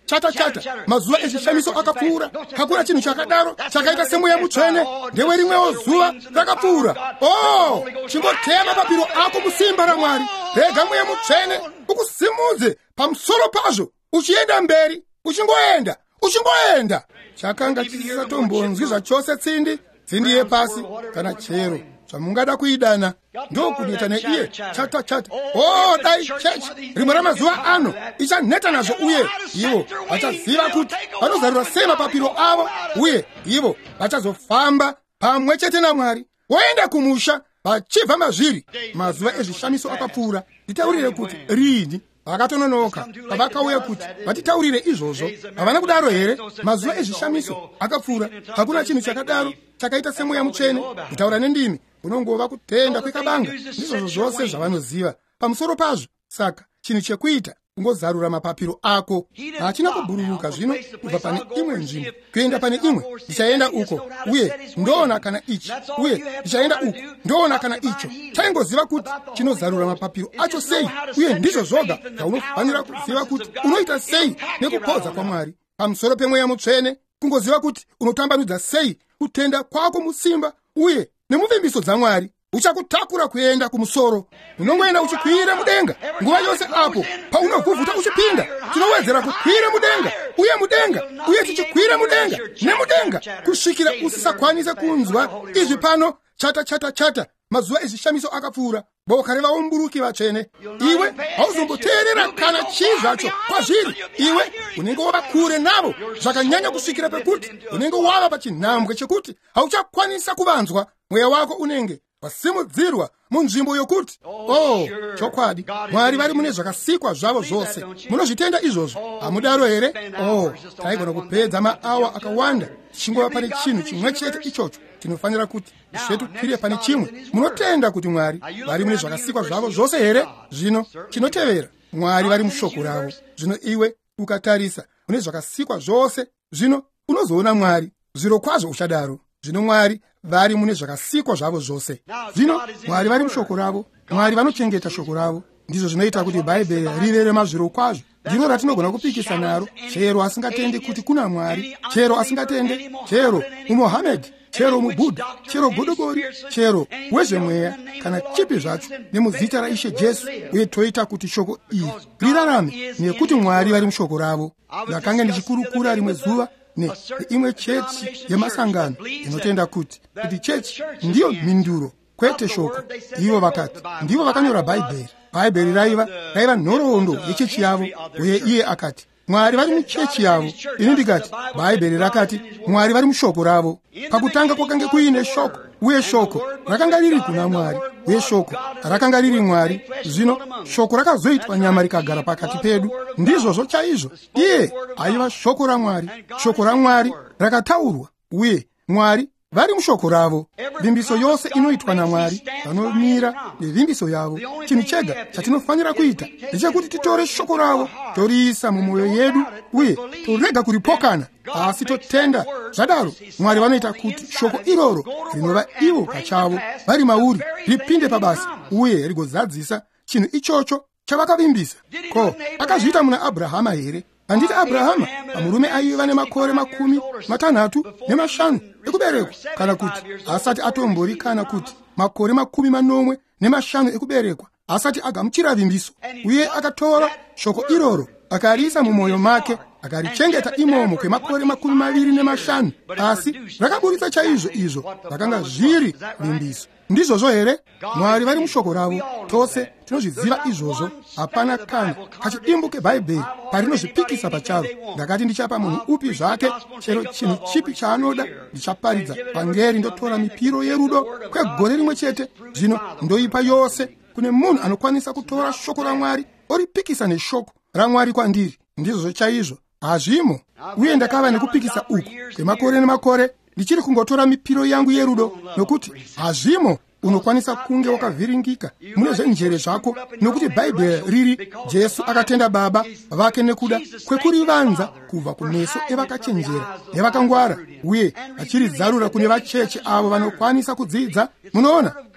chata chata mazuva ezvishamiso akapfuura. Hakuna chinhu chakadaro chakaita semweya mutsvene. Ndewe rimwewo zuva rakapfuura. Oh, chingoteya mapapiro ako musimba raMwari. Rega mweya mutsvene ukusimudze pamusoro pazvo, uchienda mberi, uchingoenda uchingoenda. Chakanga chisisatombonzwi zvachose tsindi tsindi yepasi kana chero zvamungada kuidana. Ndokuneta neiye chata chata. Oh, dai chechi rimwe ramazuva ano ichaneta nazvo, uye ivo vachaziva kuti vanozarura sei mapapiro avo, uye ivo vachazofamba pamwe chete naMwari, voenda kumusha vachibva mazviri. Mazuva ezvishamiso akapfuura. Nditaurire kuti rini vakatononoka pavakauya kuti vatitaurire izvozvo. Havana kudaro here? Mazuva ezvishamiso akapfuura. Hakuna chinhu chakadaro chakaita semweya mutsvene. Kutaura nendimi kunongova kutenda kwekabanga. Ndizvozvo zvose zvavanoziva pamusoro pazvo. Saka chinhu chekuita kungozarura mapapiro ako. Hachina kubhururuka zvino kubva pane imwe nzvimbo kuenda pane imwe. Ndichaenda uko, uye ndoona kana ichi, uye ndichaenda uko, ndoona kana icho. Taingoziva kuti chinozarura mapapiro acho sei, uye ndizvo zvoga zvaunofanira kuziva kuti unoita sei nekupodza kwaMwari pamusoro pemweya mutsvene. Kungoziva kuti unotambanudza sei kutenda kwako musimba, uye nemuvimbiso dzaMwari uchakutakura kuenda kumusoro. Unongoenda uchikwira mudenga nguva yose apo paunovhuvhuta uchipinda. Tinowedzera kukwira mudenga, uye mudenga, uye tichikwira mudenga nemudenga kusvikira usisakwanise kunzwa izvi pano. Chata chata chata mazuva ezvishamiso akapfuura. Boka revaumburuki vatsvene. Iwe hauzomboteerera kana chii zvacho kwazviri. Iwe unenge wava kure navo zvakanyanya kusvikira pekuti unenge wava pachinhambwe chekuti hauchakwanisa kuvanzwa. Mweya wako unenge wasimudzirwa munzvimbo yokuti oh, chokwadi Mwari vari mune zvakasikwa zvavo zvose. Munozvitenda izvozvo? Hamudaro here? Oh, taigona kupedza maawa akawanda tichingova pane chinhu chimwe chete ichocho. Tinofanira kuti tisvetukire pane chimwe. Munotenda kuti Mwari vari mune zvakasikwa zvavo zvose here? Zvino chinotevera, Mwari vari mushoko ravo. Zvino iwe ukatarisa mune zvakasikwa zvose, zvino unozoona Mwari. Zviro kwazvo uchadaro. Zvino Mwari vari mune zvakasikwa zvavo zvose. Zvino Mwari vari mushoko ravo. Mwari vanochengeta shoko ravo. Ndizvo zvinoita kuti Bhaibheri rive remazviro kwazvo. Ndiro ratinogona kupikisa naro. Chero asingatendi kuti kuna Mwari, chero asingatende, chero muMohammed, chero muBudha, chero godobori, chero wezvemweya, kana chipi zvacho nemuzita raIshe Jesu. Uye toita kuti shoko iri rirarame nekuti Mwari vari mushoko ravo. Ndakanga ndichikurukura rimwe zuva neimwe chechi yemasangano inotenda kuti kuti chechi ndiyo mhinduro kwete shoko. Ivo vakati ndivo vakanyora Bhaibheri. Bhaibheri raiva raiva nhoroondo yechechi yavo, uye iye akati Mwari vari muchechi yavo. Ini ndikati Bhaibheri rakati Mwari vari mushoko ravo. Pakutanga kwakanga kuine shoko, uye shoko rakanga riri kuna Mwari, uye shoko rakanga riri Mwari. Zvino shoko rakazoitwa nyama rikagara pakati pedu. Ndizvozvo chaizvo. Iye aiva shoko raMwari. Shoko raMwari rakataurwa, uye Mwari vari mushoko ravo. Vimbiso yose inoitwa naMwari vanomira nevimbiso yavo. Chinhu chega chatinofanira kuita ndechekuti titore shoko ravo toriisa mumwoyo yedu, uye torega kuripokana, asi totenda. Zvadaro Mwari vanoita kuti shoko iroro rinova ivo pachavo vari mauri ripinde pabasa, uye rigozadzisa chinhu ichocho chavakavimbisa. Ko, akazviita muna Abrahama here? Handiti Abrahama murume aiva nemakore makumi matanhatu nemashanu ekuberekwa, kana kuti asati atombori, kana kuti makore makumi manomwe nemashanu ekuberekwa asati agamuchira vimbiso. Uye akatora shoko iroro akariisa mumwoyo make, akarichengeta imomo kwemakore makumi maviri nemashanu, asi rakaburitsa chaizvo izvo vakanga zviri vimbiso. Ndizvozvo here? Mwari vari mushoko ravo. Tose tinozviziva izvozvo. Hapana kana kachidimbu keBhaibheri parinozvipikisa pacharo. Ndakati ndichapa munhu upi zvake chero chinhu chipi chaanoda ndichaparidza pangeri, ndotora mipiro yerudo kwegore rimwe chete. Zvino ndoipa yose kune munhu anokwanisa kutora shoko raMwari oripikisa neshoko raMwari kwandiri. Ndizvozvo chaizvo. Hazvimo. Uye ndakava nekupikisa uku kwemakore nemakore ndichiri kungotora mipiro yangu yerudo, nokuti hazvimo unokwanisa kunge wakavhiringika mune zvenjere zvako, nokuti Bhaibheri riri Jesu akatenda Baba vake nekuda kwekurivanza kubva kumeso evakachenjera evakangwara, uye achiridzarura kune vacheche avo vanokwanisa kudzidza. Munoona, iro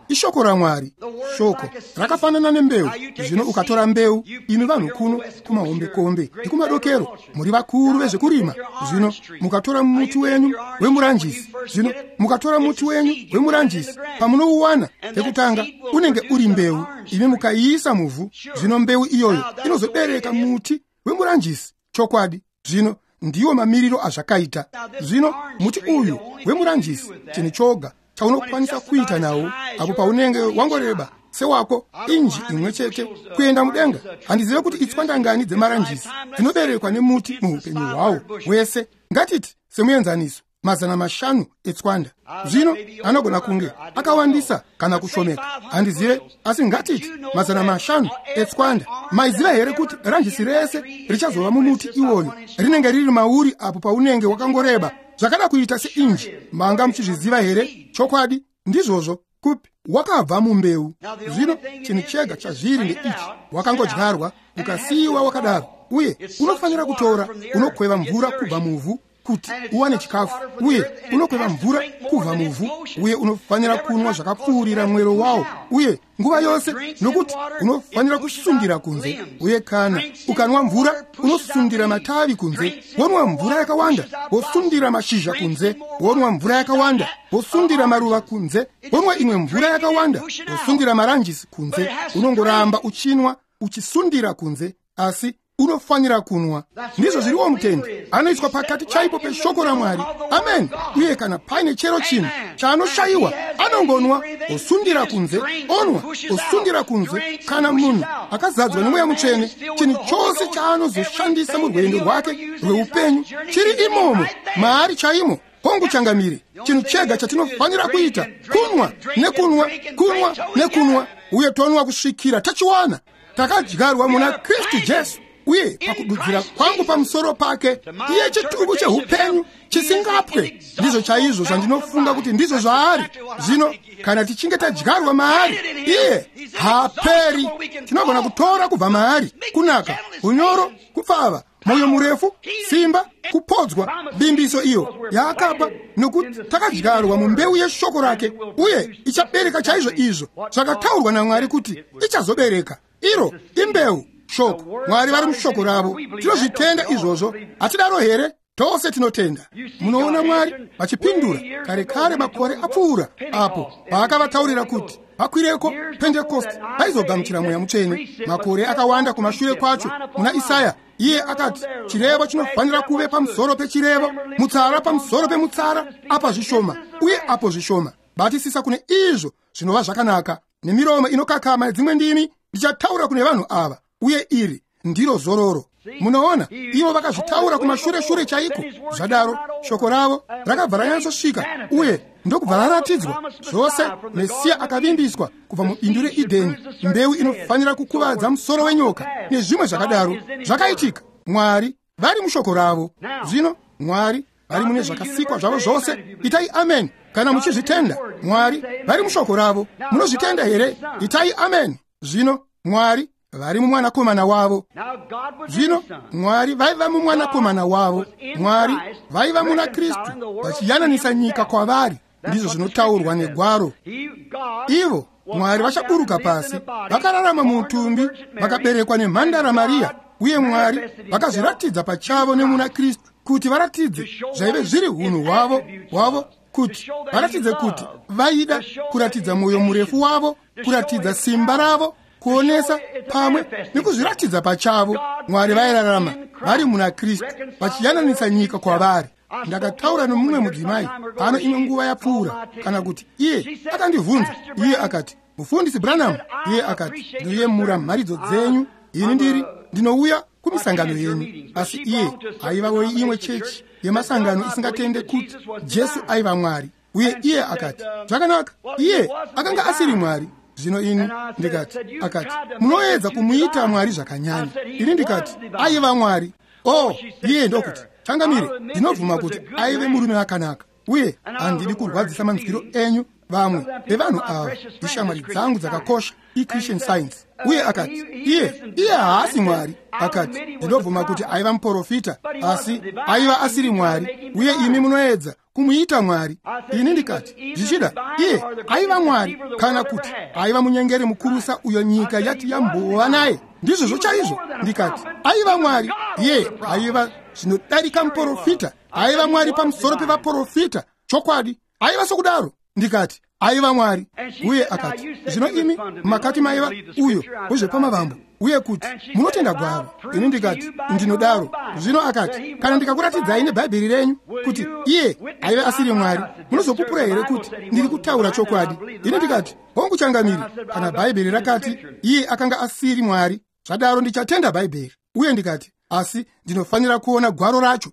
ishoko ra Mwari. Shoko rakafanana nembewu. Zvino ukatora mbewu, imi vanhu kuno kumahombekombe nekumadokero, muri vakuru vezvekurima. Zvino mukatora muti wenyu wemuranjisi, zvino mukatora muti wenyu wemuranjisi, pamunouwana ekutanga unenge uri mbewu, imi mukaiisa muvhu, zvino mbewu iyoyo inozobereka muti wemuranjisi. Chokwadi, zvino ndiwo mamiriro azvakaita. Zvino muti uyu wemuranjisi chini choga chaunokwanisa kuita nawo apo paunenge wangoreba sewako inji imwe chete kuenda mudenga. Handizive kuti itswandangani dzemaranjisi dzinoberekwa nemuti muupenyu hwawo wese. Ngatiti semuenzaniso mazana mashanu etswanda. Zvino anogona kunge akawandisa kana kushomeka, handizive, asi ngatiti mazana mashanu etswanda. Maiziva here kuti ranjisi rese richazova mumuti iwoyo rinenge riri mauri apo paunenge wakangoreba zvakada kuita seinji? Manga muchizviziva here? Chokwadi ndizvozvo. Kupi wakabva mumbeu. Zvino chinhu chega chazviri ndeichi: wakangodyarwa ukasiyiwa wakadaro, uye unofanira kutora unokweva mvura kubva muvhu kuti uwane chikafu, uye unokweva mvura kubva muvhu, uye unofanira kunwa zvakapfuurira mwero wawo uye nguva yose, nokuti unofanira kusundira kunze. Uye kana ukanwa mvura unosundira matavi kunze, wonwa mvura yakawanda wosundira mashizha kunze, wonwa mvura yakawanda wosundira maruva kunze, wonwa imwe mvura yakawanda wosundira maranjisi kunze. Unongoramba uchinwa uchisundira kunze, asi unofanira kunwa. Ndizvo zviriwo mutende anoiswa pakati chaipo peshoko raMwari. Amen. Uye kana paine chero chinhu chaanoshayiwa, anongonwa osundira kunze, onwa osundira kunze. Kana munhu akazadzwa nemweya mutsvene, chinhu chose chaanozoshandisa murwendo rwake rweupenyu chiri imomo maari chaimo. Hongu changamire, chinhu chega chatinofanira kuita kunwa nekunwa, kunwa nekunwa, uye tonwa kusvikira tachiwana takadyarwa muna Kristu Jesu. Uye pakududzira kwangu pamusoro pake iye chitubu cheupenyu chisingapwe. Ndizvo chaizvo zvandinofunga kuti ndizvo zvaari. Zvino kana tichinge tadyarwa maari, iye haaperi. Tinogona kutora kubva maari kunaka, unyoro, kupfava, moyo murefu, simba, kupodzwa, bimbiso iyo yaakapa, nokuti takadyarwa mumbeu yeshoko rake, uye ichabereka chaizvo izvo zvakataurwa naMwari kuti ichazobereka. Iro imbeu shoko. Mwari vari mushoko ravo. Tinozvitenda izvozvo, hatidaro here? Tose tinotenda. Munoona Mwari vachipindura kare kare makore apfuura apo paakavataurira kuti vakwireko Pentecost vaizogamuchira mweya mutsvene. Makore akawanda kumashure kwacho muna Isaya, iye akati chirevo chinofanira kuve pamusoro pechirevo, mutsara pamusoro pemutsara, apa zvishoma uye apo zvishoma. Batisisa kune izvo zvinova zvakanaka, nemiromo inokakama nedzimwe ndimi ndichataura kune vanhu ava, uye iri ndiro zororo. Munoona, ivo vakazvitaura kumashure shure chaiko. Zvadaro shoko ravo rakabva ranyatsosvika, uye ndokubva raratidzwa zvose. Mesiya akavimbiswa kubva mubindu reEdheni, mbeu inofanira kukuvadza musoro wenyoka nezvimwe zvakadaro zvakaitika. Mwari vari mushoko ravo. Zvino Mwari vari mune zvakasikwa zvavo zvose. Itai amen kana muchizvitenda. Mwari vari mushoko ravo. Munozvitenda here? Itai amen. Zvino Mwari vari mumwanakomana wavo. Zvino Mwari vaiva mumwanakomana wavo. Mwari vaiva muna Kristu vachiyananisa nyika kwavari. Ndizvo zvinotaurwa negwaro. Ivo Mwari vachaburuka pasi, vakararama muutumbi, vakaberekwa nemhandara Maria, uye Mwari vakazviratidza pachavo nemuna Kristu kuti varatidze zvaive zviri hunhu hwavo hwavo, kuti varatidze kuti vaida kuratidza mwoyo murefu wavo, kuratidza simba ravo, kuonesa pamwe nekuzviratidza pachavo. Mwari vairarama vari muna Kristu vachiyananisa nyika kwavari. Ndakataura nomumwe mudzimai pano imwe nguva yapfuura, kana kuti iye akandibvunza, iye akati, mufundisi Branham, iye akati, ndinoyemura mharidzo dzenyu, ini ndiri ndinouya kumisangano yenyu. Asi iye aiva imwe chechi yemasangano isingatende kuti Jesu aiva Mwari. Uye iye akati, zvakanaka, iye akanga asiri Mwari. Zvino ini ndikati, akati, munoedza kumuita Mwari zvakanyanya. Ini ndikati, aiva Mwari. Oh, iye ndokuti, changamire, ndinobvuma kuti aive murume akanaka. Uye handidi kurwadzisa manzwiro enyu vamwe vevanhu ava ishamwari dzangu dzakakosha iChristian Science. Uye akati iye iye haasi Mwari. Akati ndinobvuma kuti aiva muprofita, asi aiva asiri Mwari, uye imi munoedza kumuita Mwari. Ini ndikati zvichida iye aiva Mwari kana kuti aiva munyengeri mukurusa uyo nyika yati yambova naye. Ndizvo chaizvo. Ndikati aiva Mwari. Iye aiva zvinodarika muprofita, aiva Mwari pamusoro pevaprofita. Chokwadi aiva sokudaro. Ndikati aiva Mwari. Uye akati zvino imi makati maiva uyo wezvepamavambo uye kuti munotenda gwaro. Ini ndikati ndinodaro. Zvino akati kana ndikakuratidzai nebhaibheri renyu kuti iye aiva asiri Mwari, munozopupura here kuti ndiri kutaura chokwadi? Ini ndikati hongu changamiri, kana bhaibheri rakati iye akanga asiri Mwari, zvadaro ndichatenda bhaibheri. Uye ndikati asi ndinofanira kuona gwaro racho.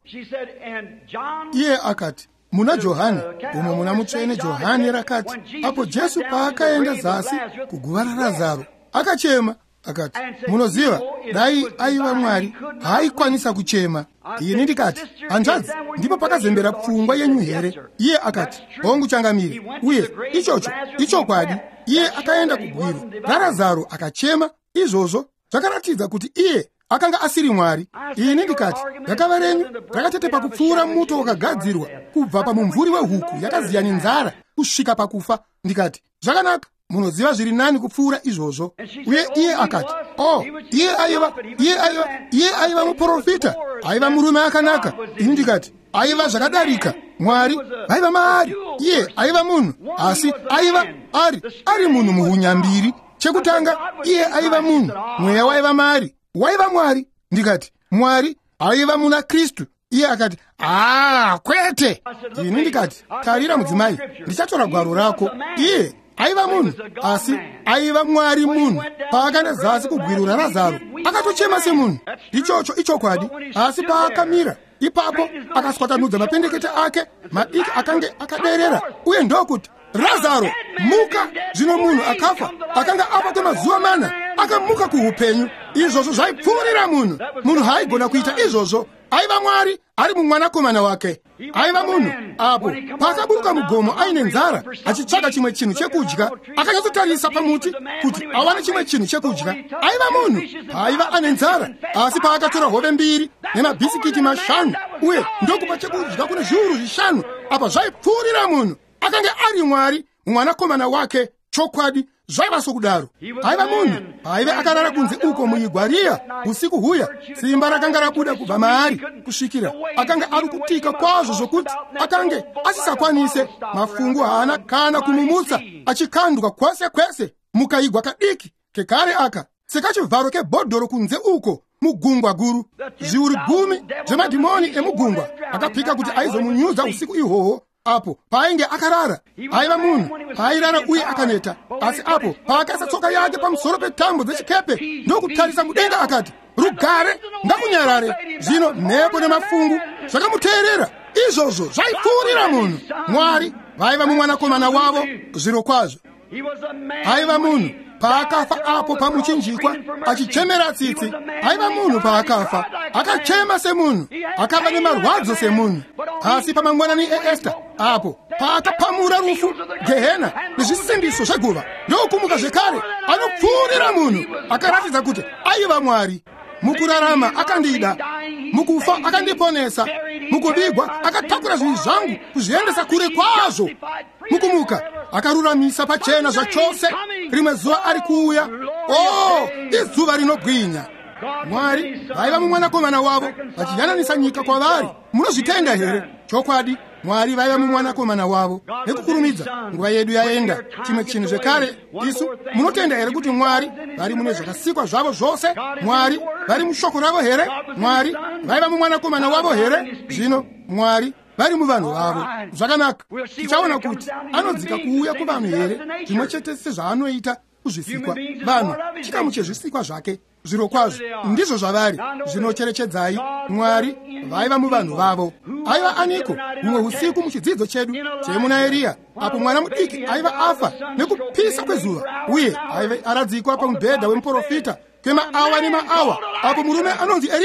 Iye akati muna Johani, umo muna mutsvene Johani rakati apo Jesu paakaenda zasi kuguva raLazaro akachema akati munoziva dai aiva Mwari haaikwanisa kuchema. Ini ndikati hanzvadzi ndipo pakazembera pfungwa yenyu here? Iye akati hongu changamiri, uye ichocho ichokwadi. Iye akaenda kugwiro raLazaro akachema. Izvozvo zvakaratidza kuti iye akanga asiri Mwari. Ini ndikati gakava renyu rakatete pakupfuura muto wakagadzirwa kubva pamumvuri wehuku yakaziya nenzara kusvika pakufa. Ndikati zvakanaka, munoziva zviri nani kupfuura izvozvo. Uye iye akati oh iye aiva iye aiva iye aiva muprofita, aiva murume akanaka. Ini ndikati aiva zvakadarika. Mwari vaiva maari, iye aiva munhu, asi aiva ari ari munhu muhunyambiri. Chekutanga iye aiva munhu, mweya waiva maari, waiva Mwari. Ndikati Mwari aiva muna Kristu. Iye akati ah kwete. Ini ndikati tarira mudzimai, ndichatora gwaro rako. Iye aiva munhu, asi aiva Mwari munhu. Paakaenda zasi kugwiro raLazaro akatochema semunhu. Ichocho ichokwadi. Asi paakamira ipapo akaswatanudza mapendekete ake madiki akange akaderera, uye ndokuti Lazaro muka. Zvino munhu akafa akanga apa kwemazuva mana akamuka kuupenyu. Izvozvo zvaipfuurira munhu. Munhu haaigona kuita izvozvo. Aiva Mwari ari mumwanakomana wake. Aiva munhu apo paakaburuka mugomo aine nzara achitsvaka chimwe chinhu chekudya, akanyatsotarisa pamuti kuti awane chimwe chinhu chekudya. Aiva munhu aiva ane nzara, asi paakatora hove mbiri nemabhisikiti mashanu uye ndokupa chekudya kune zviuru zvishanu, apa zvaipfuurira munhu. Akanga ari Mwari mumwanakomana wake. Chokwadi zvaiva sokudaro. Aiva munhu aiva akarara kunze uko muigwariya usiku huya. Simba rakanga rabuda kubva maari kusvikira akanga ari kutika kwazvo zvokuti akange asisakwanise. Mafungu haana kana kumumutsa, achikandwa kwese kwese mukaigwa kadiki kekare aka sekachivharo kebhodhoro kunze uko mugungwa guru. Zviuru gumi zvemadhimoni emugungwa akapika kuti aizomunyudza usiku ihwohwo. Apo painge akarara aiva munhu airara uye akaneta, asi apo paakaisa tsoka yake pamusoro petambo dzechikepe ndokutarisa mudenga akati rugare ngakunyarare. Zvino mhepo nemafungu zvakamuteerera. Izvozvo zvaipfuurira munhu. Mwari vaiva mumwanakomana wavo zviro kwazvo. Aiva munhu paakafa apo pamuchinjikwa achichemera tsitsi. Aiva munhu paakafa akachema semunhu, akava nemarwadzo semunhu. Asi pamangwanani eEsta apo paakapamura rufu, Gehena nezvisimbiso zveguva, ndokumuka zvekare anopfuurira munhu. Akaratidza kuti aiva Mwari. Mukurarama akandida, mukufa akandiponesa, mukuvigwa akatakura zvinhu zvangu kuzviendesa kure kwazvo. Mukumuka akaruramisa pachena zvachose. Rimwe zuva ari kuuya, oh izuva rinogwinya. Mwari vaiva mumwanakomana wavo vachiyananisa nyika kwavari. Munozvitenda here? Chokwadi Mwari vaiva mumwanakomana wavo. Nekukurumidza nguva yedu yaenda. Chimwe chinhu zvekare, isu munotenda here kuti Mwari vari mune zvakasikwa zvavo zvose? Mwari vari mushoko ravo here? Mwari vaiva mumwanakomana wavo here? Zvino Mwari vari muvanhu vavo. Zvakanaka, tichaona kuti anodzika kuuya kuvanhu here, zvimwe chete sezvaanoita kuzvisikwa. Vanhu chikamu chezvisikwa zvake. Zviro kwazvo ndizvo zvavari. Zvinocherechedzai Mwari vaiva muvanhu vavo. Aiva aniko mumwe usiku muchidzidzo chedu chemuna Eria, apo mwana mudiki aiva afa nekupisa kwezuva, uye aiva aradzikwa pamubhedha wemuprofita kwemaawa nemaawa. Apo murume anonzi Eria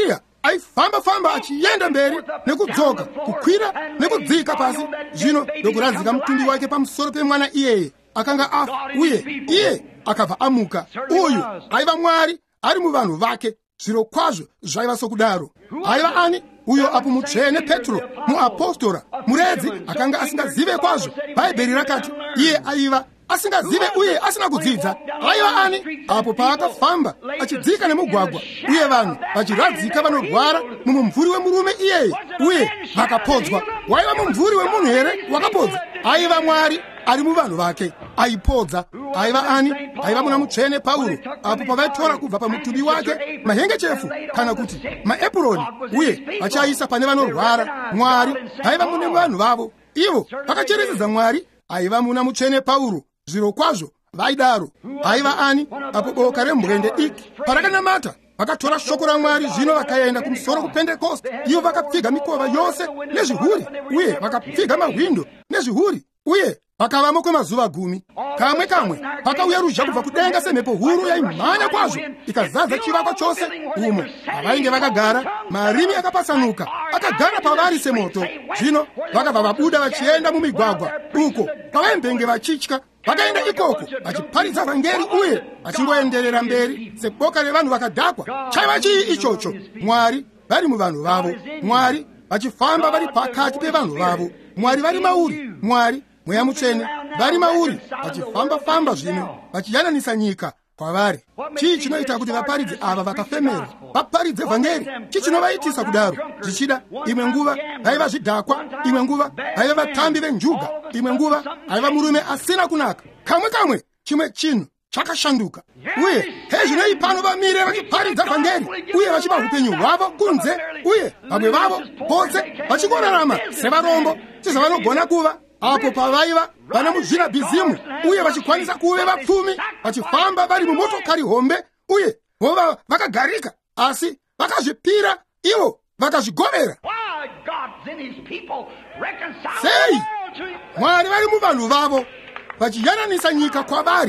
aifamba-famba achiyenda mberi nekudzoka, kukwira nekudzika pasi. Zvino ndokuradzika mutumbi wake pamusoro pemwana iyeye akanga afa, uye iye akabva amuka. Uyu aiva Mwari ari muvanhu vake. Zviro kwazvo zvaiva sokudaro. Aiva ani? Uyo apo mutsvene Petro, muapostora, muredzi akanga asingazive kwazvo. Bhaibheri rakati iye aiva asingazive uye asina kudzidza. Aiva ani? Apo paakafamba achidzika nemugwagwa, uye vanhu vachiradzika vanorwara mumumvuri wemurume iyeye, uye vakapodzwa. Waiva mumvuri wemunhu here wakapodza? Aiva Mwari ari muvanhu vake, aipodza. Aiva ani? Aiva muna mutsvene Pauro, apo pavaitora kubva pamutumbi wake mahengechefu kana kuti maepuroni, uye vachaisa pane vanorwara. Mwari aiva mune vanhu vavo, ivo vakacherechedza Mwari. Aiva muna mutsvene Pauro, zviro kwazvo vaidaro. Aiva ani? Apo boka remurende diki parakanamata vakatora shoko raMwari. Zvino vakaenda kumusoro kuPentekoste. Ivo vakapfiga mikova yose nezvihuri, uye vakapfiga mahwindo nezvihuri, uye vakavamo kwemazuva gumi. Kamwe kamwe pakauya ruzha kubva kudenga semhepo huru yaimhanya kwazvo ikazadza chivakwa chose. Umo avainge vakagara, marimi akapasanuka akagara pavari semoto. Zvino vakabva vabuda vachienda mumigwagwa uko pavaimbenge vachitya. Vakaenda ikoko vachiparidza vhangeri uye vachingoenderera mberi seboka revanhu vakadhakwa. Chaiva chii ichocho? Mwari vari muvanhu vavo, Mwari vachifamba vari pakati pevanhu vavo, Mwari vari mauri, Mwari Mweya Mutsvene vari mauri vachifamba-famba zvino vachiyananisa nyika kwavari. Chii chinoita kuti vaparidzi ava vakafemera vaparidze vhangeri? Chii chinovaitisa kudaro? Zvichida imwe nguva vaiva zvidhakwa, imwe nguva vaiva vatambi venjuga, imwe nguva aiva murume asina kunaka. Kamwe kamwe chimwe chinhu chakashanduka. Uye hezvinoi pano vamire vachiparidza vhangeri uye vachipa upenyu hwavo kunze, uye vamwe vavo vose vachingorarama sevarombo sezavanogona kuva. Apo pavaiva vana muzvinabhizimu uye vachikwanisa kuve vapfumi, vachifamba vari mumotokari hombe, uye vova vakagarika, asi vakazvipira ivo vakazvigovera. Sei Mwari vari muvanhu vavo vachiyananisa nyika kwavari.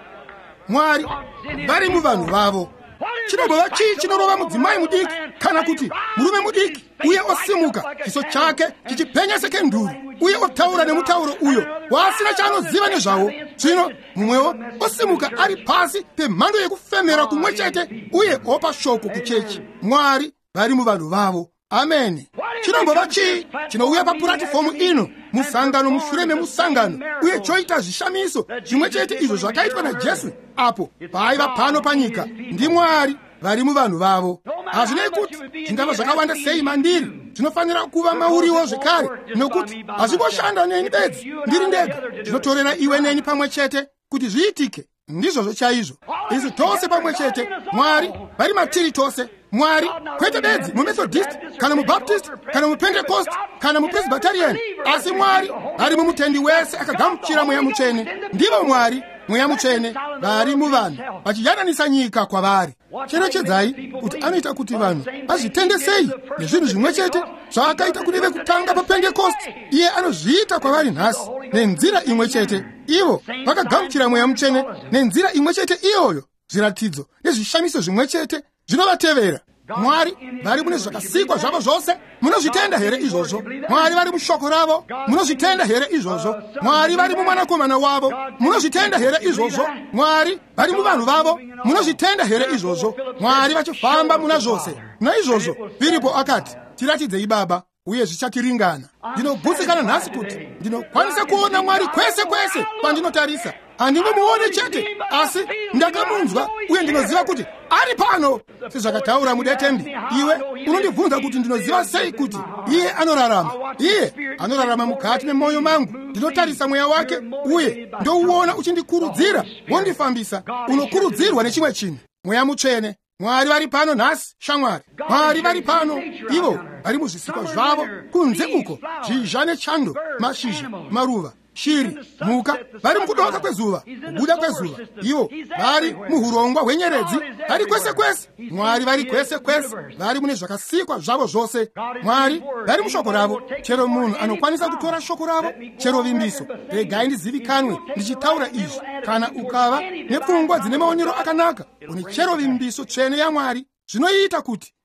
Mwari vari muvanhu vavo. Chinobva chii chinorova mudzimai mudiki kana kuti murume mudiki uye osimuka, chiso chake chichipenya sekenduru, uye otaura nemutauro uyo wasina chaanoziva nezvawo? Zvino mumwewo osimuka ari pasi pemhando yekufemera kumwe chete uye opa shoko kuchechi. Mwari vari muvanhu vavo. Ameni. Chinombova chii chinouya papuratifomu ino, musangano mushure memusangano, uye choita zvishamiso zvimwe chete izvo zvakaitwa naJesu apo paaiva pano panyika? Ndi Mwari vari muvanhu vavo. Hazvinei kuti zvingava zvakawanda sei mandiri, zvinofanira kuva mauriwo zvekare, nokuti hazvingoshanda neni bedzi ndiri ndega, zvinotorera iwe neni pamwe chete kuti zviitike. Ndizvozvo chaizvo, isu tose pamwe chete. Mwari vari matiri tose. Mwari kwete bedzi mumethodist kana mubaptist kana mupentecost kana mupresbyterian, asi Mwari ari mumutendi wese akagamuchira Mweya Mutsvene. Ndivo Mwari Mweya Mutsvene vari muvanhu vachiyananisa nyika kwavari. Cherechedzai kuti anoita kuti vanhu vazvitende sei nezvinhu zvimwe chete zvaakaita kune vekutanga papentekosti. Iye anozviita kwavari nhasi nenzira imwe chete. Ivo vakagamuchira Mweya Mutsvene nenzira imwe chete iyoyo. Zviratidzo nezvishamiso zvimwe chete zvinovatevera. Mwari vari mune zvakasikwa zvavo zvose, munozvitenda here izvozvo? Mwari vari mushoko ravo, munozvitenda here izvozvo? Mwari vari mumwanakomana wavo, munozvitenda here izvozvo? Mwari vari muvanhu vavo, munozvitenda here izvozvo? Mwari vachifamba muna zvose. Naizvozvo Filipo akati, tiratidzei Baba uye zvichatiringana. Ndinogutsikana nhasi kuti ndinokwanisa kuona Mwari kwese kwese kwandinotarisa. Handingomuone chete, asi ndakamunzwa uye ndinoziva kuti ari pano, sezvakataura mudetembi. Iwe unondibvunza kuti ndinoziva sei kuti iye anorarama. Iye anorarama mukati memwoyo mangu. Ndinotarisa mweya wake uye ndouona uchindikurudzira, wondifambisa. Unokurudzirwa nechimwe chinhu, Mweya Mutsvene. Mwari vari pano nhasi, shamwari. Mwari vari pano, ivo vari muzvisikwa zvavo kunze uko, zhizha nechando, mashizha, maruva, shiri, mhuka, vari mukudoka kwezuva, kubuda kwezuva. Ivo vari muhurongwa hwenyeredzi, vari kwese kwese. Mwari vari kwese kwese, vari mune zvakasikwa zvavo zvose. Mwari vari mushoko ravo. Chero munhu anokwanisa kutora shoko ravo, chero vimbiso. Regai ndizivikanwe ndichitaura izvi. Kana ukava nepfungwa dzine maonero akanaka, une chero vimbiso tsvene yaMwari, zvinoita kuti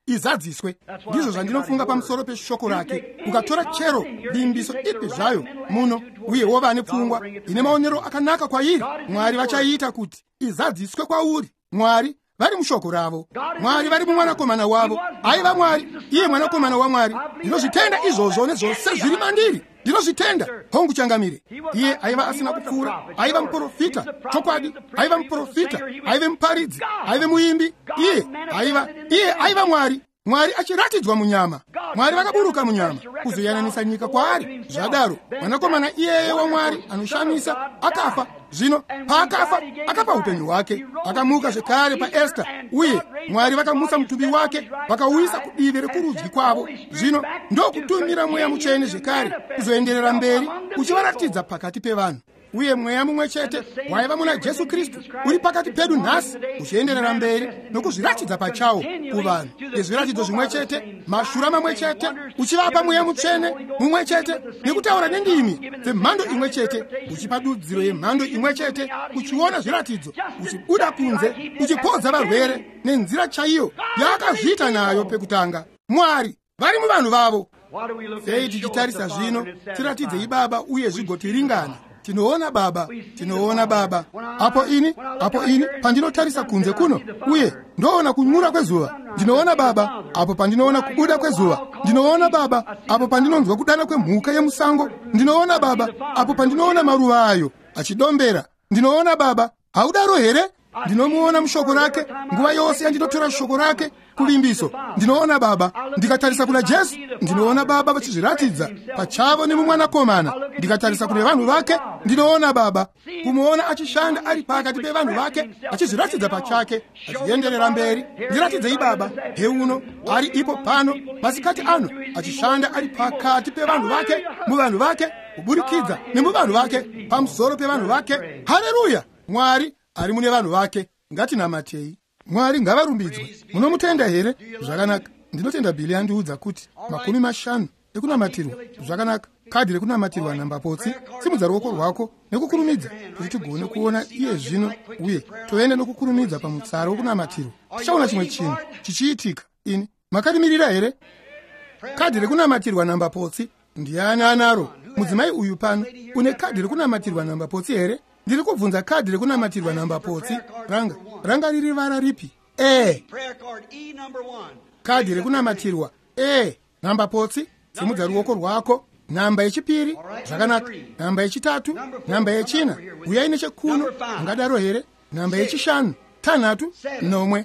izadziswe. Ndizvo zvandinofunga pamusoro peshoko rake. Ukatora chero bimbiso ipi zvayo muno uye wova nepfungwa ine maonero akanaka kwairi, Mwari vachaita kuti izadziswe kwauri. Mwari vari mushoko ravo, Mwari vari mumwanakomana wavo. Aiva Mwari, iye mwanakomana waMwari. Ndinozvitenda izvozvo nezvose zviri mandiri. Ndinozvitenda hongu changamire. Iye aiva asina kupfuura, aiva muprofita chokwadi, aiva muprofita, aiva muparidzi, aiva muimbi. Iye aiva iye aiva Mwari, Mwari achiratidzwa munyama. Mwari vakaburuka munyama kuzoyananisa nyika kwaari. Zvadaro mwanakomana iyeye waMwari anoshamisa akafa. Zvino paakafa akapa upenyu hwake, akamuka zvekare paEsta, uye Mwari vakamusa mutumbi wake vakauisa kudivi rekurudyi kwavo. Zvino ndokutumira mweya mutsvene zvekare kuzoenderera mberi uchivaratidza pakati pevanhu. Uye mweya mumwe chete waiva muna Jesu Kristu uri pakati pedu nhasi uchienderera mberi nokuzviratidza pachawo kuvanhu nezviratidzo zvimwe chete, mashura mamwe chete, uchivapa mweya mutsvene mumwe chete nekutaura nendimi dzemhando imwe chete, uchipa dudziro yemhando imwe chete, uchiona zviratidzo, uchibuda kunze, uchipodza varwere nenzira chaiyo yaakazviita nayo pekutanga. Mwari vari muvanhu vavo. Sei tichitarisa zvino tiratidze ibaba uye zvigotiringana. Tinoona Baba, tinoona Baba. Apo ini, apo ini pandinotarisa kunze kuno, uye ndoona kunyura kwezuva. Ndinoona Baba, apo pandinoona kubuda kwezuva. Ndinoona Baba, apo pandinonzwa kudana kwemhuka yemusango. Ndinoona Baba, apo pandinoona maruva ayo achidombera. Ndinoona Baba, haudaro here? Ndinomuona mushoko rake nguva yose yandinotora shoko rake kuvimbiso. Ndinoona Baba, ndikatarisa kuna Jesu, ndinoona Baba vachizviratidza pachavo nemumwanakomana. Ndikatarisa kune vanhu vake, ndinoona Baba, kumuona achishanda ari pakati pevanhu vake, achizviratidza pachake, achienderera mberi. Ndiratidzei Baba, heuno ari ipo pano masikati ano, achishanda ari pakati pevanhu vake, muvanhu vake, kuburikidza nemuvanhu vake, pamusoro pevanhu vake. Haleluya! Mwari ari mune vanhu vake. Ngatinamatei. Mwari ngavarumbidzwe. Munomutenda here? Zvakanaka. Ndinotenda Bhili andiudza kuti makumi mashanu ekunamatirwa. Zvakanaka. Kadhi rekunamatirwa namba potsi, simudza ruoko rwako nekukurumidza kuti tigone kuona iye zvino, uye toenda nokukurumidza pamutsara wokunamatirwa. Tichaona chimwe chinhu chichiitika. Ini makarimirira here? Kadhi rekunamatirwa namba potsi ndiani anaro? Mudzimai uyu pano une kadhi rekunamatirwa namba potsi here? Ndiri kubvunza kadhi rekunamatirwa namba potsi ranga ranga riri vara ripi? E. Kadhi rekunamatirwa E namba potsi, simudza ruoko rwako. Namba yechipiri, zvakanaka. Namba yechitatu, namba yechina, uyai nechekuno, ungadaro here? Namba yechishanu, tanhatu, nomwe.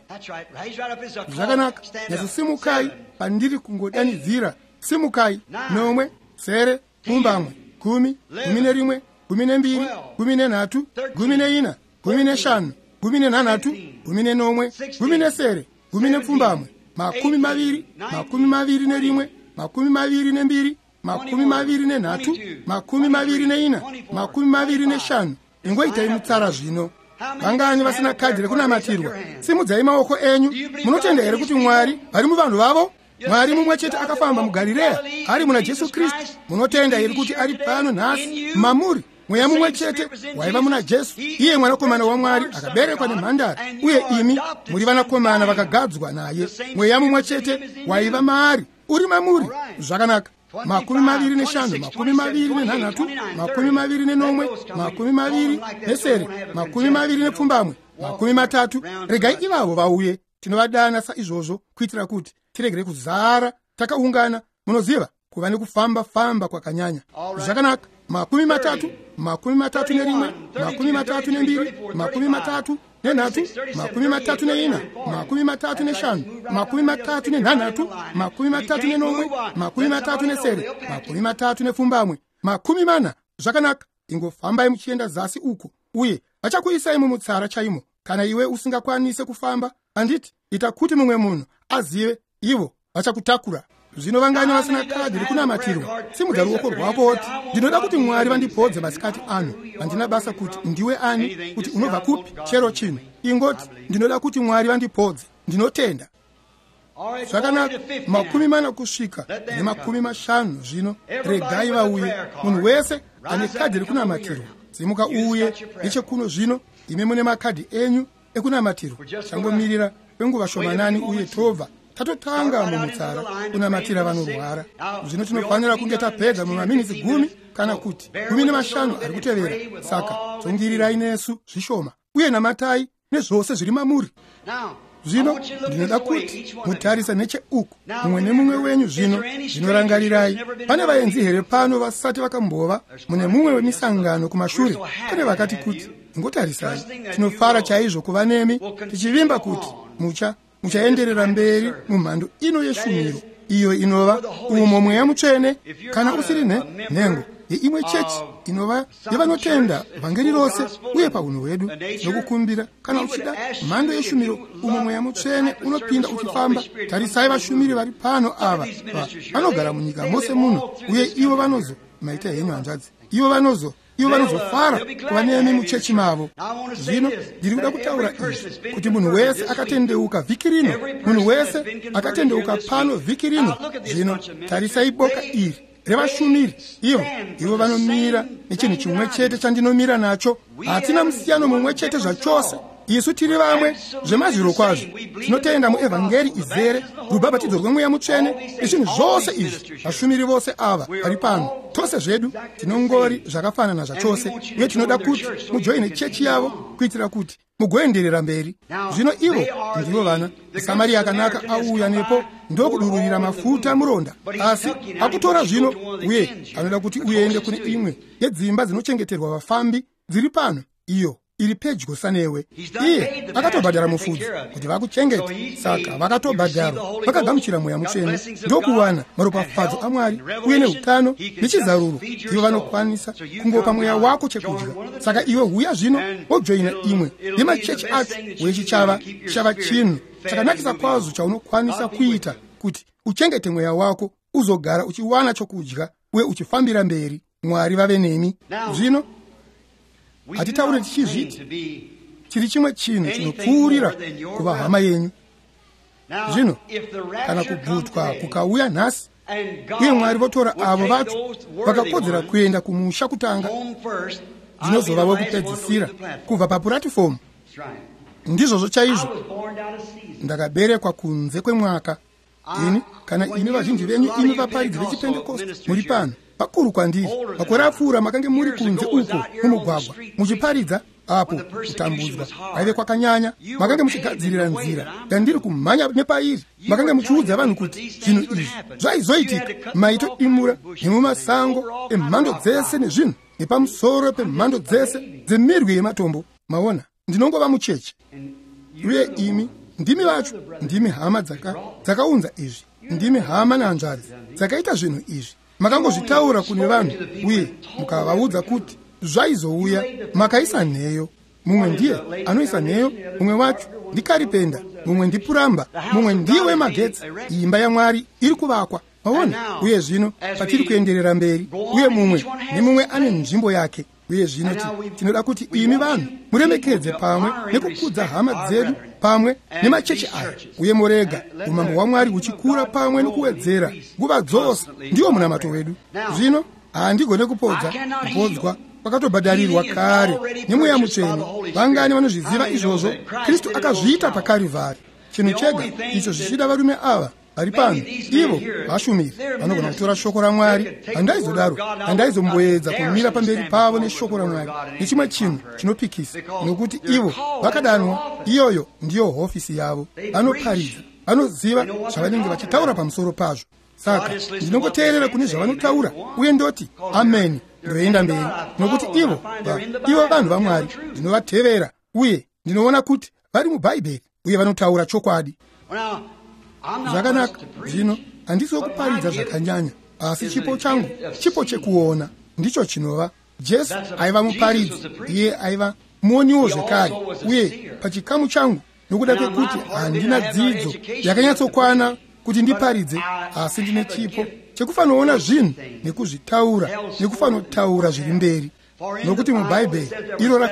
Zvakanaka. Yesu simukai pandiri kungodanidzira. Simukai, nomwe, sere, pumbamwe, gumi, gumi nerimwe, gumi nembiri, gumi nenhatu, gumi neina, gumi neshanu, gumi nenhanhatu, gumi nenomwe, gumi nesere, gumi nepfumbamwe, makumi maviri, makumi maviri nerimwe, makumi maviri nembiri, makumi maviri nenhatu, makumi maviri neina, makumi maviri neshanu. Ingoitai mutsara zvino. Vangani vasina kadhi rekunamatirwa, simudzai maoko enyu. Munotenda here kuti Mwari vari muvanhu vavo? Mwari mumwe chete akafamba muGarireya ari muna Jesu Kristu. Munotenda here kuti ari pano nhasi mamuri? Mweya mumwe chete waiva muna Jesu, iye mwanakomana waMwari akaberekwa nemhandara, uye imi muri vanakomana vakagadzwa naye. Mweya mumwe chete waiva maari uri mamuri. Zvakanaka. Makumi maviri neshanu, makumi maviri nenhanhatu, makumi maviri nenomwe, makumi maviri nesere, makumi maviri nepfumbamwe, makumi matatu. Regai ivavo vauye. Tinovadana saizvozvo kuitira kuti tiregere kuzara takaungana. Munoziva kuva nekufamba famba kwakanyanya. Zvakanaka. Makumi matatu, makumi matatu nerimwe, makumi matatu nembiri, makumi matatu nenhatu, makumi matatu neina, makumi matatu neshanu, makumi matatu nenhanhatu, makumi matatu nenomwe, makumi matatu nesere, makumi matatu nepfumbamwe, makumi mana. Zvakanaka. Ingofambai muchienda zasi uku, uye vachakuisai mumutsara chaimo. Kana iwe usingakwanise kufamba, anditi ita kuti mumwe munhu azive, ivo vachakutakura. Zvino vangani vasina kadhi rekunamatirwa, simudza ruoko rwako woti, ndinoda kuti Mwari vandipodze masikati ano. Handina basa kuti ndiwe ani, kuti unobva kupi, chero chino. Ingoti ndinoda kuti Mwari vandipodze. Ndinotenda. Zvakanaka. Makumi mana kusvika nemakumi mashanu zvino. Regai vauye. Munhu wese ane kadhi rekunamatirwa, simuka uye nechekuno zvino. Ime mune makadhi enyu ekunamatirwa. Changomirira kwenguva shomanani uye tobva tatotanga mumutsara unamatira vanorwara. Zvino tinofanira kunge tapedza mumaminitsi gumi kana kuti gumi nemashanu ari kutevera. Saka tsungirirai nesu zvishoma uye namatai nezvose zviri mamuri. Zvino ndinoda kuti mutarise necheuku mumwe nemumwe wenyu. Zvino zvinorangarirai, pane vaenzi here pano vasati vakambova mune mumwe wemisangano kumashure? Pane vakati kuti ngotarisai, tinofara chaizvo kuva nemi, tichivimba kuti mucha muchaenderera mberi mumhando ino yeshumiro, iyo inova umo mweya mutsvene, kana usiri nhengo yeimwe chechi inova yevanotenda vhangeri rose uye pauno hwedu nokukumbira. Kana uchida mhando yeshumiro umo mweya mutsvene unopinda uchifamba, tarisai vashumiri vari pano ava vanogara munyika mose muno, uye ivo vanozo maita henyu hanzvadzi, ivo vanozo ivo vanozofara kuva nemi muchechi mavo. Zvino ndiri kuda kutaura izvi kuti munhu wese akatendeuka vhiki rino, munhu wese akatendeuka pano vhiki rino. Zvino tarisai boka iri revashumiri, ivo ivo vanomira nechinhu chimwe chete chandinomira nacho. Hatina musiyano mumwe chete zvachose. Isu tiri vamwe zvemazviro kwazvo, tinotenda muevhangeri izere, rubhabhatidzo rwemweya mutsvene nezvinhu zvose izvi. Vashumiri vose ava vari pano, tose zvedu tinongori zvakafanana zvachose, uye tinoda kuti mujoine chechi yavo kuitira kuti mugoenderera mberi. Zvino ivo ndivo vana Samaria akanaka auya nepo ndokudururira mafuta muronda, asi akutora zvino uye anoda kuti uende kune imwe yedzimba dzinochengeterwa vafambi dziri pano, iyo iri pedyo sanewe. Iye akatobhadhara mufudzi kuti vakuchengeta, saka vakatobhadharwa, vakagamuchira mweya mutsvene ndokuwana maropafadzo aMwari uye neutano nechizaruro. Ivo vanokwanisa kungopa mweya wako chekudya. Saka iwe huya zvino wojoina imwe yemachechi acho, uye chichava chava chinhu chakanakisa kwazvo chaunokwanisa kuita kuti uchengete mweya wako uzogara uchiwana chokudya uye uchifambira mberi. Mwari vave nemi. Zvino hatitaure tichizviti chiri chimwe chinhu chinopfuurira kuva hama yenyu. Zvino kana kubvutwa kukauya nhasi uye Mwari votora avo vacho vakakodzera kuenda kumusha kutanga, ndinozova wekupedzisira kubva papuratifomu. Ndizvozvo chaizvo ndakaberekwa kunze kwemwaka. Ini kana imi vazhinji venyu, imi vaparidzi vechipentekoste muri pano, vakuru kwandiri, makore apfuura makange muri kunze uko mumugwagwa muchiparidza. Apo kutambudzwa kwaive kwakanyanya, makange muchigadzirira nzira ndandiri kumhanya nepairi, makange muchiudza vanhu kuti zvinhu izvi zvaizoitika. Maito imura nemumasango emhando dzese nezvinhu nepamusoro pemhando dzese dzemirwi yematombo. Maona, ndinongova muchechi, uye imi ndimi vacho, ndimi hama dzaka dzakaunza izvi, ndimi hama nehanzvadzi dzakaita zvinhu izvi. Makangozvitaura kune vanhu uye mukavaudza kuti zvaizouya, makaisa nheyo. Mumwe ndiye anoisa nheyo, mumwe wacho ndikaripenda, mumwe ndipuramba, mumwe ndiye wemagetsi. Imba yaMwari iri kuvakwa. Maona, uye zvino patiri kuenderera mberi, uye mumwe nemumwe ane nzvimbo yake. Uye zvino tinoda kuti imi vanhu muremekedze pamwe nekukudza hama dzedu pamwe nemachechi aya, uye murega umambo hwaMwari huchikura pamwe nokuwedzera nguva dzose. Ndiwo munamato wedu. Zvino handigone kupodza kupodzwa kwakatobhadharirwa kare nemweya mutsvene. Vangani vanozviziva izvozvo? Kristu akazviita paKarivhari. Chinhu chega icho zvichida varume ava vari pano, ivo vashumiri vanogona kutora shoko raMwari. Handaizodaro, handaizomboedza kumira pamberi pavo neshoko raMwari nechimwe chinhu chinopikisa, nokuti ivo vakadanwa. Iyoyo ndiyo hofisi yavo. Vanoparidza, vanoziva zvavanenge vachitaura pamusoro pazvo. Saka ndinongoteerera kune zvavanotaura uye ndoti ameni, ndoenda mberi, nokuti ivo ivo vanhu vaMwari. Ndinovatevera uye ndinoona kuti vari mubhaibheri uye vanotaura chokwadi. Zvakanaka. Zvino handisi wokuparidza zvakanyanya, asi chipo changu chipo chekuona ndicho chinova. Jesu aiva muparidzi, iye aiva muoniwo zvekare, uye pachikamu changu, nokuda kwekuti handina dzidzo yakanyatsokwana kuti ndiparidze, asi ndine chipo chekufanoona zvinhu nekuzvitaura, nekufanotaura zviri mberi. Nokuti mubhaibheri iro rakati,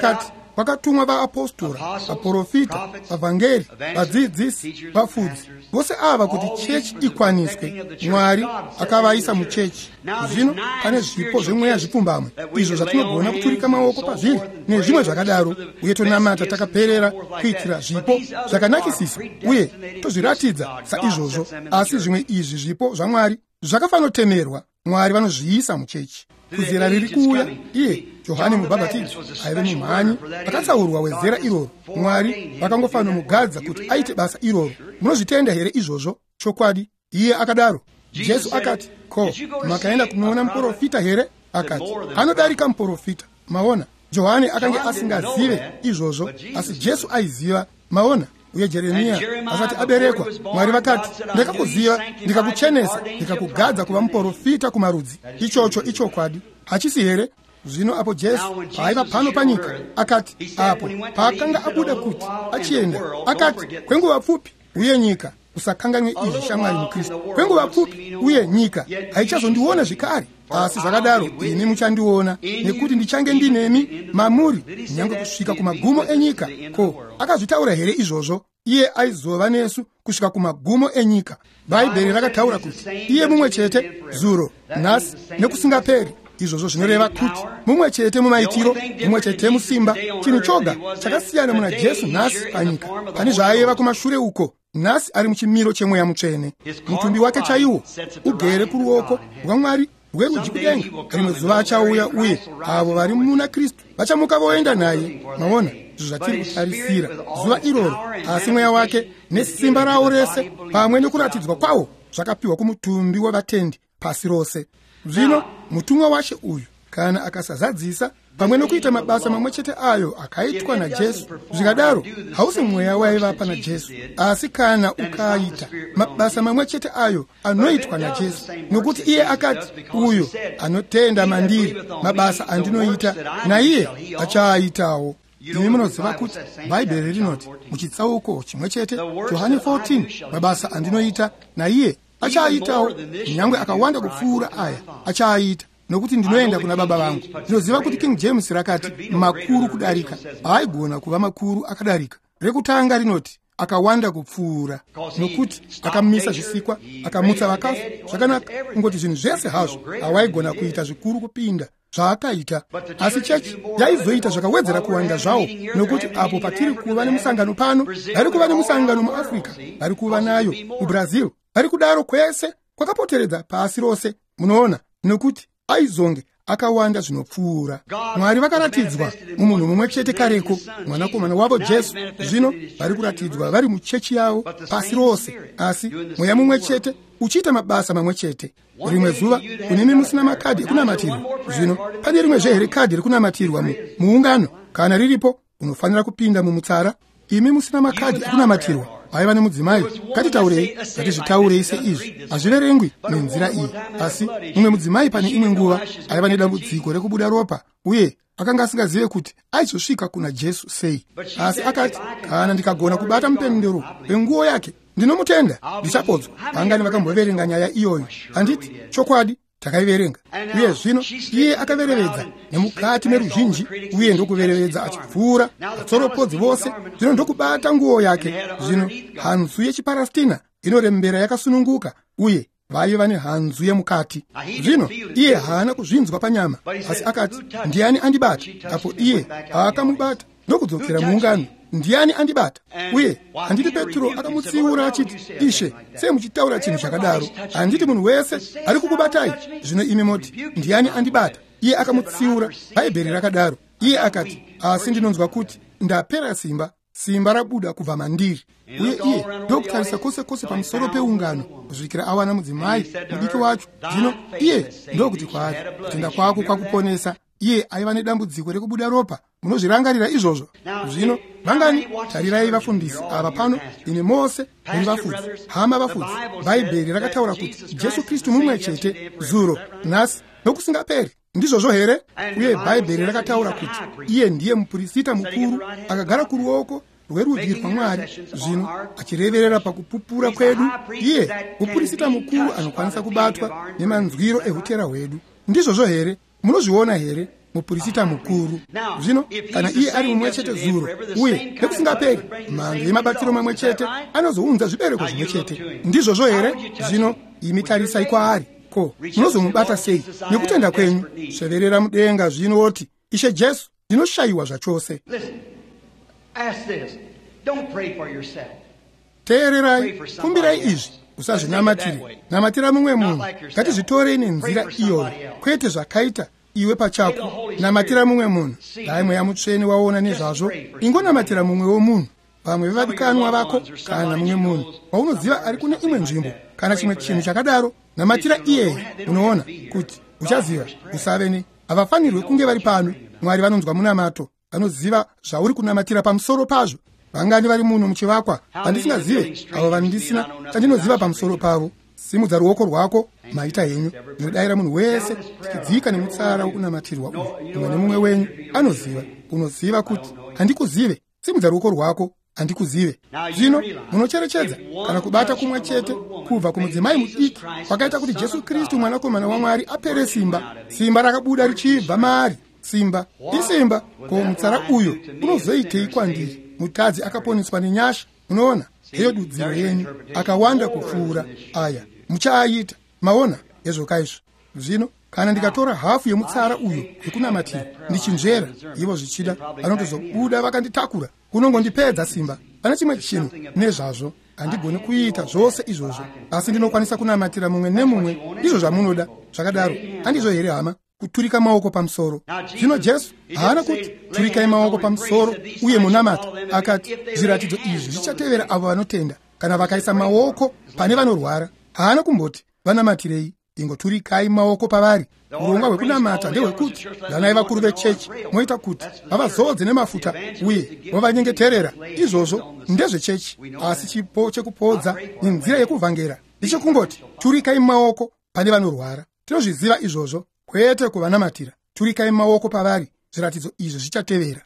pakatumwa vaapostora, vaprofita, vavhangeri, vadzidzisi, vafudzi, vose ava kuti chechi ikwaniswe. Mwari akavaisa muchechi. Zvino pane zvipo zvemweya zvipfumbamwe izvo zvatinogona kuturika maoko pazviri nezvimwe zvakadaro, uye tonamata takaperera kuitira zvipo zvakanakisisa uye tozviratidza saizvozvo. Asi zvimwe izvi zvipo zvamwari zvakafanotemerwa, Mwari vanozviisa muchechi. Kuzera riri kuuya, iye Johani Mubhabhatidzi aive mumhanyi akatsaurwa wezera iroro. Mwari vakangofanomugadza kuti aite basa iroro. Munozvitenda here izvozvo? Chokwadi, iye akadaro. Jesu akati, ko, makaenda kunoona muprofita here? Akati, anodarika muprofita. Maona, Johani akanga asingazive izvozvo, asi Jesu aiziva. Maona, uye Jeremia asati aberekwa, Mwari vakati, ndakakuziva, ndikakuchenesa, ndikakugadza kuva muprofita kumarudzi. Ichocho ichokwadi, hachisi here? Zvino apo Jesu paaiva pano panyika, akati, apo paakanga abuda kuti achienda, akati, kwenguva pfupi uye nyika usakanganwe izvi shamwari muKristu. Kwenguva pfupi uye nyika haichazondiona zvikare, asi zvakadaro ini muchandiona, nekuti ndichange ndinemi mamuri nyange kusvika kumagumo enyika. Ko, akazvitaura here izvozvo? Iye aizova nesu kusvika kumagumo enyika. Bhaibheri rakataura kuti iye mumwe chete zuro, nhasi nekusingaperi. Izvozvo zvinoreva kuti mumwe chete mumaitiro, mumwe chete musimba. Chinhu choga chakasiyana muna Jesu nhasi panyika, pane zvaaiva kumashure uko. Nhasi ari muchimiro chemweya mutsvene. Mutumbi wake chaiwo ugere kuruoko rwaMwari rwerudyi kudenga. Rimwe zuva achauya, uye avo vari muna Kristu vachamuka voenda naye. Maona izvo zvatiri kutarisira zuva iroro. Asi mweya wake nesimba rawo rese pamwe nekuratidzwa kwawo zvakapiwa kumutumbi wavatendi pasi rose. Zvino mutumwa washe uyu kana akasazadzisa pamwe nokuita mabasa mamwe chete ayo akaitwa naJesu, zvikadaro hausi mweya waiva pana Jesu, asi kana ukaita mabasa mamwe chete ayo anoitwa naJesu, nokuti iye akati, uyo anotenda mandiri mabasa andinoita naiye achaaitawo. Imi munoziva kuti Bhaibheri rinoti muchitsauko chimwe chete, Johani fourteen, mabasa andinoita naiye achaaitawo, nyangwe akawanda kupfuura aya achaaita, nokuti ndinoenda kuna Baba vangu. Ndinoziva kuti King James rakati makuru kudarika, haigona kuva makuru akadarika. Rekutanga rinoti akawanda kupfuura, nokuti akamisa zvisikwa, akamutsa vakafa. Zvakanaka, kungoti zvinhu zvese hazvo hawaigona kuita zvikuru kupinda zvaakaita. Asi chechi yaizoita zvakawedzera kuwanda zvawo, nokuti apo patiri kuva nemusangano pano, vari kuva nemusangano muAfrica, vari kuva nayo muBrazil, vari kudaro kwese kwakapoteredza pasi rose. Munoona, nokuti aizonge akawanda zvinopfuura. Mwari vakaratidzwa mumunhu mumwe chete kareko, mwanakomana wavo Jesu. Zvino vari kuratidzwa vari muchechi yavo pasi rose, asi mweya mumwe chete uchiita mabasa mamwe chete. Rimwe zuva kunimi musina makadhi ekunamatirwa. Zvino pane rimwe zvehere kadhi rekunamatirwa muungano? Kana riripo, unofanira kupinda mumutsara. Imi musina makadhi ekunamatirwa, vaiva nemudzimai. Ngatitaurei, ngatizvitaurei seizvi, hazviverengwi nenzira iyi. Asi mumwe mudzimai pane imwe nguva aiva nedambudziko rekubuda ropa, uye akanga asingazive kuti aizosvika kuna Jesu sei. Asi akati, kana ndikagona kubata mupendero wenguo yake ndinomutenda, ndichapodzwa. Vangani vakamboverenga nyaya iyoyo? Handiti chokwadi takaiverenga. Uye zvino iye akaverevedza nemukati meruzhinji, uye ndokuverevedza achipfuura vatsoropodzi vose. Zvino ndokubata nguo yake. Zvino hanzu yechiParastina inorembera yakasununguka, uye vaive vane hanzu yemukati. Zvino iye haana kuzvinzwa panyama, asi akati, ndiani andibata? Apo iye akamubata ndokudzokera muungano. Ndiani andibata? Uye handiti Petro akamutsiura achiti, Ishe, sei muchitaura chinhu chakadaro? Handiti munhu wese ari kukubatai? Zvino imi moti, ndiani andibata? Iye akamutsiura. Bhaibheri rakadaro. Iye akati, asi ndinonzwa kuti ndapera simba, simba rabuda kubva mandiri. Uye iye ndokutarisa kwose kwose pamusoro peungano kusvikira awana mudzimai mudiki wacho. Zvino iye ndokuti kwaari, kutenda kwako kwakuponesa. Iye aiva nedambudziko rekubuda ropa. Munozvirangarira izvozvo? Zvino vangani, tarirai vafundisi ava pano, ine Mose muri vafudzi, hama vafudzi. Bhaibheri rakataura kuti Jesu Kristu mumwe chete zuro, nhasi nokusingaperi. Ndizvozvo here? Uye Bhaibheri rakataura kuti iye ndiye muprofita mukuru akagara kuruoko rwerudyi rwaMwari, zvino achireverera pakupupura kwedu. Iye muprofita mukuru anokwanisa kubatwa nemanzwiro ehutera hwedu. Ndizvozvo here? Munozviona here? mupurisita mukuru. Zvino kana iye ari mumwe chete zuro uye nekusingaperi mhando yemabatiro mamwe chete anozounza zvibereko zvimwe chete, ndizvozvo here? Zvino imi tarisai kwaari. Ko, munozomubata sei? Nekutenda kwenyu sveverera mudenga zvinoti, Ishe Jesu, ndinoshayiwa zvachose. Teererai, kumbirai izvi, usazvinamatire. Namatira mumwe munhu. Ngatizvitorei nenzira iyoyo, kwete zvakaita iwe pachako. Namatira mumwe munhu. Dai mweya mutsvene waona nezvazvo, ingonamatira mumwewo munhu. Vamwe vevadikanwa vako kana mumwe munhu waunoziva ari kune imwe nzvimbo kana chimwe chinhu chakadaro, namatira iyeye. Unoona kuti uchaziva usave ne havafanirwe kunge vari pano. Mwari vanonzwa munamato, vanoziva zvauri kunamatira pamusoro pazvo. Vangani vari munhu muchivakwa vandisingazive, avo vandisina chandinoziva pamusoro pavo. Simudza ruoko rwako maita henyu. Ndinodayira munhu wese tichidzika nemutsara wokunamatirwa uyu. Mumwe nemumwe wenyu anoziva. Unoziva kuti handikuzive. Simudza ruoko rwako handikuzive. Zvino munocherechedza kana kubata kumwe chete kubva kumudzimai mudiki kwakaita kuti Jesu Kristu mwanakomana waMwari apere simba. Simba rakabuda richibva maari. Simba isimba. Ko mutsara uyo unozoitei kwandiri? Mutadzi akaponeswa nenyasha. Unoona, heyo dudziro yenyu akawanda kupfuura aya muchaaita. Maona ezvokaizvo. Zvino kana ndikatora hafu yemutsara uyo yekunamatira ndichinzvera, ivo zvichida vanotozobuda vakanditakura kunongondipedza simba. Pane chimwe chinhu nezvazvo handigoni kuita zvose izvozvo, asi ndinokwanisa kunamatira mumwe nemumwe. Izvo zvamunoda. Zvakadaro handizvo here hama? Kuturika maoko pamusoro. Zvino Jesu haana kuti turikai maoko pamusoro uye munamata. Akati zviratidzo izvi zvichatevera avo vanotenda, kana vakaisa maoko pane vanorwara. Haana kumboti vanamatirei, ingoturikai maoko pavari. Urongwa hwekunamata ndehwekuti danai vakuru vechechi moita kuti vavazodze nemafuta uye vavanyengeterera. Izvozvo ndezvechechi, asi chipo chekupodza nenzira yekuvhangera ndichekungoti turikai maoko pane vanorwara. Tinozviziva izvozvo, kwete kuvanamatira. Turikai maoko pavari, zviratidzo izvi zvichatevera.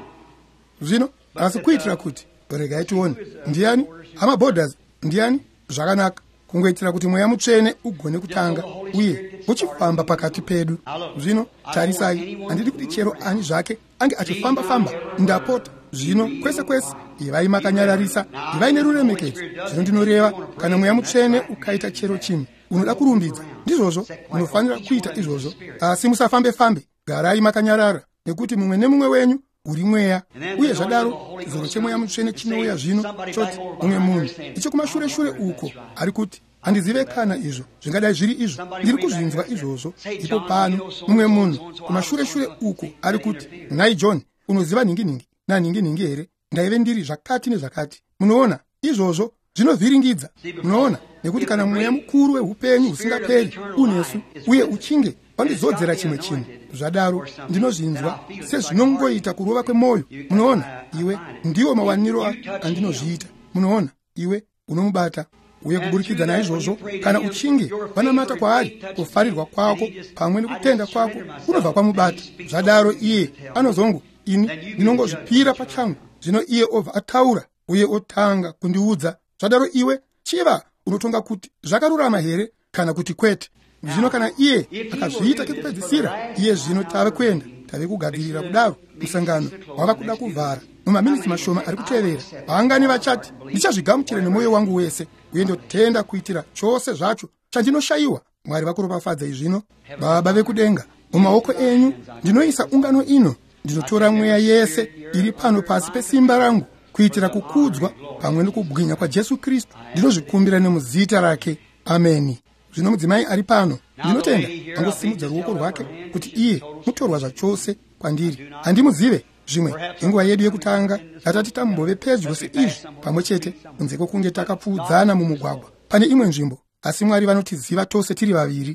Zvino asi kuitira kuti regai tione ndiani hama borders, ndiani zvakanaka kungoitira kuti mweya mutsvene ugone kutanga uye uchifamba pakati pedu. Zvino tarisai, handidi kuti chero ani zvake ange achifamba famba ndapota. Zvino kwese kwese ivai makanyararisa, ivai neruremekedzo. Zvino ndinoreva kana mweya mutsvene ukaita chero chimwe unoda kurumbidza, ndizvozvo munofanira kuita izvozvo. Asi musafambe fambe, garai makanyarara, nekuti mumwe nemumwe wenyu uri mweya. Uye zvadaro chizoro chemweya mutsvene chinouya zvino choti mumwe munhu ichokumashure shure uko ari kuti handizive kana izvo zvingadai zviri izvo, ndiri kuzvinzwa izvozvo. Ipo pano mumwe munhu kumashure shure uko ari kuti, nai John, unoziva ninginingi naninginingi here? Ndaive ndiri zvakati nezvakati. Munoona izvozvo zvinovhiringidza. Munoona, nekuti kana mweya mukuru weupenyu usingaperi unesu uye uchinge wandizodzera chimwe chinhu, zvadaro ndinozvinzwa sezvinongoita kurova kwemoyo. Munoona, iwe ndiwo mawaniro andinozviita. Munoona, iwe unomubata uye kuburikidza naizvozvo kana uchinge vanamata kwaari, kufarirwa kwako pamwe nekutenda kwako kunobva kwamubata. Zvadaro iye anozongo ini ndinongozvipira pachangu. Zvino iye obva ataura uye otanga kundiudza. Zvadaro iwe chiva unotonga kuti zvakarurama here kana kuti kwete. Zvino kana iye akazviita kekupedzisira, iye zvino tave kuenda tave kugadzirira kudaro musangano wava kuda kuvhara mumaminitsi mashoma ari kutevera. Vangani vachati ndichazvigamuchira nemwoyo wangu wese uye ndotenda kuitira chose zvacho chandinoshayiwa. Mwari vakuropafadza izvino. Baba vekudenga, mumaoko enyu ndinoisa ungano ino. Ndinotora mweya yese iri pano pasi pesimba rangu kuitira kukudzwa pamwe nekubwinya kwa Jesu Kristu. Ndinozvikumbira nemuzita rake. Ameni. Zvino mudzimai ari pano, ndinotenda angosimudza ruoko rwake kuti iye mutorwa zvachose kwandiri. Handimuzive zvimwe inguva yedu yekutanga ngatati tambove pedyo seizvi pamwe chete kunze kwokunge takapfuudzana mumugwagwa pane imwe nzvimbo, asi Mwari vanotiziva tose tiri vaviri.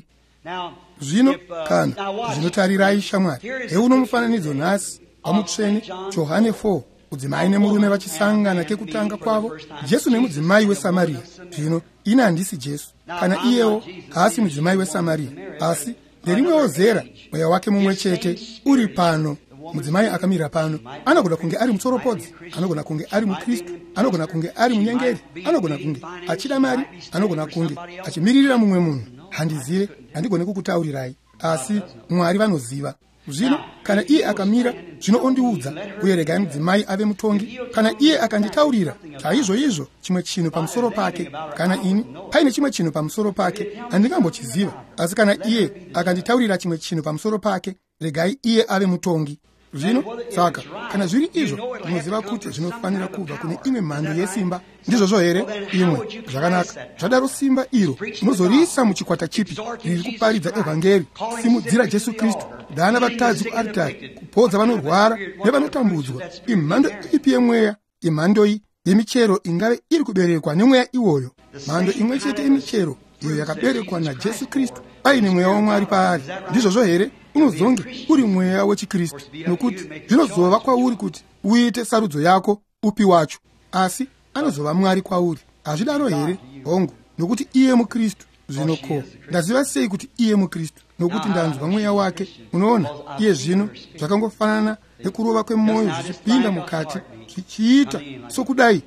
Zvino kana zvinotarirai shamwari, heuno mufananidzo nhasi wamutsvene Johane four, mudzimai nemurume vachisangana kekutanga kwavo, Jesu nemudzimai weSamaria. Zvino ina handisi Jesu, kana iyewo haasi mudzimai weSamaria, asi nderimwewo zera, mweya wake mumwe chete uri pano. Mudzimai akamira pano anogona kunge ari mutsoropodzi, anogona kunge ari mukristu, anogona kunge ari munyengeri, anogona kunge achida mari, anogona kunge achimiririra mumwe munhu. Handizive, handigone kukutaurirai, asi Mwari vanoziva. zvino kana iye akamira zvino ondiudza uye regai mudzimai ave mutongi, kana iye akanditaurira chaizvo izvo chimwe chinhu pamusoro pake, kana ini paine chimwe chinhu pamusoro pake handingambochiziva, asi kana iye akanditaurira chimwe chinhu pamusoro pake regai iye ave mutongi. Zvino saka kana zviri izvo munoziva kuti zvinofanira kubva kune imwe mhando yesimba, ndizvozvo here? Imwe zvakanaka, zvadaro simba iro unozoriisa muchikwata chipi? Riri kuparidza evhangeri, simudzira Jesu Kristu, dana vatadzi kuaritari, kupodza vanorwara nevanotambudzwa. Imhando ipi yemweya? Imhandoi yemichero ingave iri kuberekwa nemweya iwoyo. Mhando imwe chete yemichero iyo yakaberekwa naJesu Kristu aine mweya waMwari paari, ndizvozvo here? Unozonge uri mweya wechiKristu, nokuti zvinozova kwauri kuti uite sarudzo yako upi wacho, asi anozova Mwari kwauri. Hazvidaro here? Hongu, nokuti iye muKristu. Zvino ko, ndaziva sei kuti iye muKristu? Nokuti ndanzwa mweya wake. Unoona, iye zvino zvakangofanana nekurova kwemwoyo zvichipinda mukati zvichiita sokudai,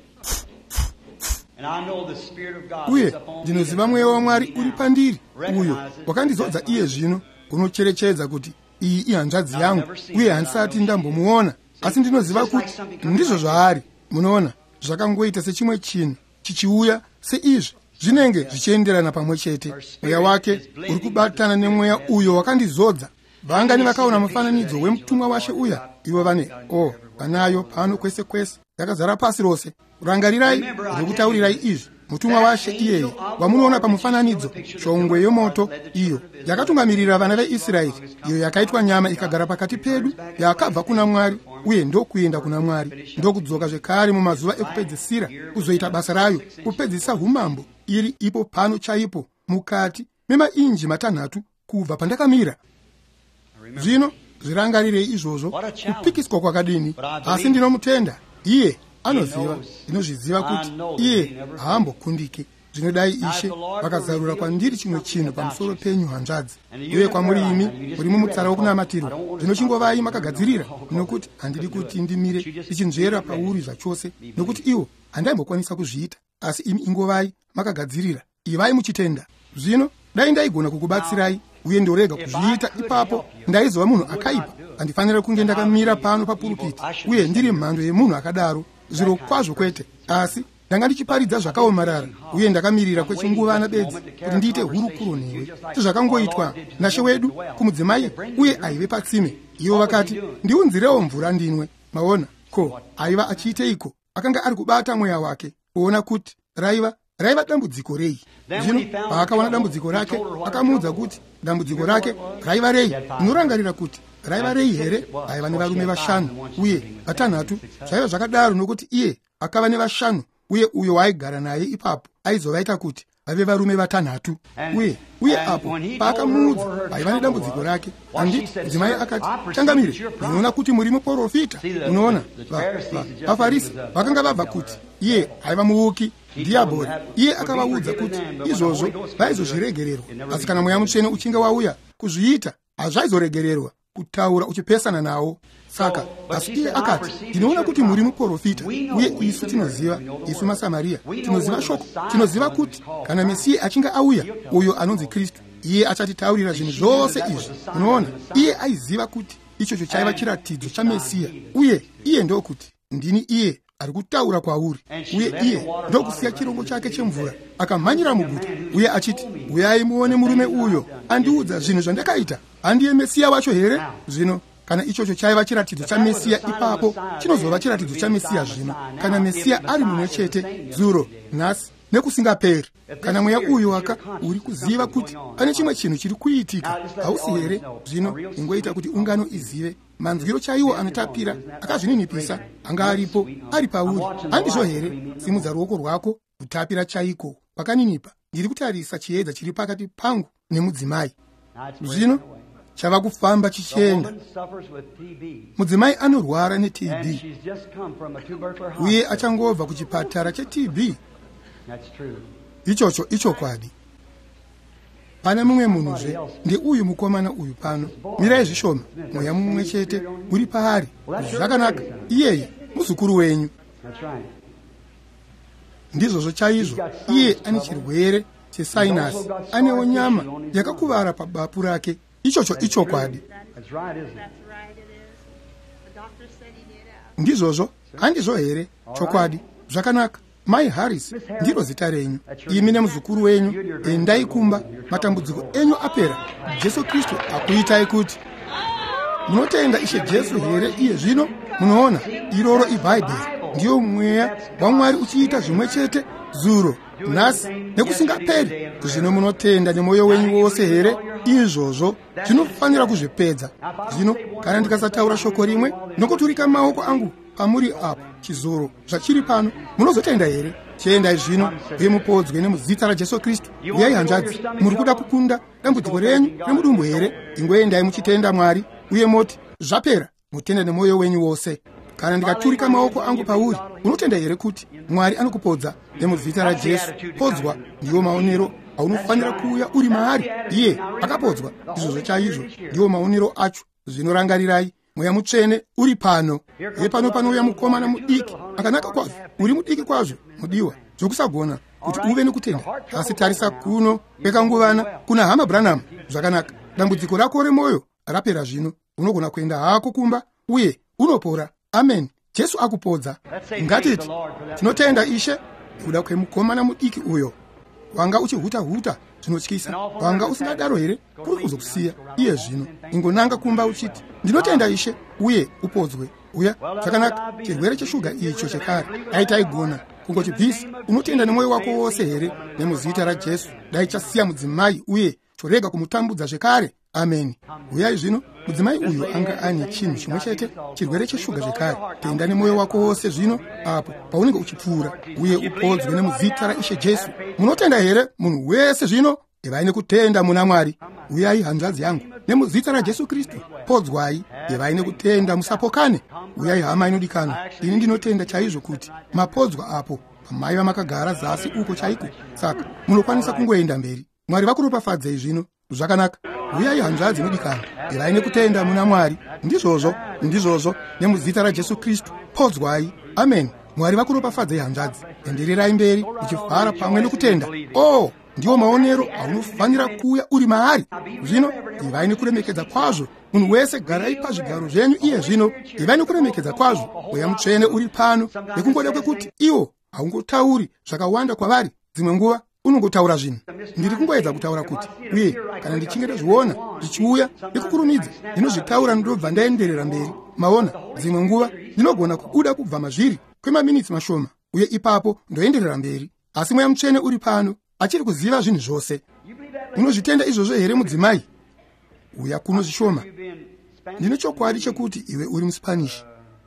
uye ndinoziva mweya waMwari uri pandiri, uyo wakandizodza iye zvino unocherechedza kuti iyi ihanzvadzi yangu, uye handisati ndambomuona, asi ndinoziva kuti ndizvo zvaari. Munoona, zvakangoita sechimwe chinhu chichiuya seizvi, zvinenge zvichienderana pamwe chete. Mweya wake uri kubatana nemweya uyo wakandizodza. Vangani vakaona mufananidzo wemutumwa washe uya, ivo vane o vanayo pano kwese kwese, yakazara pasi rose. Rangarirai ndokutaurirai izvi, mutumwa washe iyeye wamunoona pamufananidzo, shongwe yomoto iyo yakatungamirira vana veIsraeri, iyo yakaitwa nyama ikagara pakati pedu, yakabva kuna Mwari uye ndokuenda kuna Mwari, ndokudzoka zvekare mumazuva ekupedzisira kuzoita basa rayo, kupedzisa umambo iri ipo pano chaipo mukati memainji matanhatu kubva pandakamira. Zvino zvirangarirei izvozvo, kupikiswa kwakadini, asi ndinomutenda iye. Anoziva, ndinozviziva kuti iye haambokundiki. Zvinodai Ishe vakazarura kwandiri chimwe chinhu pamusoro penyu hanzvadzi, uye kwamuri imi muri mumutsara wokunamatirwa. Zvino chingovai makagadzirira, nokuti handidi kuti ndimire ndichinzvera pauri zvachose, nokuti iwo handaimbokwanisa kuzviita, asi imi ingovai makagadzirira, ivai muchitenda. Zvino dai ndaigona kukubatsirai uye ndorega kuzviita, ipapo ndaizova munhu akaipa. Handifanira kunge ndakamira pano papurukiti uye ndiri mhando yemunhu akadaro, zviro kwazvo kwete, asi ndanga ndichiparidza zvakaomarara uye ndakamirira kwechinguvana bedzi kuti ndiite hurukuro newe. Zvazvakangoitwa nashe wedu kumudzimai uye aive patsime. Ivo vakati, ndiunzirewo mvura ndinwe. Maona, ko aiva achiiteiko? Akanga ari kubata mweya wake kuona kuti raiva raiva dambudziko rei. Zvino paakaona dambudziko rake akamuudza kuti dambudziko rake raiva rei. Unorangarira kuti raiva rei here? Aiva nevarume vashanu uye vatanhatu zvaiva zvakadaro, nokuti iye akava nevashanu uye uyo waaigara naye ipapo aizovaita kuti vave varume vatanhatu. Uye uye apo paakamuudza aiva nedambudziko rake, handiti mudzimai akati, changamire, ndinoona kuti muri muprofita. Unoona, vaFarisi vakanga vabva kuti iye aiva muuki, dhiabhori. Iye akavaudza kuti izvozvo vaizozviregererwa, asi kana mweya mutsvene uchinge wauya kuzviita hazvaizoregererwa kutaura uchipesana nawo. Saka asi iye akati, ndinoona kuti muri muprofita, uye isu tinoziva, isu maSamaria tinoziva shoko, tinoziva kuti kana Mesiya achinge auya, uyo anonzi Kristu, iye achatitaurira zvinhu zvose izvi. Unoona, iye aiziva kuti ichocho chaiva chiratidzo chaMesiya, uye iye ndokuti ndini iye ari kutaura kwauri. Uye iye ndokusiya chirongo chake chemvura akamhanyira muguta, uye achiti, uyai muone murume uyo andiudza zvinhu zvandakaita. Handiye Mesiya wacho here? Zvino kana ichocho chaiva chiratidzo chaMesiya, ipapo chinozova chiratidzo chaMesiya zvino, kana Mesiya ari mumwe chete dzuro nhasi nekusingaperi. Kana mweya uyu waka uri kuziva kuti pane chimwe chinhu chiri kuitika, hausi here? Zvino ingoita kuti ungano izive manzwiro chaiwo anotapira akazvininipisa anga aripo ari pauri. Handizvo here? Simudza ruoko rwako kutapira chaiko pakaninipa. Ndiri kutarisa chiedza chiri pakati pangu nemudzimai. Zvino chava kufamba chichienda. Mudzimai anorwara neT B uye achangobva kuchipatara cheT B. Ichocho ichokwadi. Pana mumwe munhuzve, ndeuyu mukomana uyu pano. Mirai zvishoma, mweya mumwe chete uri paari. Zvakanaka, iyeye muzukuru wenyu. Ndizvozvo chaizvo, iye ane chirwere chesainasi, anewo nyama yakakuvara pabapu rake. Ichocho ichokwadi. That's right, isn't it? That's right, it is. The doctor said he did out. ndizvozvo handizvo here chokwadi zvakanaka mai Harris ndiro zita renyu imi nemuzukuru wenyu endai kumba matambudziko enyu apera Jesu Kristu akuitai kuti munotenda Ishe Jesu here iye zvino munoona iroro ibhaibheri ndiyo mweya waMwari uchiita zvimwe chete zuro nhasi nekusingaperi zvino munotenda nemwoyo wenyu wose here izvozvo zvinofanira kuzvipedza zvino kana ndikasataura shoko rimwe nokuturika maoko angu pamuri apo chizoro zvachiri pano munozotenda here chiendai zvino uye mupodzwe nemuzita raJesu Kristu uyai hanzvadzi muri kuda kukunda dambudziko renyu remudumbu here ingoendai muchitenda Mwari uye moti zvapera mutende nemwoyo wenyu wose kana ndikaturika maoko angu pauri unotenda here kuti Mwari anokupodza nemuzita raJesu podzwa ndiwo maonero aunofanira kuuya uri maari iye akapodzwa izvozvo chaizvo ndiwo maonero acho zvinorangarirai mweya mutsvene uri pano uye pano panouya mukomana mudiki akanaka kwazvo uri mudiki kwazvo mudiwa zvokusagona kuti uve nekutenda asi tarisa kuno kwekanguvana kuna hama Branham zvakanaka dambudziko rako remwoyo rapera zvino unogona kuenda hako kumba uye unopora amen Jesu akupodza ngatiti tinotenda Ishe kuda kwemukomana mudiki uyo wanga uchihuta huta zvinotyisa wanga usingadaro here kuri kuzokusiya iye zvino ingonanga kumba uchiti ndinotenda Ishe uye upodzwe uya zvakanaka chirwere cheshuga icho chekare aitaigona kungochibvisa unotenda nemwoyo wako wose here nemuzita raJesu dai chasiya mudzimai uye chorega kumutambudza zvekare amen uyai zvino mudzimai uyu anga ane chinhu chimwe chete chirwere cheshuga zvekare tenda nemwoyo wako wose zvino apo paunenge uchipfuura uye upodzwe nemuzita raIshe Jesu munotenda here munhu wese zvino evai nekutenda muna Mwari uyai hanzvadzi yangu nemuzita raJesu Kristu podzwai evai nekutenda musapokane uyai hama inodikanwa ini ndinotenda chaizvo kuti mapodzwa apo pamai vamakagara zasi uko chaiko saka munokwanisa kungoenda mberi Mwari vakuropafadzei zvino zvakanaka uyai hanzvadzi inodikanwa evai nekutenda muna Mwari ndizvozvo ndizvozvo nemuzita raJesu Kristu podzwai amen Mwari vakuropafadzei hanzvadzi endererai mberi uchifara pamwe nekutenda oh ndiwo maonero aunofanira kuuya uri maari zvino ivai nekuremekedza kwazvo munhu wese garai pazvigaro zvenyu iye zvino ivai nekuremekedza kwazvo mweya mutsvene uri pano nekungoda kwekuti iwo haungotauri zvakawanda kwavari dzimwe nguva unongotaura zvinhu ndiri kungoedza kutaura kuti uye kana ndichinge ndazviona zvichiuya nekukurumidza ndinozvitaura ndobva ndaenderera mberi maona dzimwe nguva ndinogona kubuda kubva mazviri kwemaminitsi mashoma uye ipapo ndoenderera mberi asi mweya mutsvene uri pano achiri kuziva zvinhu zvose unozvitenda izvozvo here mudzimai uya kuno zvishoma ndine chokwadi chekuti iwe uri muSpanish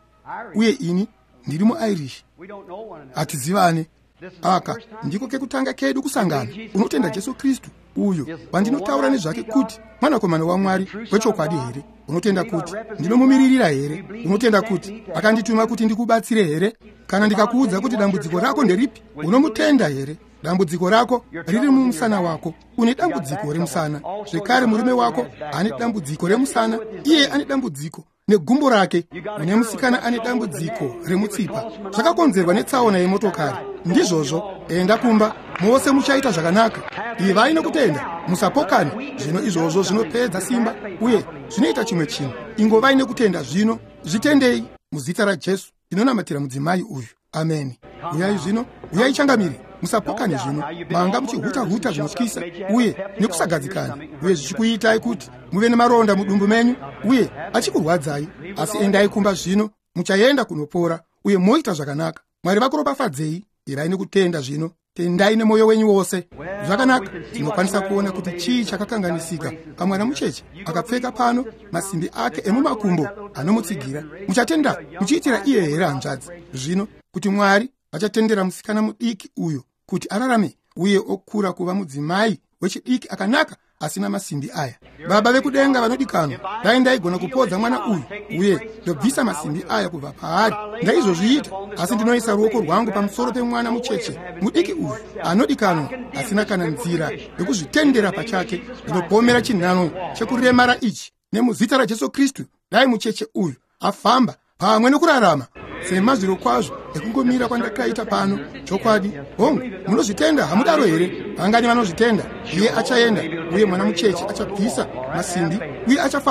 uye ini ndiri muIrish hatizivane aka ndiko kekutanga kedu kusangana unotenda Jesu Kristu uyo vandinotaura nezvake kuti mwanakomana waMwari wechokwadi here unotenda kuti ndinomumiririra here unotenda kuti akandituma kuti ndikubatsire here kana ndikakuudza kuti dambudziko rako nderipi unomutenda here dambudziko rako riri mumusana wako une dambudziko remusana zvekare murume wako ane dambudziko remusana iye ane dambudziko negumbo rake une musikana ane dambudziko remutsipa zvakakonzerwa netsaona yemotokari ndizvozvo enda kumba mose muchaita zvakanaka ivai nekutenda musapokane zvino izvozvo zvinopedza simba uye zvinoita chimwe chinhu ingovai nekutenda zvino zvitendei muzita raJesu inonamatira mudzimai uyu amen uyai zvino uyai changamiri musapokane zvino manga muchihuta huta zvinotyisa uye nekusagadzikana uye zvichikuitai kuti muve nemaronda mudumbu menyu uye achikurwadzai asi endai kumba zvino muchaenda kunopora uye moita zvakanaka Mwari vakuropafadzei ivai nekutenda zvino tendai nemwoyo wenyu wose zvakanaka tinokwanisa kuona kuti chii chakakanganisika pamwana mucheche akapfeka pano masimbi ake emumakumbo anomutsigira muchatenda muchiitira iye here hanzvadzi zvino kuti Mwari vachatendera musikana mudiki uyo kuti ararame uye okura kuva mudzimai wechidiki akanaka asina masimbi aya baba vekudenga vanodikanwa dai ndaigona kupodza mwana uyu uye ndobvisa masimbi aya kubva paari ndaizozviita asi ndinoisa ruoko rwangu pamusoro pemwana mucheche mudiki uyu anodikanwa asina kana nzira yokuzvitendera pachake ndinopomera chinhano chekuremara ichi nemuzita raJesu Kristu dai mucheche uyu afamba pamwe nokurarama semazviro kwazvo ekungomira kwandakaita pano chokwadi hongu munozvitenda hamudaro here vangani vanozvitenda iye achaenda uye mwana mucheche achabvisa masimbi uye achafamba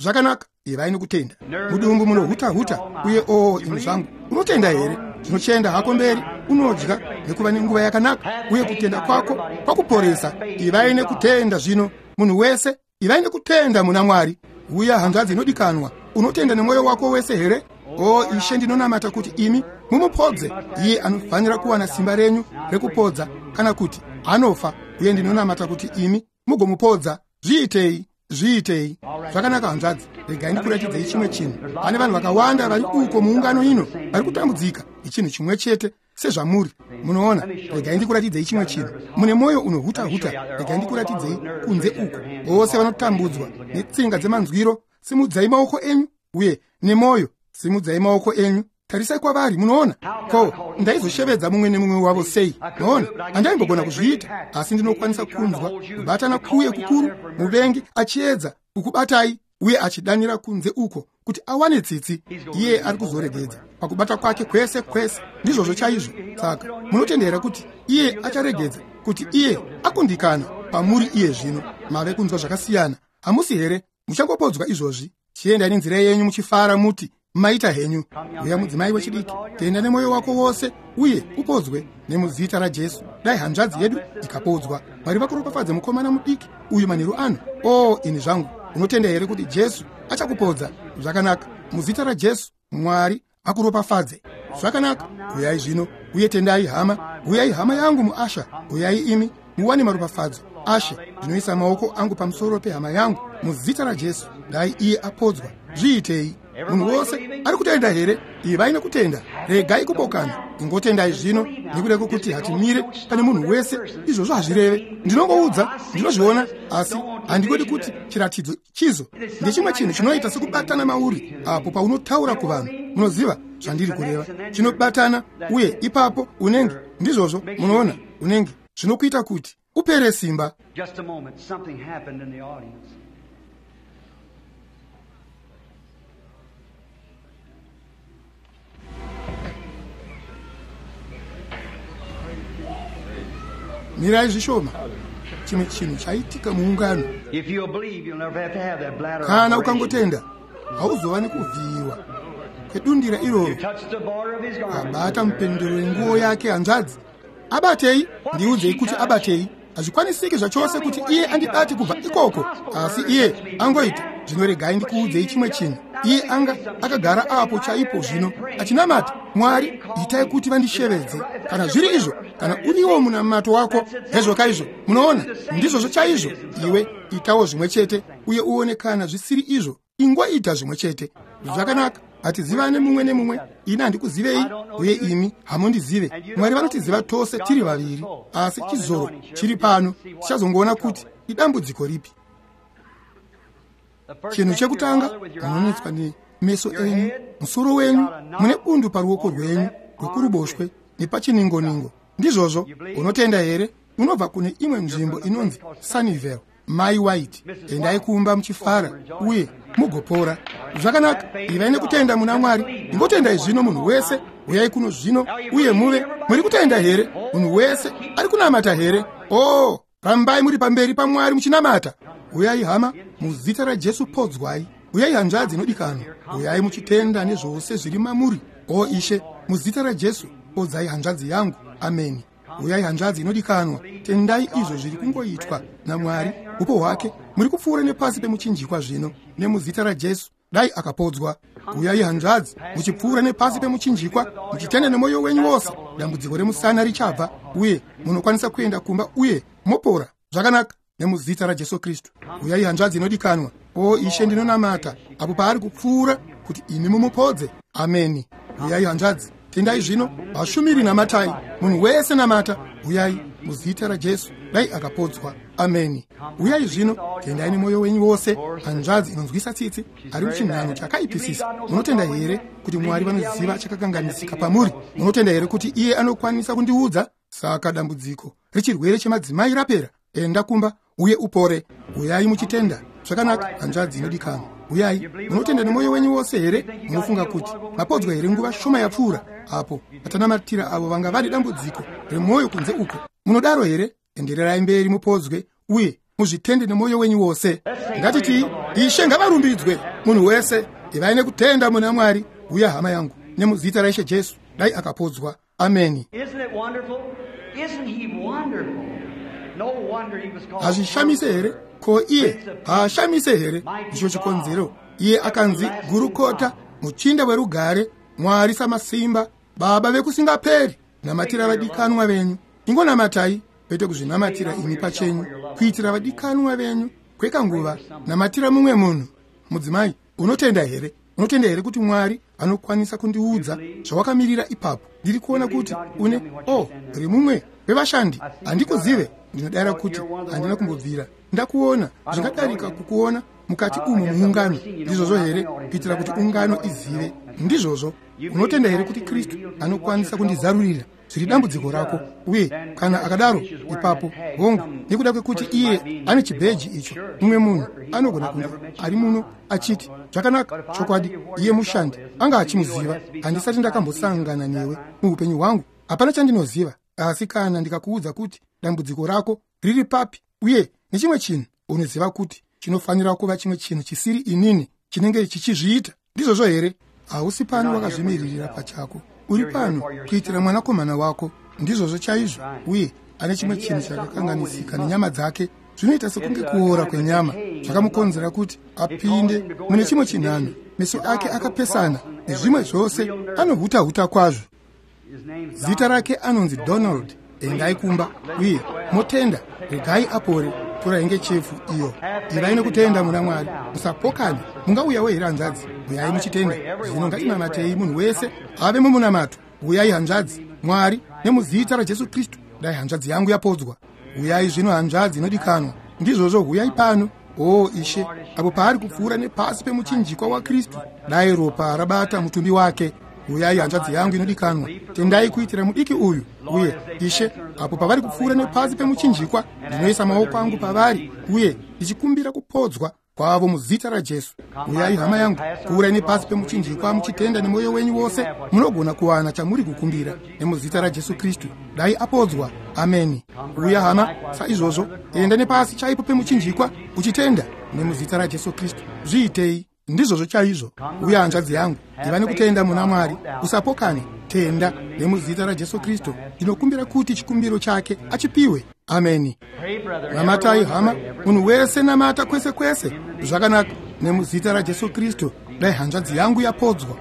zvakanaka, ivai nekutenda. Mudumbu munohuta huta uye o imi zvangu, unotenda here? Zvinochienda hako mberi, unodya nekuva nenguva yakanaka, uye kutenda kwako kwakuporesa. Ivai nekutenda zvino, munhu wese, ivai nekutenda muna Mwari. Uya hanzvadzi inodikanwa, unotenda nemwoyo wako wese here? O Ishe, ndinonamata kuti imi mumupodze iye anofanira kuwana simba renyu rekupodza, kana kuti anofa, uye ndinonamata kuti imi mugomupodza. Zviitei, zviitei. Zvakanaka hanzvadzi, regai ndikuratidzei chimwe chinhu. Pane vanhu vakawanda vari uko muungano ino vari kutambudzika nechinhu chimwe chete sezvamuri. Munoona, regai ndikuratidzei chimwe chinhu. Mune mwoyo unohuta huta, regai ndikuratidzei kunze uko. Vose vanotambudzwa netsinga dzemanzwiro, simudzai maoko enyu, uye nemwoyo simudzai maoko enyu. Tarisai kwavari, munoona? Ko, ndaizoshevedza mumwe nemumwe wavo sei? Munoona? Handaimbogona kuzviita, asi ndinokwanisa kunzwa kubatana kuye kukuru, muvengi achiedza kukubatai uye achidanira kunze uko kuti awane tsitsi. Iye ari kuzoregedza pakubata kwake kwese kwese, ndizvozvo chaizvo. Saka munotendera kuti iye acharegedza, kuti iye akundikana pamuri iye zvino. Mave kunzwa zvakasiyana, hamusi here? Muchangopodzwa izvozvi. Chiendai nenzira yenyu muchifara muti maita henyu. Uya mudzimai wechidiki, tenda nemwoyo wako wose uye upodzwe nemuzita raJesu. Dai hanzvadzi yedu ikapodzwa. Mwari vakuropafadze mukomana mudiki uyu manheru ano. O ini zvangu, unotenda here kuti Jesu achakupodza? Zvakanaka, muzita raJesu Mwari akuropafadze. Zvakanaka, uyai zvino uye tendai hama. Uyai hama yangu muAsha, uyai imi muwane maropafadzo. Ashe, ndinoisa maoko angu pamusoro pehama yangu muzita raJesu. Dai iye apodzwa. Zviitei. Munhu wose ari kutenda here? Ivai nekutenda, regai kupokana. Ingotendai zvino, nekureko kuti hatimire pane munhu wese. Izvozvo hazvireve. Ndinongoudza, ndinozviona, asi handingodi kuti chiratidzo chizo ndechimwe chinhu chinoita sekubatana mauri apo paunotaura kuvanhu. Munoziva zvandiri kureva? Chinobatana uye ipapo unenge, ndizvozvo munoona, unenge zvinokuita kuti upere simba. Just a moment, something happened in the audience. Mirai zvishoma, chimwe chinhu chaitika muungano. If you'll believe, you'll never have to have that bladder Kana operation. ukangotenda, hauzovani kuvhiyiwa kwedundira iroro. You touch the border of his garment. Abata mpendero wenguo yake hanzvadzi. Abatei, ndiudzei kuti abatei. Hazvikwanisiki zvachose kuti iye andibati kubva ikoko, asi iye angoita. Zvino regai ndikuudzei chimwe chinhu. Iye anga akagara apo chaipo zvino achinamata Mwari, itai kuti vandishevedze. Kana zviri izvo, kana uriwo munamato wako, hezvo izvo, munoona, ndizvozvo chaizvo. Iwe itawo zvimwe chete uye uone kana zvisiri izvo, ingoita zvimwe chete. Zvakanaka, hatizivane mumwe nemumwe. Ina handikuzivei uye imi hamundizive. Mwari vanotiziva tose tiri vaviri, asi chizoro chiri pano chichazongoona kuti idambudziko ripi. Chinhu chekutanga, munonetswa nemeso enyu, musoro wenyu, mune bundu paruoko rwenyu rwekuruboshwe nepachiningoningo. Ndizvozvo, unotenda here? Unobva kune imwe nzvimbo inonzi Sunnyvale, Mai White. Endai kuumba muchifara uye mugopora. Zvakanaka, ivai nekutenda muna Mwari. Ingotendai zvino munhu wese, uyai kuno zvino uye muve muri kutenda here? Munhu wese ari kunamata here? Oh, rambai muri pamberi paMwari muchinamata. Uyai hama, muzita raJesu podzwai. Uyai hanzvadzi inodikanwa, uyai muchitenda nezvose zviri mamuri. O Ishe, muzita raJesu podzai hanzvadzi yangu. Ameni. Uyai hanzvadzi inodikanwa, tendai izvo zviri kungoitwa naMwari. Upo hwake muri kupfuura nepasi pemuchinjikwa zvino nemuzita raJesu. Dai akapodzwa. Uyai hanzvadzi muchipfuura nepasi pemuchinjikwa, muchitenda nemwoyo wenyu wose. Dambudziko remusana richabva uye munokwanisa kuenda kumba uye mopora. Zvakanaka, nemuzita raJesu Kristu. Uyai hanzvadzi inodikanwa. O Ishe, ndinonamata apo paari kupfuura kuti imi mumupodze. Ameni. Uyai hanzvadzi, tendai zvino, vashumiri namatai, munhu wese namata. Uyai muzita raJesu, dai akapodzwa. Ameni. Uyai zvino, tendai nemwoyo wenyu wose. Hanzvadzi inonzwisa tsitsi ari muchinhanho chakaipisisa. Munotenda here kuti Mwari vanoziva chakakanganisika pamuri? Munotenda here kuti iye anokwanisa kundiudza? Saka dambudziko rechirwere chemadzimai rapera. Enda kumba uye upore. Uyai muchitenda. Zvakanaka, hanzvadzi inodikanwa. Uyai, munotenda nemwoyo wenyu wose here? Munofunga kuti mapodzwa here nguva shoma yapfuura apo atanamatira avo vanga vari dambudziko remwoyo kunze uko? Munodaro here? Endererai mberi mupodzwe uye muzvitende nemwoyo wenyu wose. Ngatiti Ishe ngavarumbidzwe munhu wese ivaine kutenda muna Mwari. Uya hama yangu nemuzita raIshe Jesu dai akapodzwa. Ameni. Isn't it wonderful? Isn't he wonderful? No wonder he was called. Hazvishamise here? Ko iye haashamise here? Icho chikonzero iye akanzi gurukota, muchinda werugare, Mwari samasimba, baba vekusingaperi. Namatira vadikanwa venyu. Ingonamatai kwete kuzvinamatira imi pachenyu, kuitira vadikanwa venyu kwekanguva. Namatira mumwe munhu. Mudzimai, unotenda here? Unotenda here kuti Mwari anokwanisa kundiudza zvawakamirira ipapo? Ndiri kuona kuti une oh ri mumwe wevashandi. Handikuzive, ndinodara kuti handina kumbobvira. Ndakuona zvingadarika kukuona mukati umu muungano. Ndizvozvo here kuitira kuti ungano izive? Ndizvozvo. Unotenda here kuti Kristu anokwanisa kundizarurira zviri dambudziko rako? Uye kana akadaro ipapo hongu nekuda kwekuti iye ane chibheji icho, mumwe munhu anogona kunge ari muno achiti zvakanaka, chokwadi iye mushandi, anga achimuziva. Handisati ndakambosangana newe muupenyu hwangu, hapana chandinoziva. Asi kana ndikakuudza kuti dambudziko rako riri papi, uye nechimwe chinhu unoziva kuti chinofanira kuva chimwe chinhu chisiri inini chinenge chichizviita, ndizvozvo here? Hausi pano wakazvimiririra pachako, uri pano kuitira mwanakomana wako. Ndizvozvo chaizvo. Uye ane chimwe chinhu chakakanganisika nenyama dzake, zvinoita sekunge kuora kwenyama zvakamukonzera kuti apinde mune chimwe chinhano. Meso ake akapesana nezvimwe zvose, anohuta-huta kwazvo. Zita rake anonzi Donald. Endai kumba uye motenda, regai apore. Torai ngechefu iyo, ivai nekutenda muna Mwari. Musapokane. Mungauyawo here hanzvadzi? Uyai muchitenda. Zvino ngatimamatei munhu wese ave mumunamato. Uyai hanzvadzi, Mwari nemuzita raJesu Kristu dai hanzvadzi yangu yapodzwa. Uyai zvino hanzvadzi inodikanwa. Ndizvozvo, uyai pano. O Ishe, apo paari kupfuura nepasi pemuchinjikwa waKristu, dai ropa rabata mutumbi wake. Uyai hanzvadzi yangu inodikanwa, tendai kuitira mudiki uyu. Uye Ishe, apo pavari kupfuura nepasi pemuchinjikwa, ndinoisa maoko angu pavari uye ndichikumbira kupodzwa kwavo muzita raJesu. Uyai hama yangu, pfuurai nepasi pemuchinjikwa muchitenda nemwoyo wenyu wose, munogona kuwana chamuri kukumbira nemuzita raJesu Kristu dai apodzwa. Ameni. Uya hama, saizvozvo enda nepasi chaipo pemuchinjikwa uchitenda nemuzita raJesu Kristu. Zviitei. Ndizvozvo chaizvo. Uya hanzvadzi yangu, iva nekutenda muna Mwari. Usapokane, tenda nemuzita raJesu Kristu. Ndinokumbira kuti chikumbiro chake achipiwe. Ameni. Namatai hama, munhu wese namata kwese kwese. Zvakanaka, nemuzita raJesu Kristu dai hanzvadzi yangu yapodzwa.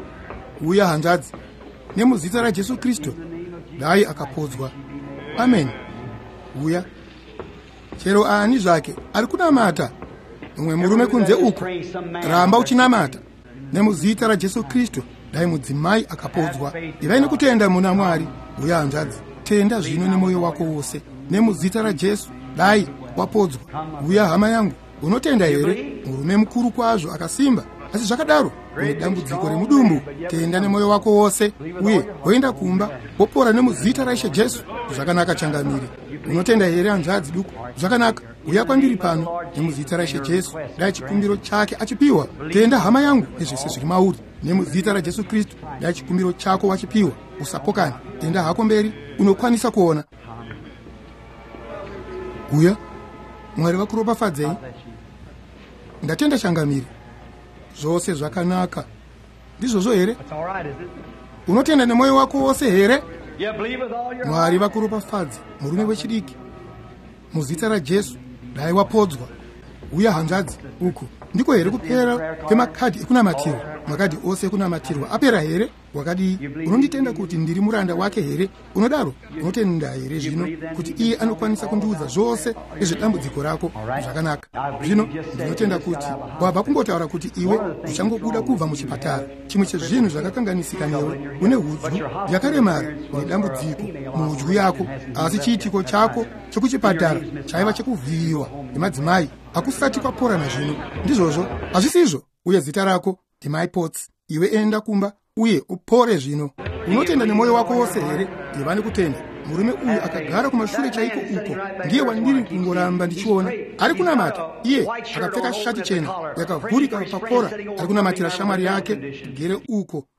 Uya hanzvadzi, nemuzita raJesu Kristu dai akapodzwa. Ameni. Uya chero ani zvake ari kunamata mumwe murume kunze uko, ramba uchinamata nemuzita raJesu Kristu dai mudzimai akapodzwa. Ivai nekutenda muna Mwari. Uya hanzvadzi, tenda zvino nemwoyo wako wose nemuzita raJesu dai wapodzwa. Uya hama yangu, unotenda here? Murume mukuru kwazvo akasimba, asi zvakadaro une dambudziko remudumbu. Tenda nemwoyo wako wose uye woenda kumba wopora nemuzita raIshe Jesu. Zvakanaka changamire. Unotenda here hanzvadzi duku? Zvakanaka, uya kwandiri pano nemuzita raIshe Jesu dai chikumbiro chake achipiwa. Tenda hama yangu nezvese zviri mauri nemuzita raJesu Kristu dai chikumbiro chako wachipiwa. Usapokane, tenda hako mberi, unokwanisa kuona. Uya Mwari vakuropafadzei. Ndatenda changamire. Zvose zvakanaka. Ndizvozvo here? Unotenda nemwoyo wako wose here? Mwari vakuropafadze murume wechidiki. Muzita raJesu dai wapodzwa. Uya hanzvadzi uku ndiko here kupera kwemakadhi ekunamatiro? Makadhi ose ekunamatiro apera here? Wakadi unonditenda kuti ndiri muranda wake here? Unodaro unotenda here zvino kuti iye anokwanisa kundiudza zvose nezvedambudziko rako? Zvakanaka. Zvino ndinotenda kuti wabva kungotaura kuti iwe uchangobuda kubva muchipatara. Chimwe chezvinhu zvakakanganisika newe, une hudyu yakaremara nedambudziko muhudyu yako, asi chiitiko chako chokuchipatara chaiva chekuvhiyiwa nemadzimai akusati kwapora nazvino. Ndizvozvo, hazvisizvo? Uye zita rako ndimai Potsi. Iwe enda kumba uye upore zvino. Unotenda nemwoyo wako wose here? Iva nekutenda. Murume uyu akagara kumashure chaiko uko, ndiye wandiri kungoramba ndichiona. Ari kunamata, iye akapfeka shati chena yakavhurika pakora, ari kunamatira shamwari yake gere uko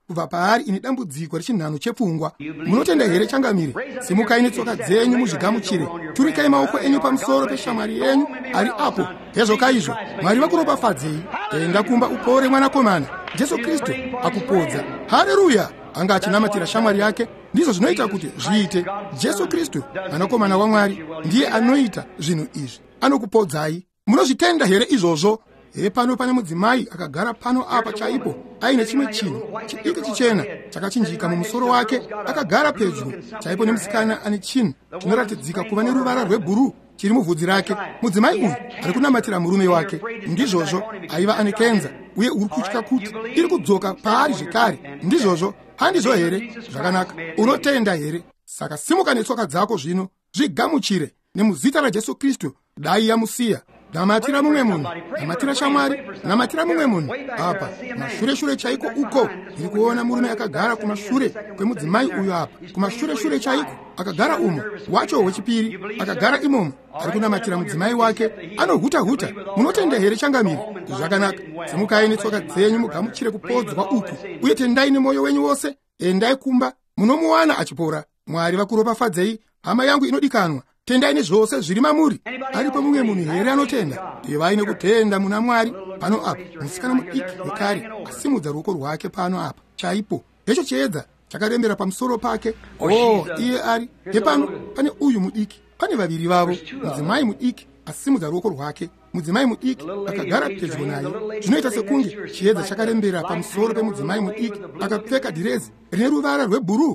kubva paari ine dambudziko rechinhano chepfungwa. Munotenda here changamire? Simukai netsoka dzenyu muzvigamuchire. Turikai maoko enyu pamusoro peshamwari yenyu ari apo. Hezvoka izvo Mwari vakuropafadzei. Enda kumba upore mwanakomana. Jesu Kristu akupodza. Haleluya! Anga achinamatira shamwari yake, ndizvo zvinoita kuti zviite. Jesu Kristu mwanakomana waMwari ndiye anoita zvinhu izvi. Anokupodzai. Munozvitenda here izvozvo? Here pano pane mudzimai akagara pano apa chaipo, aine chimwe chinhu chidiki chichena chakachinjika mumusoro wake, akagara pedyo chaipo nemusikana ane chinhu chinoratidzika kuva neruvara rwebhuruu chiri muvhudzi rake. Mudzimai uyu ari kunamatira murume wake. Ndizvozvo aiva ane kenza uye uri kutya kuti iri kudzoka paari zvekare. Ndizvozvo handizvo here? Zvakanaka. Unotenda here? Saka simuka netsoka dzako zvino, zvigamuchire nemuzita raJesu Kristu. Dai yamusiya, namatira mumwe munhu, namatira shamwari, namatira mumwe munhu. Apa mashure shure chaiko uko ndiri kuona murume akagara kumashure kwemudzimai uyu apa. Kumashure shure chaiko akagara umo. Wacho wechipiri akagara imomo ari kunamatira mudzimai wake, anohuta huta. Munotenda here changamire? Zvakanaka. Simukai netsoka dzenyu mugamuchire kupodzwa uku, uye tendai nemwoyo wenyu wose. Endai kumba, munomuwana achipora. Mwari vakuropafadzei. Hama yangu inodikanwa, tendai nezvose zviri mamuri. Aripo mumwe munhu here anotenda? Ivai nekutenda muna Mwari. Pano apa musikana mudiki wekare asimudza ruoko rwake pano apa chaipo. Hecho chiedza chakarembera pamusoro pake. Oh, iye ari hepano pane uyu mudiki. Pane vaviri vavo. Mudzimai mudiki asimudza ruoko rwake. Mudzimai mudiki akagara pedyo naye. Zvinoita sekunge chiedza chakarembera pamusoro pemudzimai mudiki akapfeka dhirezi rine ruvara rwebhuruu.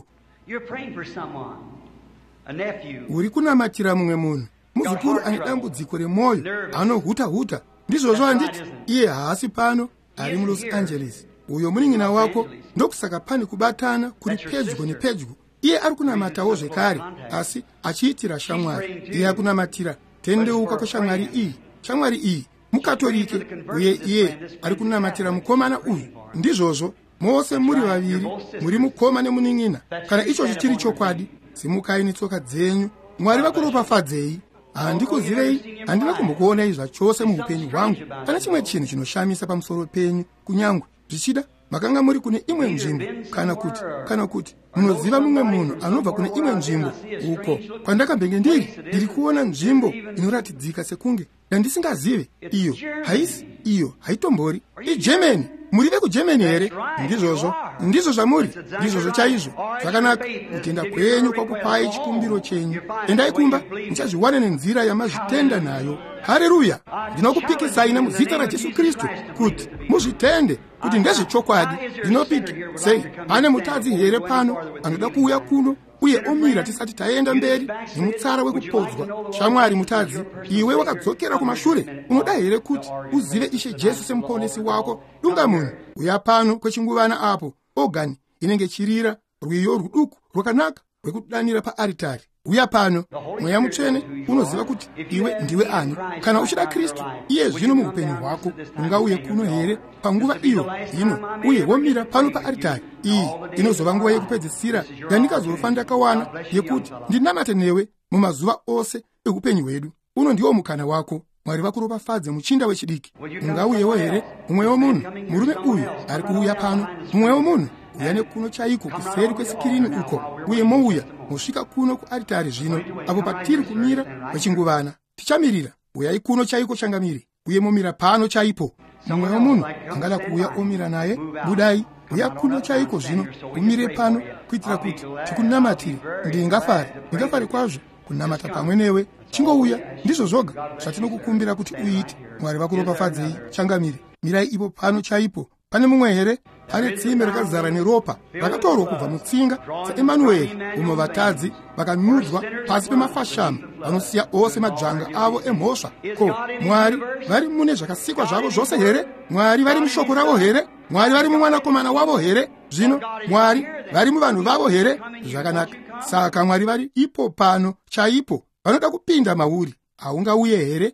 Uri kunamatira mumwe munhu, muzukuru ane dambudziko remwoyo, anohuta huta. Ndizvozvo handiti? Iye haasi pano, ari muLos Angeles. Uyo munin'ina wako, ndokusaka pane kubatana kuri pedyo nepedyo. Iye ari kunamatawo zvekare, asi achiitira shamwari. Iye ari kunamatira tendeuka kweshamwari iyi. Shamwari iyi mukatolike, uye iye ari kunamatira mukomana uyu. Ndizvozvo mose muri vaviri, muri mukoma nemunin'ina. Kana icho chiri chokwadi, simukai netsoka dzenyu. Mwari vakuropafadzei. Handikuzivei, handina kumbokuonai zvachose muupenyu hwangu. Pana chimwe chinhu chinoshamisa pamusoro penyu, kunyangwe zvichida makanga muri kune imwe nzvimbo, kana kuti kana kuti munoziva mumwe munhu anobva kune imwe nzvimbo. Uko kwandakambenge ndiri, ndiri kuona nzvimbo inoratidzika sekunge ndandisingazive. Iyo haisi, iyo haitombori iGermany. Muri vekuGermany here? Ndizvozvo, ndizvo zvamuri, ndizvozvo chaizvo. Zvakanaka. Kutenda kwenyu kwakupai chikumbiro chenyu. Endai kumba, muchazviwana nenzira yamazvitenda nayo. Haleluya! Ndinokupikisai nemuzita raJesu Kristu kuti muzvitende kuti ndezvechokwadi. Ndinopiki sei, pane mutadzi here pano anoda kuuya kuno uye omira tisati taenda mberi nemutsara wekupodzwa. Shamwari mutadzi, iwe wakadzokera kumashure, unoda here kuti uzive Ishe Jesu semuponesi wako? Dunga munhu uya pano kwechinguvana apo ogani inenge chirira rwiyo ruduku rwakanaka rwekudanira paaritari. Uya pano Mweya Mutsvene unoziva kuti iwe ndiwe ani. Kana uchida Kristu iye zvino muupenyu hwako, ungauye kuno here panguva iyo ino uye womira pano paaritari. Iyi inozova nguva yekupedzisira yandikazofa ndakawana yekuti ndinamate newe mumazuva ose eupenyu hwedu. Uno ndiwo mukana wako. Mwari vakuropafadze muchinda wechidiki. Ungauyewo here? Mumwe womunhu, murume uyu ari kuuya pano. Mumwe womunhu uya nekuno chaiko kuseri kwesikirini uko, uye mouya mosvika kuno kuaritari zvino, apo patiri kumira kwechinguvana. Tichamirira. Uyai kuno chaiko changamiri, uye momira pano chaipo. Mumwe womunhu angada kuuya omira naye, budai. Uya kuno chaiko zvino, umire pano kuitira kuti tikunamatire. Ndingafari, ndingafari kwazvo kunamata pamwe newe. Chingouya, ndizvo zvoga zvatinokukumbira kuti uite. Mwari vakuropafadzei. Changamire. Mirai ipo pano chaipo. Pane mumwe here? Pane tsime rakazara neropa rakatorwa kubva mutsinga saEmanueri, umo vatadzi vakanyudzwa pasi pemafashamo vanosiya ose majanga avo emhosva. Ko, Mwari vari mune zvakasikwa zvavo zvose here? Mwari vari mushoko ravo here? Mwari vari mumwanakomana wavo here? Zvino Mwari vari muvanhu vavo here? Zvakanaka. Saka Mwari vari ipo pano chaipo, vanoda kupinda mauri. Haungauye here?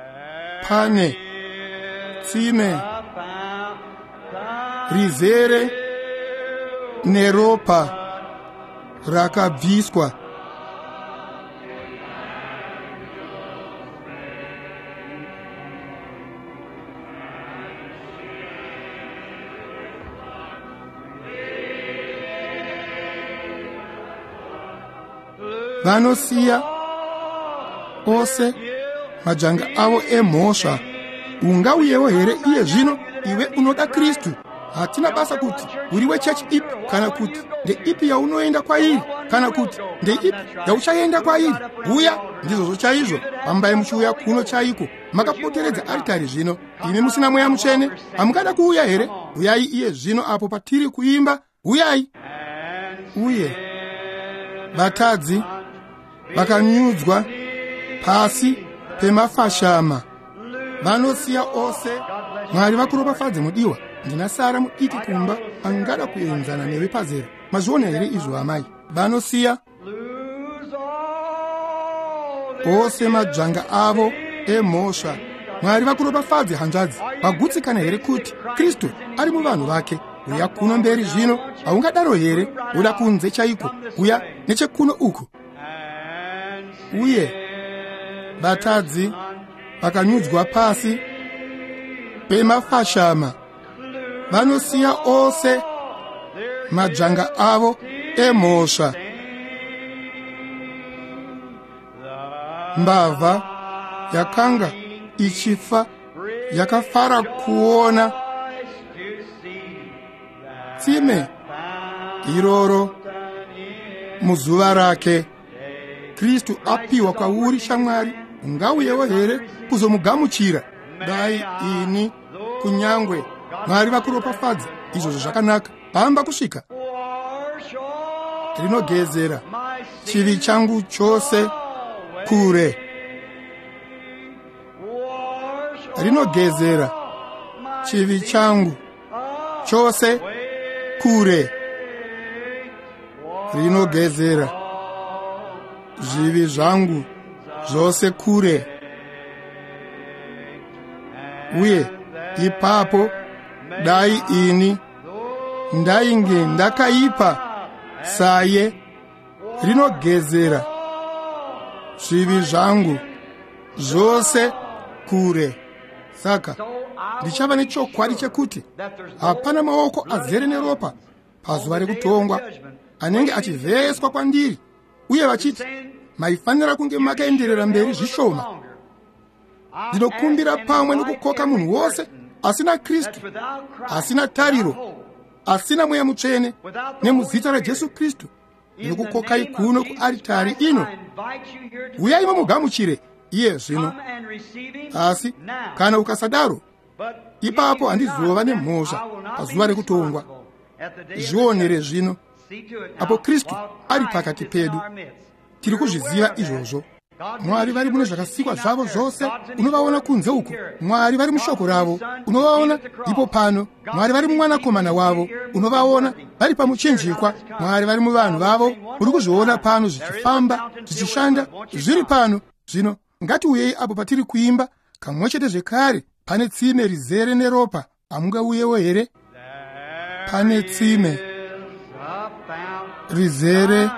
Pane tsime rizere neropa rakabviswa. vanosiya ose majanga avo emhosva. Ungauyewo here iye zvino iwe unoda Kristu? Hatina basa kuti uri wechechi ipi, kana kuti ndeipi yaunoenda kwairi, kana kuti ndeipi yauchaenda kwairi. Uya ndizvo chaizvo pambai muchiuya kuno chaiko makapoteredza aritari zvino. Imi musina mweya mutsvene, hamungada kuuya here? Uyai iye zvino apo patiri kuimba. Uyai. Uye vatadzi vakanyudzwa pasi pemafashama vanosiya ose. Mwari vakuropafadze mudiwa. Ndinasara mudiki kumba angada kuenzana newe pazero. Mazviona here izvo amai? Vanosiya ose majanga avo emhosva. Mwari vakuropafadze hanzvadzi. Vagutsikana here kuti Kristu ari muvanhu vake? Uya kuno mberi zvino, haungadaro here? Uda kunze chaiko, uya nechekuno uku. Uye vatadzi vakanyudzwa pasi pemafashama vanosiya ose majanga avo emhosva. Mbavha yakanga ichifa yakafara kuona tsime iroro muzuva rake. Kristu apiwa kwauri shamwari, ungauyewo here kuzomugamuchira? Dai ini kunyangwe Mwari vakuropafadza, izvozvo zvakanaka. Pamba kusvika rinogezera chivi changu chose kure. Rinogezera chivi changu chose kure. Rinogezera zvivi zvangu zvose kure. Uye ipapo dai ini ndainge ndakaipa saye, rinogezera zvivi zvangu zvose kure. Saka ndichava nechokwadi chekuti hapana maoko azere neropa pazuva rekutongwa anenge achivheswa kwandiri, uye vachiti maifanira kunge makaenderera mberi zvishoma. Ndinokumbira pamwe nokukoka munhu wose asina Kristu, asina tariro, asina mweya mutsvene, nemuzita raJesu Kristu, ndinokukokai kuno kuaritari ino. Uyai mumugamuchire iye zvino. Asi kana ukasadaro, ipapo handizova nemhosva pazuva rekutongwa. Zvionere zvino, apo Kristu ari pakati pedu. Tiri kuzviziva izvozvo. Mwari vari mune zvakasikwa zvavo zvose, unovaona kunze uko. Mwari vari mushoko ravo, unovaona ipo pano. Mwari vari mumwanakomana wavo, unovaona vari pamuchinjikwa. Mwari vari muvanhu vavo, uri kuzviona pano zvichifamba, zvichishanda, zviri pano. Zvino ngatiuyei apo patiri kuimba kamwe chete zvekare. Pane tsime rizere neropa, hamungauyewo here? Pane tsime rizere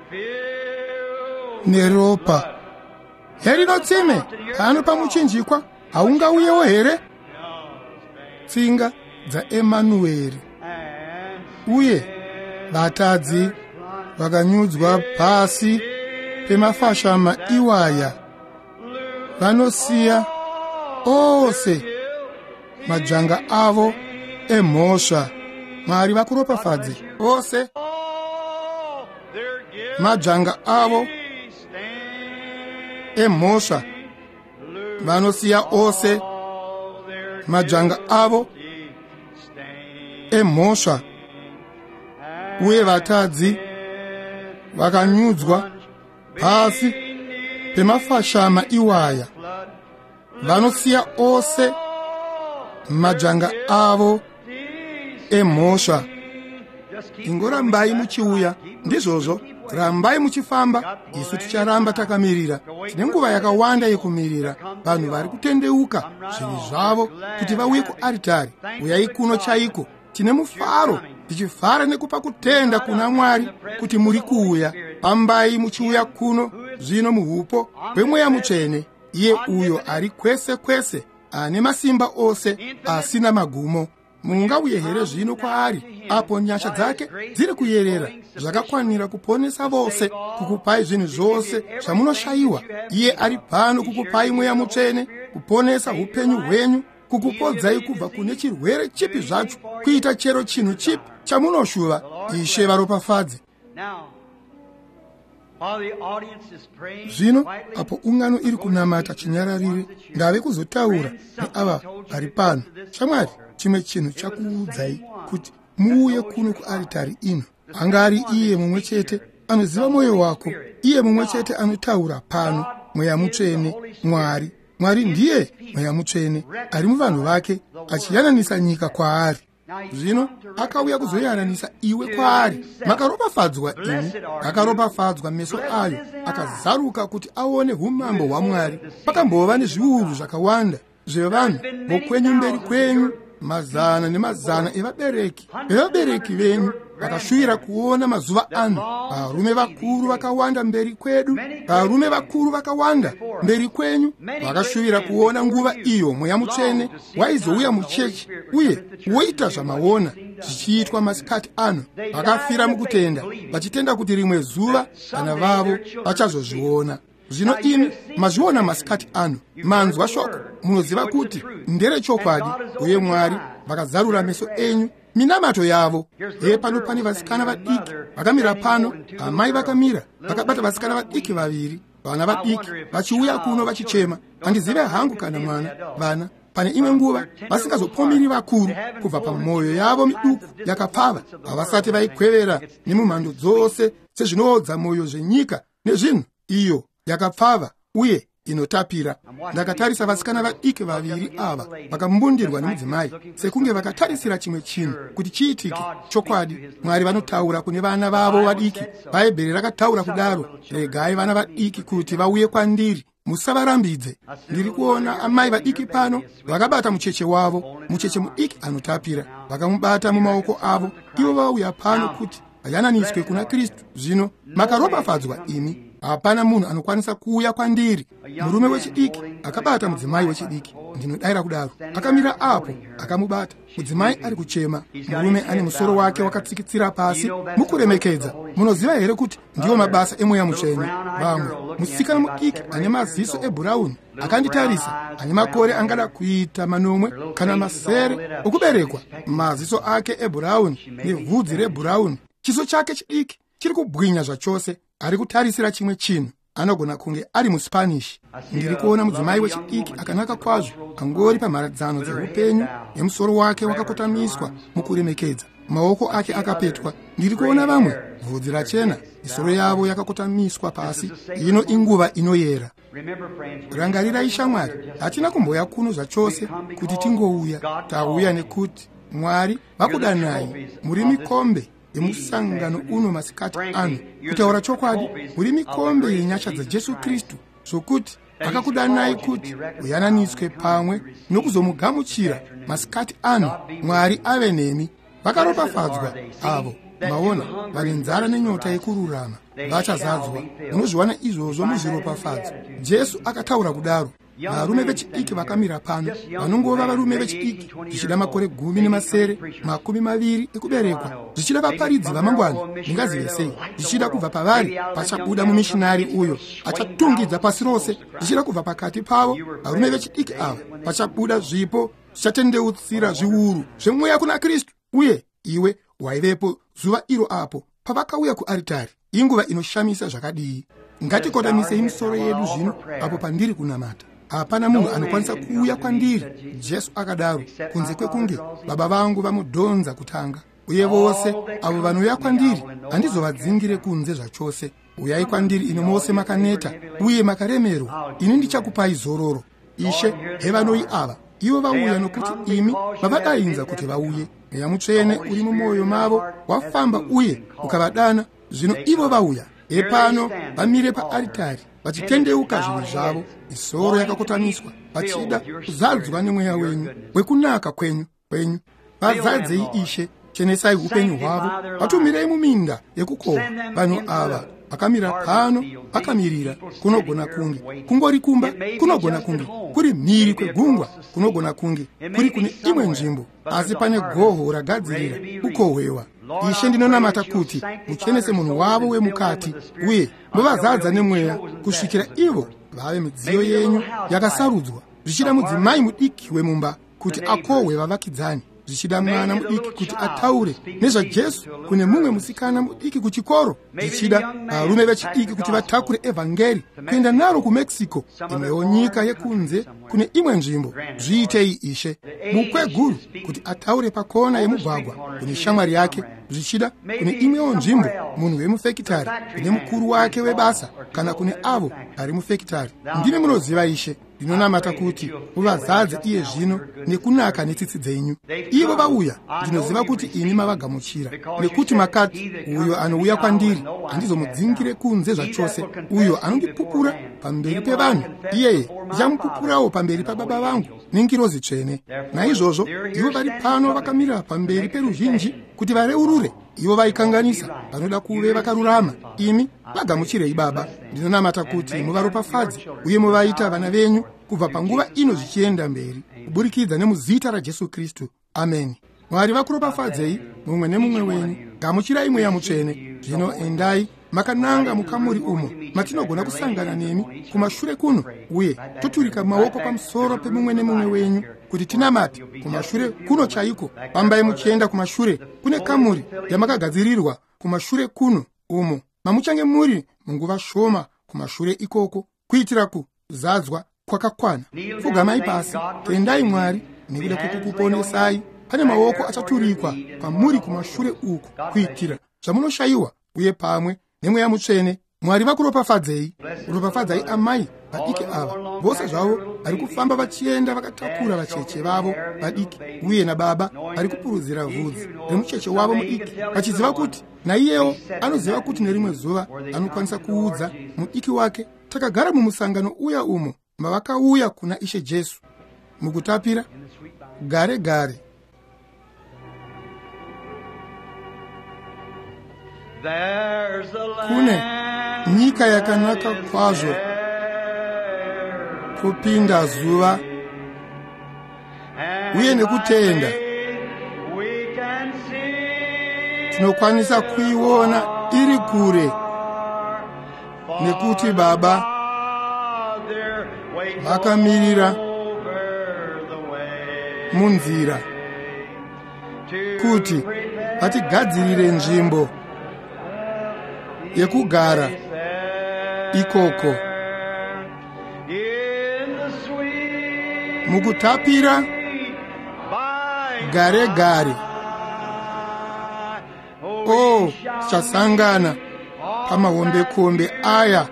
neropa. Herino tsime pano pamuchinjikwa, haungauyewo here? Tsinga dzaEmanueri. Uye vatadzi vakanyudzwa pasi pemafashama iwaya vanosiya ose majanga avo emhosva. Mwari vakuropafadze ose majanga avo emhosva. Vanosiya ose majanga avo emhosva. Uye vatadzi vakanyudzwa pasi pemafashama iwaya vanosiya ose majanga avo emhosva. Ingorambai muchiuya, ndizvozvo. Rambai muchifamba, isu ticharamba takamirira. Tine nguva yakawanda yekumirira vanhu vari kutendeuka zvinhu zvavo kuti vauye kuaritari. Uyai kuno chaiko. Tine mufaro, tichifara nekupa kutenda kuna Mwari kuti muri kuuya. Pambai muchiuya kuno zvino muhupo hwemweya mutsvene, iye uyo ari kwese kwese, ane masimba ose, asina magumo. Mungauye here zvino kwaari apo nyasha dzake dziri kuyerera zvakakwanira kuponesa vose, kukupai zvinhu zvose zvamunoshayiwa. Iye ari pano kukupai mweya mutsvene, kuponesa upenyu hwenyu, kukupodzai kubva kune chirwere chipi zvacho, kuita chero chinhu chipi chamunoshuva. Ishe varopafadze. Zvino apo ungano iri kunamata chinyararire, ndave kuzotaura neava vari pano. Shamwari, chimwe chinhu chakuudzai kuti muuye kuno kuaritari ino. Anga ari iye mumwe chete anoziva mwoyo wako, iye mumwe chete anotaura pano, mweya mutsvene, Mwari. Mwari ndiye mweya mutsvene ari muvanhu vake, achiyananisa nyika kwaari. Zvino akauya kuzoyananisa iwe kwaari. Makaropafadzwa imi, akaropafadzwa meso ayo akazaruka kuti aone umambo hwaMwari. Pakambova nezviuru zvakawanda zvevanhu vokwenyu mberi kwenyu, mazana nemazana evabereki evabereki venyu vakashuvira kuona mazuva ano. Varume vakuru vakawanda mberi kwedu, varume vakuru vakawanda mberi kwenyu vakashuvira kuona nguva iyo mweya mutsvene waizouya muchechi uye woita zvamaona zvichiitwa masikati ano. Vakafira mukutenda, vachitenda kuti rimwe zuva vana vavo vachazozviona. Zvino imi mazviona masikati ano, manzwa shoko, munoziva kuti nderechokwadi, uye Mwari vakazarura meso enyu minamato yavo. He, pano pane vasikana vadiki vakamira pano, amai vakamira vakabata vasikana vadiki vaviri, vana vadiki vachiuya kuno vachichema. Handizive hangu kana mwana vana pane imwe nguva vasingazopomiri vakuru kubva pamwoyo yavo miduku yakapfava, havasati vaikwevera nemumhando dzose sezvinoodza mwoyo zvenyika nezvinhu. Iyo yakapfava uye inotapira. Ndakatarisa vasikana vadiki vaviri ava vakambundirwa nemudzimai, sekunge vakatarisira chimwe chinhu kuti chiitike chokwadi. Mwari vanotaura kune vana vavo vadiki. Bhaibheri rakataura kudaro, regai vana vadiki kuti vauye kwandiri, musavarambidze. Ndiri kuona amai vadiki pano vakabata mucheche wavo, mucheche mudiki anotapira, vakamubata mumaoko avo. Ivo vauya pano kuti vayananiswe kuna Kristu. Zvino makaropafadzwa imi. Hapana munhu anokwanisa kuuya kwandiri. Murume wechidiki akabata mudzimai wechidiki, ndinodayira kudaro. Akamira apo akamubata, mudzimai ari kuchema, murume ane musoro wake wakatsikitsira pasi mukuremekedza. Munoziva here kuti ndiwo mabasa emweya mutsvene? Vamwe, musikana mudiki ane maziso ebhurauni akanditarisa, ane makore angada kuita manomwe kana masere okuberekwa, maziso ake ebhurauni nevhudzi rebhurauni, chiso chake chidiki chiri kubwinya zvachose, ari kutarisira chimwe chinhu. Anogona kunge ari muSpanish. Ndiri kuona mudzimai wechidiki akanaka kwazvo, angori pamharadzano dzeupenyu, nemusoro wake wakakotamiswa mukuremekedza, maoko ake akapetwa. Ndiri kuona vamwe vhudzi rachena, misoro yavo yakakotamiswa pasi. Ino inguva inoyera. Rangarirai shamwari, hatina kumboya kuno zvachose kuti tingouya. Tauya nekuti Mwari vakudanai, muri mikombe yemusangano uno masikati ano. Kutaura chokwadi, muri mikombe yenyasha dzaJesu Kristu, zvokuti akakudanai kuti uyananiswe pamwe nokuzomugamuchira masikati ano. Mwari ave nemi. Vakaropafadzwa avo maona vari nzara nenyota yekururama, vachazadzwa. Munozviwana izvozvo muzviropafadzo. Jesu akataura kudaro. Varume vechidiki vakamira pano, vanongova varume vechidiki, zvichida makore gumi nemasere makumi maviri ekuberekwa, zvichida vaparidzi vamangwana. Ndingazive sei? Zvichida kubva pavari pachabuda mumishinari uyo achatungidza pasi rose. Zvichida kubva pakati pavo varume vechidiki ava pachabuda zvipo zvichatendeutsira zviuru zvemweya kuna Kristu. Uye iwe waivepo zuva iro apo pavakauya kuaritari. Inguva inoshamisa zvakadii! Ngatikotamisa misoro yedu zvino apo pandiri kunamata. Hapana munhu anokwanisa kuuya kwandiri, Jesu akadaro, kunze kwekunge baba vangu vamudhonza kutanga. Uye vose avo vanouya kwandiri handizovadzingire kunze zvachose. Uyai kwandiri ino mose makaneta uye makaremerwa, ini ndichakupai zororo. Ishe, hevanoi ava, ivo vauya nokuti imi mavadainza kuti vauye. Mweya mutsvene uri mumwoyo mavo wafamba uye ukavadana. Zvino ivo vauya. Epano vamire paaritari vachitendeuka zvinhu zvavo, misoro yakakotamiswa, vachida kuzadzwa nemweya wenyu wekunaka kwenyu kwenyu. Vazadzei Ishe, chenesai upenyu hwavo, vatumirei muminda yekukova vanhu ava akamira pano akamirira kunogona kunge kungori kumba kunogona kunge kuri mhiri kwegungwa kunogona kunge kuri kune imwe nzvimbo asi pane goho ragadzirira kukohwewa. Ishe ndinonamata kuti muchenese munhu wavo wemukati uye muvazadza nemweya kusvikira ivo vave midziyo yenyu yakasarudzwa, zvichida mudzimai mudiki wemumba kuti akohwe vavakidzani, zvichida mwana mudiki kuti ataure nezvaJesu kune mumwe musikana mudiki kuchikoro, zvichida varume vechidiki kuti vatakure evhangeri kuenda naro kuMexico, imwewo nyika yekunze kune imwe nzvimbo. Zviitei Ishe. Mukweguru kuti ataure pakona yemugwagwa kune shamwari yake, zvichida kune imwewo nzvimbo munhu wemufekitari kune mukuru wake webasa kana kune avo ari mufekitari. Ndimi munoziva Ishe. Ndinonamata kuti muvazadze iye zvino nekunaka netsitsi dzenyu. Ivo vauya, ndinoziva kuti ini mavagamuchira, nekuti makati uyo anouya kwandiri handizomudzingire kunze zvachose. Uyo anondipupura pamberi pevanhu, iyeye ndichamupupurawo pamberi pababa vangu nengirozi tsvene. Naizvozvo ivo vari pano vakamira pamberi peruzhinji kuti vareurure ivo vaikanganisa vanoda kuve vakarurama. Imi vagamuchirei Baba. Ndinonamata kuti muvaropafadze uye muvaita vana venyu kubva panguva ino zvichienda mberi, kuburikidza nemuzita raJesu Kristu. Amen. Mwari vakuropafadzei mumwe nemumwe wenyu. Gamuchirai mweya mutsvene. Zvino endai makananga mukamuri umo matinogona kusangana nemi kumashure kuno, uye toturika maoko pamusoro pemumwe nemumwe wenyu kuti tinamate kumashure kuno chaiko. Pambai muchienda kumashure kune kamuri yamakagadzirirwa kumashure kuno umo mamuchange muri munguva shoma kumashure ikoko, kuitira kuzadzwa kwakakwana. Pfugamai pasi, tendai Mwari nekuda kwokukuponesai. Pane maoko achaturikwa pamuri kumashure uku kuitira zvamunoshayiwa, uye pamwe nemweya mutsvene. Mwari vakuropafadzei. Ropafadzai amai vadiki ava vose zvavo vari kufamba vachienda vakatakura vacheche vavo vadiki, uye nababa vari kupurudzira vhudzi remucheche wavo mudiki, vachiziva kuti naiyewo anoziva kuti nerimwe zuva anokwanisa kuudza mudiki wake. Takagara mumusangano uya umo mavakauya kuna Ishe Jesu mukutapira gare gare. Kune nyika yakanaka kwazvo kupinda zuva, uye nekutenda tinokwanisa kuiona iri kure, nekuti Baba vakamirira munzira kuti vatigadzirire nzvimbo yekugara ikoko. Mukutapira gare gare, o chasangana pamahombekombe aya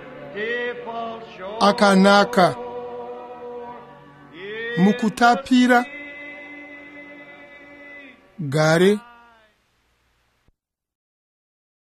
akanaka. Mukutapira gare